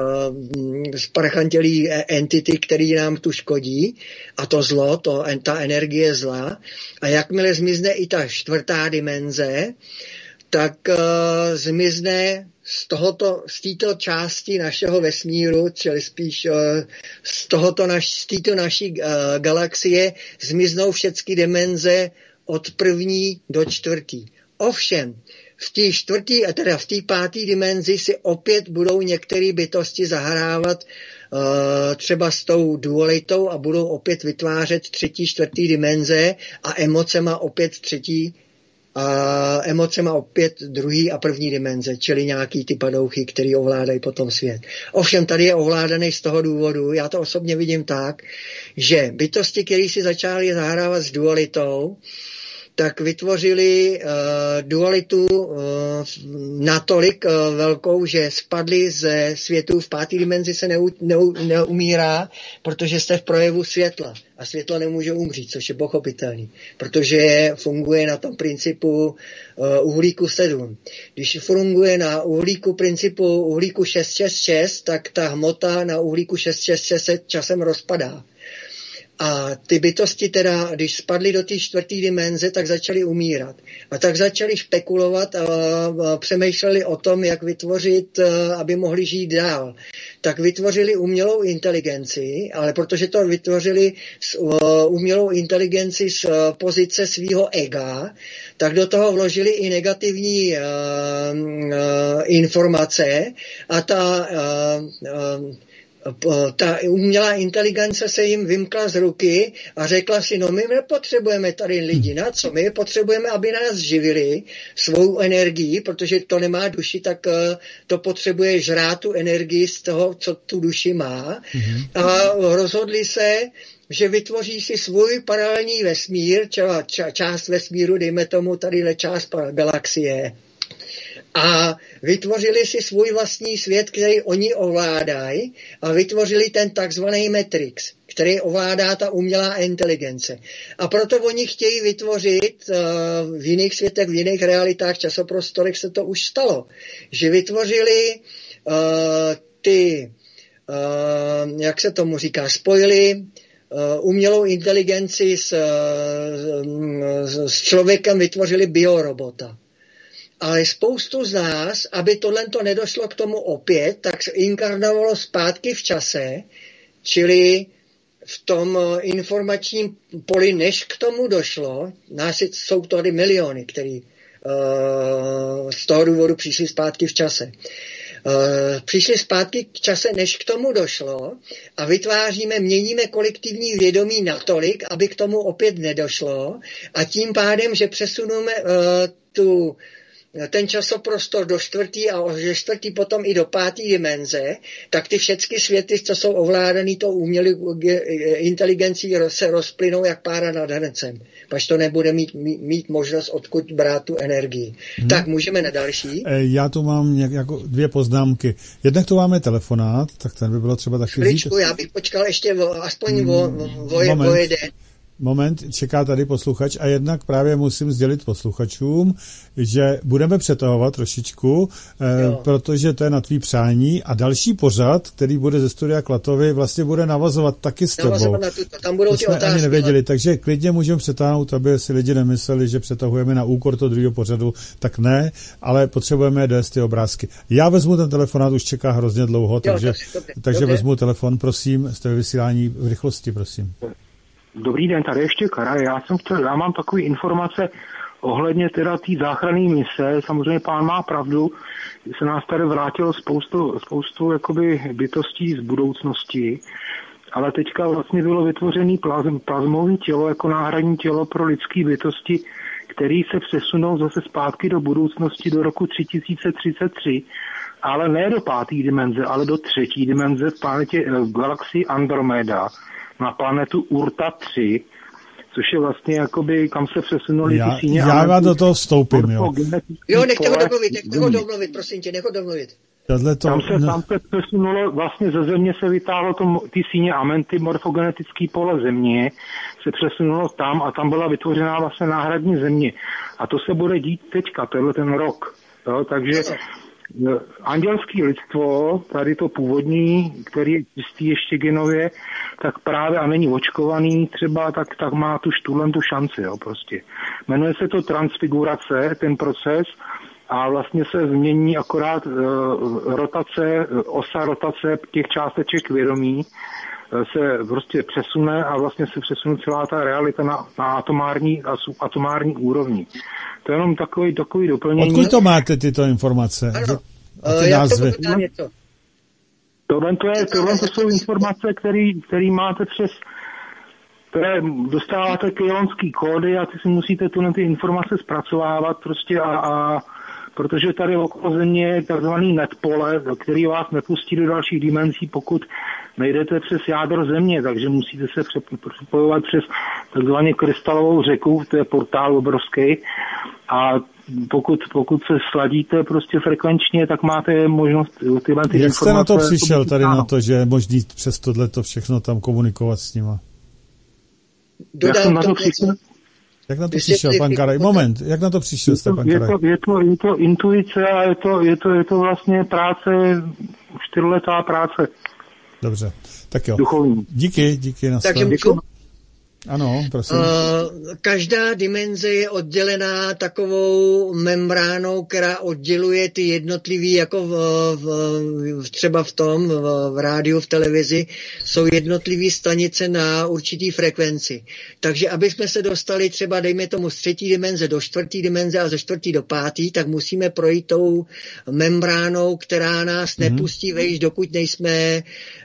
sparchantělý entity, které nám tu škodí, a to zlo, ta energie zla. A jakmile zmizne i ta 4. dimenze, tak zmizne z této části našeho vesmíru, čili spíš z této naší galaxie, zmiznou všechny dimenze od 1. do 4. Ovšem, v té 4. a teda v té 5. dimenzi si opět budou některé bytosti zahrávat třeba s tou dualitou a budou opět vytvářet 3., 4. dimenze a emocema opět 3. a emocema opět 2. a 1. dimenze, čili nějaký ty padouchy, který ovládají potom svět. Ovšem tady je ovládaný z toho důvodu, já to osobně vidím tak, že bytosti, které si začaly zahrávat s dualitou, tak vytvořili dualitu natolik velkou, že spadli ze světu. V 5. dimenzi se neumírá, protože jste v projevu světla. A světlo nemůže umřít, což je pochopitelný, protože funguje na tom principu uhlíku 7. Když funguje na principu uhlíku 666, tak ta hmota na uhlíku 666 se časem rozpadá. A ty bytosti teda, když spadly do té 4. dimenze, tak začaly umírat. A tak začaly špekulovat a přemýšleli o tom, jak vytvořit, aby mohli žít dál. Tak vytvořili umělou inteligenci, ale protože to vytvořili umělou inteligenci z pozice svého ega, tak do toho vložili i negativní informace a ta umělá inteligence se jim vymkla z ruky a řekla si, no my nepotřebujeme tady lidi, na co? My potřebujeme, aby nás živili svou energií, protože to nemá duši, tak to potřebuje žrát tu energii z toho, co tu duši má. A rozhodli se, že vytvoří si svůj paralelní vesmír, část vesmíru, dejme tomu tady část galaxie. A vytvořili si svůj vlastní svět, který oni ovládají, a vytvořili ten takzvaný Matrix, který ovládá ta umělá inteligence. A proto oni chtějí vytvořit v jiných světech, v jiných realitách, časoprostorech se to už stalo, že vytvořili jak se tomu říká, spojili umělou inteligenci s člověkem, vytvořili biorobota. Ale spoustu z nás, aby tohleto nedošlo k tomu opět, tak se inkarnovalo zpátky v čase, čili v tom informačním poli, než k tomu došlo. Nás jsou tady miliony, který z toho důvodu přišli zpátky v čase. Přišli zpátky k čase, než k tomu došlo, a měníme kolektivní vědomí natolik, aby k tomu opět nedošlo, a tím pádem, že přesuneme ten časoprostor do 4. a ze 4. potom i do 5. dimenze, tak ty všechny světy, co jsou ovládaný tou umělou inteligencí, se rozplynou jak pára nad hrncem. Pač to nebude mít možnost odkud brát tu energii. Tak můžeme na další. Já tu mám jako 2 poznámky. Jednak tu máme telefonát, tak ten by bylo třeba taky Chviličku, já bych počkal ještě aspoň o jeden. Moment, čeká tady posluchač a jednak právě musím sdělit posluchačům, že budeme přetahovat trošičku, protože to je na tvý přání, a další pořad, který bude ze studia Klatovy, vlastně bude navazovat taky s tebou. Tam budou ty otázky. Ani nevěděli, takže klidně můžeme přetáhnout, aby si lidi nemysleli, že přetahujeme na úkor toho druhého pořadu, tak ne, ale potřebujeme dojít ty obrázky. Já vezmu ten telefonát, už čeká hrozně dlouho, takže vezmu telefon, prosím, jste ve vysílání v rychlosti, prosím. Dobrý den, tady ještě Karel. Já mám takové informace ohledně teda té záchranné mise. Samozřejmě pán má pravdu, se nás tady vrátilo spoustu jakoby bytostí z budoucnosti, ale teďka vlastně bylo vytvořené plazmové tělo jako náhradní tělo pro lidské bytosti, které se přesunou zase zpátky do budoucnosti do roku 3033, ale ne do 5. dimenze, ale do 3. dimenze v galaxii Andromeda, na planetu Urta 3, což je vlastně jakoby, kam se přesunuli ty síně. Já vám do toho vstoupím, jo. Nechte ho domluvit, prosím tě, nech ho domluvit. Tam se přesunulo, vlastně ze Země se vytáhlo ty síně Amenty, morfogenetický pole Země, se přesunulo tam a tam byla vytvořená vlastně náhradní Země. A to se bude dít teďka, tenhle ten rok. Jo, takže andělský lidstvo, tady to původní, který je čistý ještě genově, tak právě a není očkovaný třeba, tak má tu šanci, jo, prostě. Jmenuje se to transfigurace, ten proces, a vlastně se změní akorát osa rotace těch částeček vědomí se prostě přesune a vlastně se přesune celá ta realita na atomární a subatomární úrovni. To je jenom takový doplnění. Odkud to máte tyto informace? A ty názvy? Tohle jsou informace, které máte které dostáváte kyjonský kódy a ty si musíte ty informace zpracovávat prostě a protože tady okolo Země je takzvaný netpole, který vás nepustí do dalších dimenzí, pokud nejdete přes jádro Země, takže musíte se přepojovat přes takzvaně krystalovou řeku, to je portál obrovský, a pokud se sladíte prostě frekvenčně, tak máte možnost tyhle ty informace... Jak jste na to přišel tady na to, že je možný přes tohleto všechno tam komunikovat s nima? Jak jsem na to přišel? Jak na to přišel pan Karaj? Moment, jak na to přišel jste, pan Karaj? Je to intuice a je to vlastně práce, 4letá práce. Dobře, tak jo. Duchovní. Díky, Takže Ano, prosím. Každá dimenze je oddělená takovou membránou, která odděluje ty jednotlivý, jako třeba v rádiu, v televizi, jsou jednotlivý stanice na určitý frekvenci. Takže aby jsme se dostali třeba, dejme tomu, z 3. dimenze do 4. dimenze a ze 4. do 5., tak musíme projít tou membránou, která nás nepustí vejš, dokud nejsme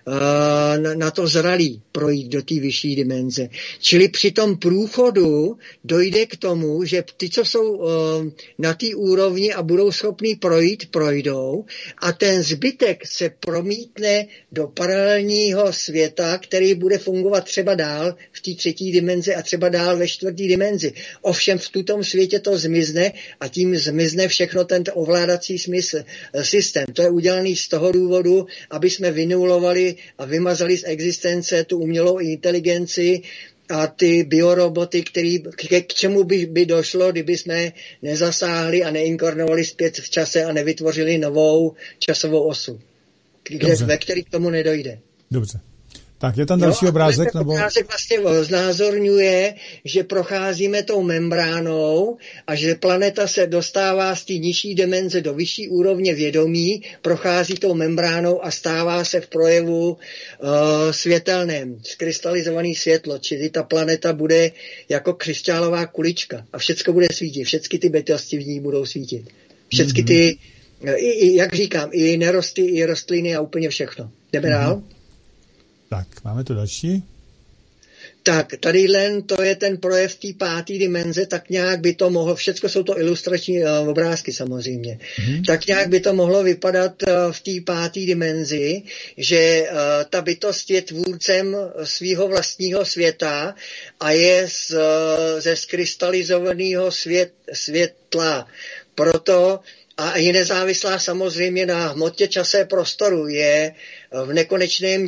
na to zralí projít do té vyšší dimenze. Čili při tom průchodu dojde k tomu, že ty, co jsou na té úrovni a budou schopní projít, projdou a ten zbytek se promítne do paralelního světa, který bude fungovat třeba dál v té 3. dimenzi a třeba dál ve 4. dimenzi. Ovšem v tutom světě to zmizne a tím zmizne všechno ten ovládací systém. To je udělaný z toho důvodu, aby jsme vynulovali a vymazali z existence tu umělou inteligenci a ty bioroboty, k čemu by došlo, kdyby jsme nezasáhli a neinkarnovali zpět v čase a nevytvořili novou časovou osu, ve který k tomu nedojde. Dobře. Tak je tam další obrázek? Nebo... Obrázek vlastně znázorňuje, že procházíme tou membránou a že planeta se dostává z té nižší dimenze do vyšší úrovně vědomí, prochází tou membránou a stává se v projevu světelném, skrystalizovaný světlo, čili ta planeta bude jako křišťálová kulička a všecko bude svítit, všechny ty bytosti v ní budou svítit. Všechny ty, jak říkám, i nerosty, i rostliny a úplně všechno. Jdeme dál? Tak, máme tu další. Tak, tadyhle to je ten projev té 5. dimenze, tak nějak by to mohlo, všecko jsou to ilustrační obrázky samozřejmě, tak nějak by to mohlo vypadat v té 5. dimenzi, že ta bytost je tvůrcem svého vlastního světa a je ze skrystalizovaného světla. Proto a je nezávislá samozřejmě na hmotě, čase, prostoru, je v nekonečném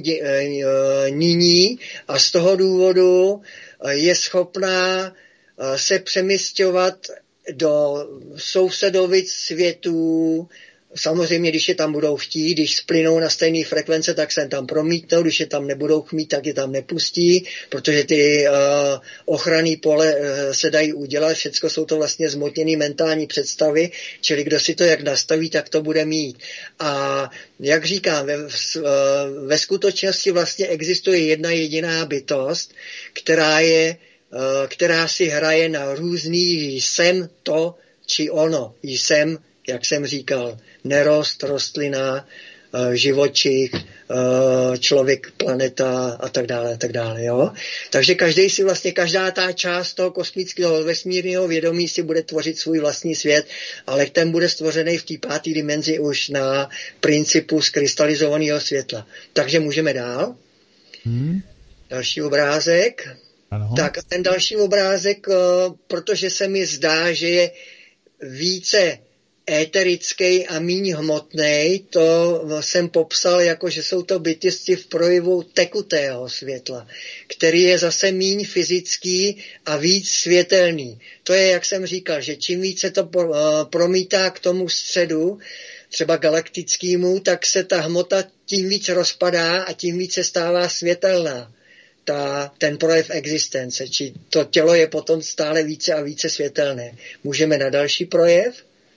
nyní a z toho důvodu je schopná se přemisťovat do sousedovic světů. Samozřejmě, když je tam budou chtít, když splynou na stejné frekvence, tak se tam promítnou, když je tam nebudou chtít, tak je tam nepustí, protože ty ochranný pole se dají udělat, všecko jsou to vlastně zmotněné mentální představy, čili kdo si to jak nastaví, tak to bude mít. A jak říkám, ve skutečnosti vlastně existuje jedna jediná bytost, která si hraje na různý jsem to či ono, jsem, jak jsem říkal, nerost, rostlina, živočich, člověk, planeta a tak dále, jo. Takže každá ta část toho kosmického vesmírného vědomí si bude tvořit svůj vlastní svět, ale ten bude stvořený v té 5. dimenzi už na principu skrystalizovaného světla. Takže můžeme dál. Další obrázek. Ano. Tak a ten další obrázek, protože se mi zdá, že je více éterický a míň hmotnej, to jsem popsal jako, že jsou to bytosti v projevu tekutého světla, který je zase míň fyzický a víc světelný. To je, jak jsem říkal, že čím více to promítá k tomu středu, třeba galaktickému, tak se ta hmota tím víc rozpadá a tím víc se stává světelná. Ten projev existence, či to tělo je potom stále více a více světelné. Můžeme na další projev?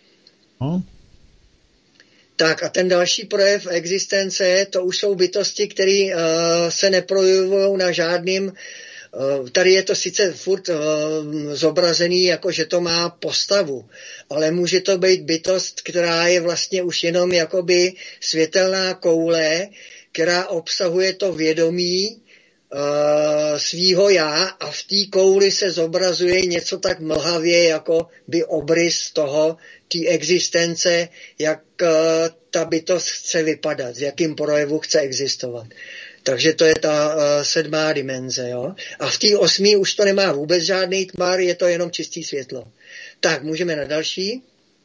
Tak a ten další projev existence, to už jsou bytosti, které se neprojevují na žádným, tady je to sice furt zobrazený, jako že to má postavu, ale může to být bytost, která je vlastně už jenom jakoby světelná koule, která obsahuje to vědomí svýho já a v té kouli se zobrazuje něco tak mlhavě, jako by obrys toho, té existence, jak ta bytost chce vypadat, v jakým projevu chce existovat. Takže to je ta 7. dimenze. Jo? A v té 8. už to nemá vůbec žádný tmar, je to jenom čistý světlo. Tak, můžeme na další.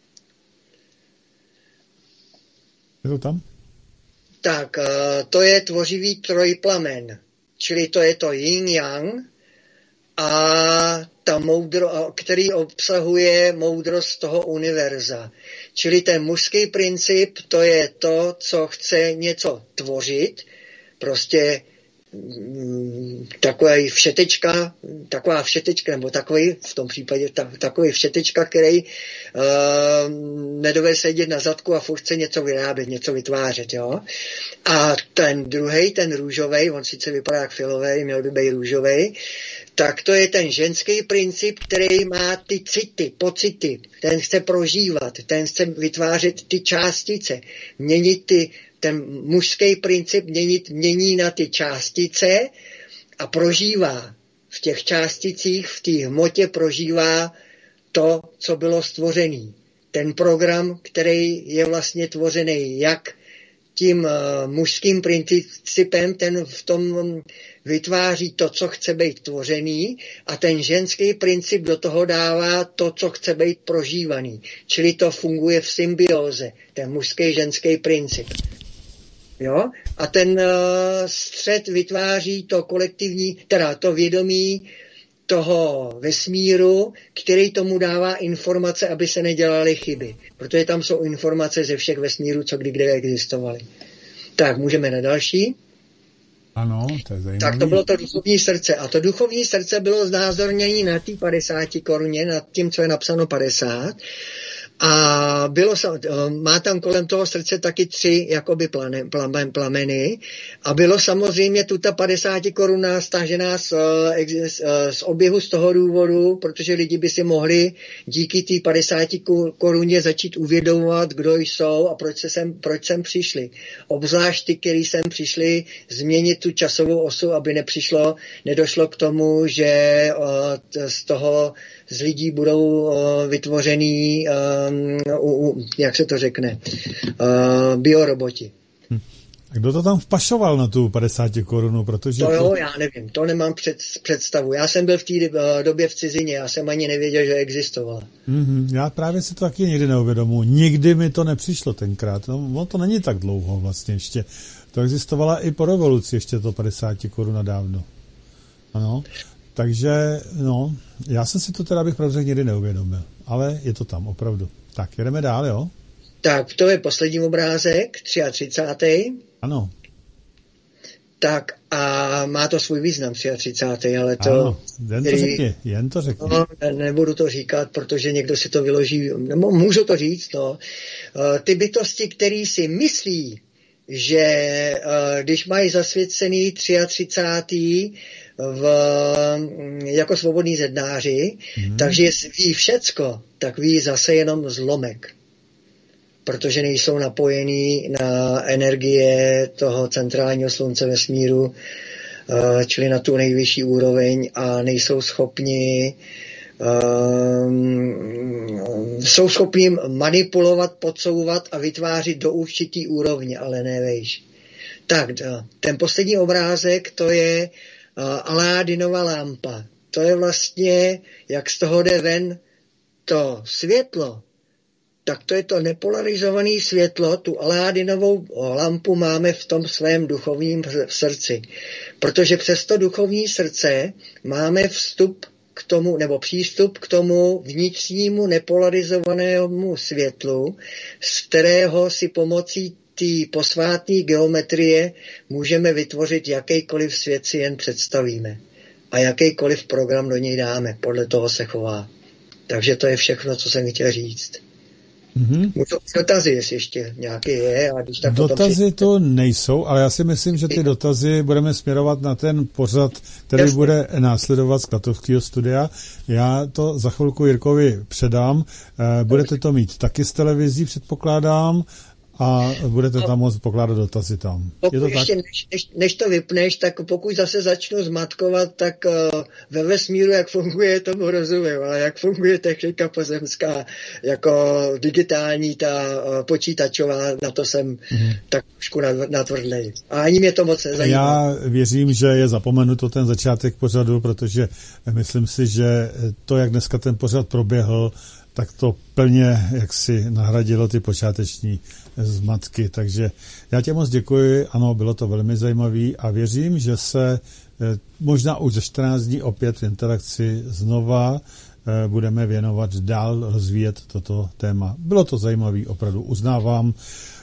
Je to tam? Tak, to je tvořivý trojplamen. Čili to je to yin-yang a který obsahuje moudrost toho univerza. Čili ten mužský princip, to je to, co chce něco tvořit, prostě taková všetečka, nebo takový, v tom případě takový všetečka, který nedovede sedět na zadku a furt chce něco vyrábět, něco vytvářet, jo. A ten druhej, ten růžovej, on sice vypadá jak filovej, měl by být růžovej, tak to je ten ženský princip, který má ty city, pocity, ten chce prožívat, ten chce vytvářet ty částice, měnit ten mužský princip mění na ty částice a prožívá. V těch částicích, v té hmotě prožívá to, co bylo stvořený. Ten program, který je vlastně tvořený jak tím mužským principem, ten v tom vytváří to, co chce být tvořený, a ten ženský princip do toho dává to, co chce být prožívaný. Čili to funguje v symbióze, ten mužský ženský princip. Jo? A ten střed vytváří to kolektivní, teda to vědomí toho vesmíru, který tomu dává informace, aby se nedělaly chyby. Protože tam jsou informace ze všech vesmírů, co kdy kde existovaly. Tak, můžeme na další. Ano, to je zajímavé. Tak to bylo to duchovní srdce. A to duchovní srdce bylo znázornění na té 50 koruně, nad tím, co je napsáno 50. A má tam kolem toho srdce taky 3 jakoby plameny a bylo samozřejmě tuta 50 koruna stažená z oběhu z toho důvodu, protože lidi by si mohli díky té 50 koruně začít uvědomovat, kdo jsou a proč sem přišli. Obzvlášť ty, který sem přišli, změnit tu časovou osu, aby nedošlo k tomu, že z lidí budou vytvořený, jak se to řekne, bioroboti. A kdo to tam vpašoval na tu 50 korunu? Protože to jo, já nevím, to nemám představu. Já jsem byl v té době v cizině, já jsem ani nevěděl, že existovala. Já právě si to taky nikdy neuvědomuji. Nikdy mi to nepřišlo tenkrát. No, to není tak dlouho vlastně ještě. To existovala i po revoluci, ještě to 50 koruna dávno. Ano. Takže, no, já jsem si to teda, bych pravděpodobně nikdy neuvědomil, ale je to tam, opravdu. Tak, jedeme dál, jo? Tak, to je poslední obrázek, 33. Ano. Tak a má to svůj význam, 33. ale to... Ano, jen to řekni. No, nebudu to říkat, protože někdo si to vyloží, nebo můžu to říct, no. Ty bytosti, který si myslí, že když mají zasvěcený 33. jako svobodný zednáři, takže ví všecko, tak ví zase jenom zlomek. Protože nejsou napojený na energie toho centrálního slunce vesmíru, čili na tu nejvyšší úroveň a nejsou schopni jsou schopni manipulovat, podsouvat a vytvářet do určitý úrovně, ale ne vejš. Tak, ten poslední obrázek, to je Aládinova lampa. To je vlastně, jak z toho jde ven to světlo, tak to je to nepolarizované světlo, tu Aládinovou lampu máme v tom svém duchovním srdci. Protože přes to duchovní srdce máme vstup k tomu, nebo přístup k tomu vnitřnímu nepolarizovanému světlu, z kterého si pomocí té posvátné geometrie můžeme vytvořit jakýkoliv svět si jen představíme. A jakýkoliv program do něj dáme, podle toho se chová. Takže to je všechno, co jsem chtěl říct. Můžu dotazy, jestli ještě nějaký je. A když tak dotazy to nejsou, ale já si myslím, že ty dotazy budeme směrovat na ten pořad, který bude následovat z Klatovského studia. Já to za chvilku Jirkovi předám. Budete to mít taky z televizí, předpokládám, a budete tam moct pokládat dotazy tam. Je to ještě, tak? Než to vypneš, tak pokud zase začnu zmatkovat, tak ve vesmíru, jak funguje, tomu rozumím, ale jak funguje technika pozemská, jako digitální, ta počítačová, na to jsem tak trošku natvrdlej. A ani mě to moc nezajímá. Já věřím, že je zapomenuto ten začátek pořadu, protože myslím si, že to, jak dneska ten pořad proběhl, tak to plně jaksi nahradilo ty počáteční zmatky. Takže já tě moc děkuji, ano, bylo to velmi zajímavý a věřím, že se možná už za 14 dní opět v interakci znova budeme věnovat dál, rozvíjet toto téma. Bylo to zajímavý, opravdu uznávám.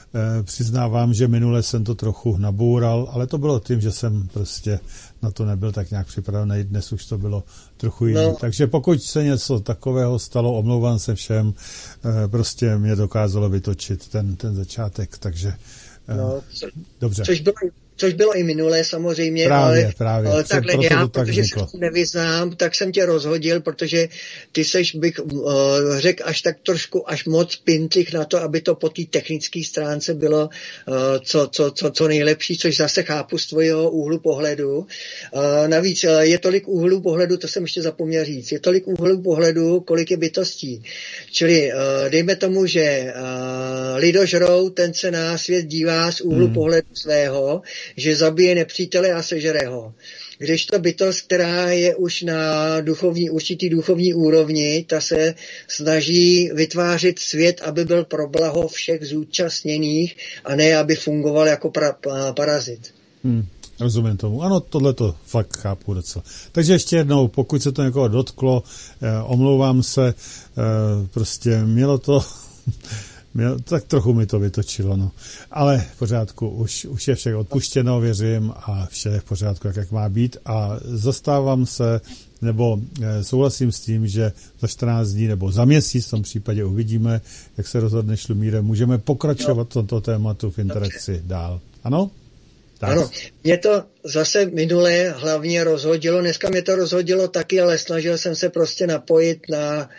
Přiznávám, že minule jsem to trochu naboural, ale to bylo tím, že jsem prostě na to nebyl tak nějak připravený. Dnes už to bylo trochu jiné. No. Takže pokud se něco takového stalo, omlouvám se všem, prostě mě dokázalo vytočit ten začátek, takže dobře. Což bylo i minulé samozřejmě, právě. ale takhle já, protože se nevyznám, tak jsem tě rozhodil, protože ty seš, bych řekl, až moc pintlich na to, aby to po té technické stránce bylo co nejlepší, což zase chápu z tvojho úhlu pohledu. Navíc je tolik úhlů pohledu, to jsem ještě zapomněl říct, je tolik úhlů pohledu, kolik je bytostí. Čili dejme tomu, že lidožrou, ten se na svět dívá z úhlu pohledu svého, že zabije nepřítele a sežere ho. Když to bytost, která je už na určitý duchovní úrovni, ta se snaží vytvářet svět, aby byl pro blaho všech zúčastněných a ne, aby fungoval jako parazit. Rozumím tomu. Ano, tohle to fakt chápu docela. Takže ještě jednou, pokud se to někoho dotklo, omlouvám se, prostě mělo to... tak trochu mi to vytočilo, no. Ale v pořádku, už je vše odpuštěno, věřím, a vše je v pořádku, jak má být. A zastávám se, nebo souhlasím s tím, že za 14 dní nebo za měsíc v tom případě uvidíme, jak se rozhodne Šlumíre. Můžeme pokračovat v tomto tématu v interakci dál. Ano? Tak. Ano, mě to zase minule hlavně rozhodilo, dneska mě to rozhodilo taky, ale snažil jsem se prostě napojit na...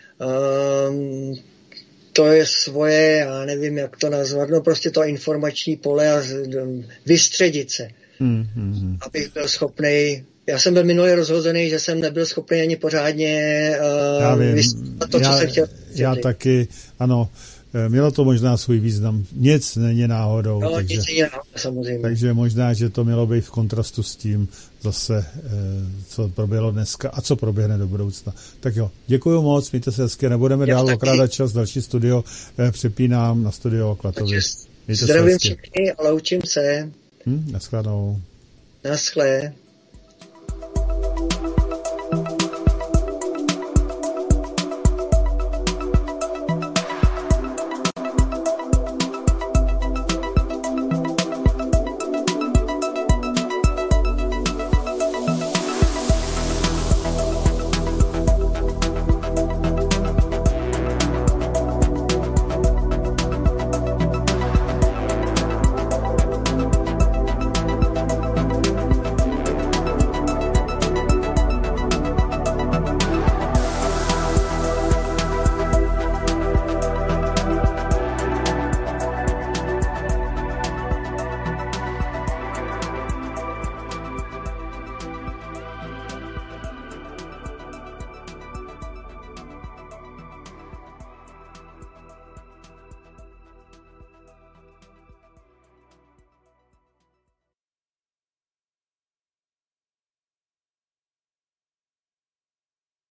to je svoje, já nevím, jak to nazvat, no prostě to informační pole a vystředit se, abych byl schopnej. Já jsem byl minule rozhozený, že jsem nebyl schopný ani pořádně to, co jsem chtěl. Já taky, ano, mělo to možná svůj význam. Nic není náhodou. No, nic není náhodou, samozřejmě. Takže možná, že to mělo být v kontrastu s tím zase, co proběhlo dneska a co proběhne do budoucna. Tak jo, děkuju moc, mějte se hezky, nebudeme dál okrádat čas, další studio přepínám na studio Klatovic. Zdravím všechny a loučím se. Naschledanou. Naschle.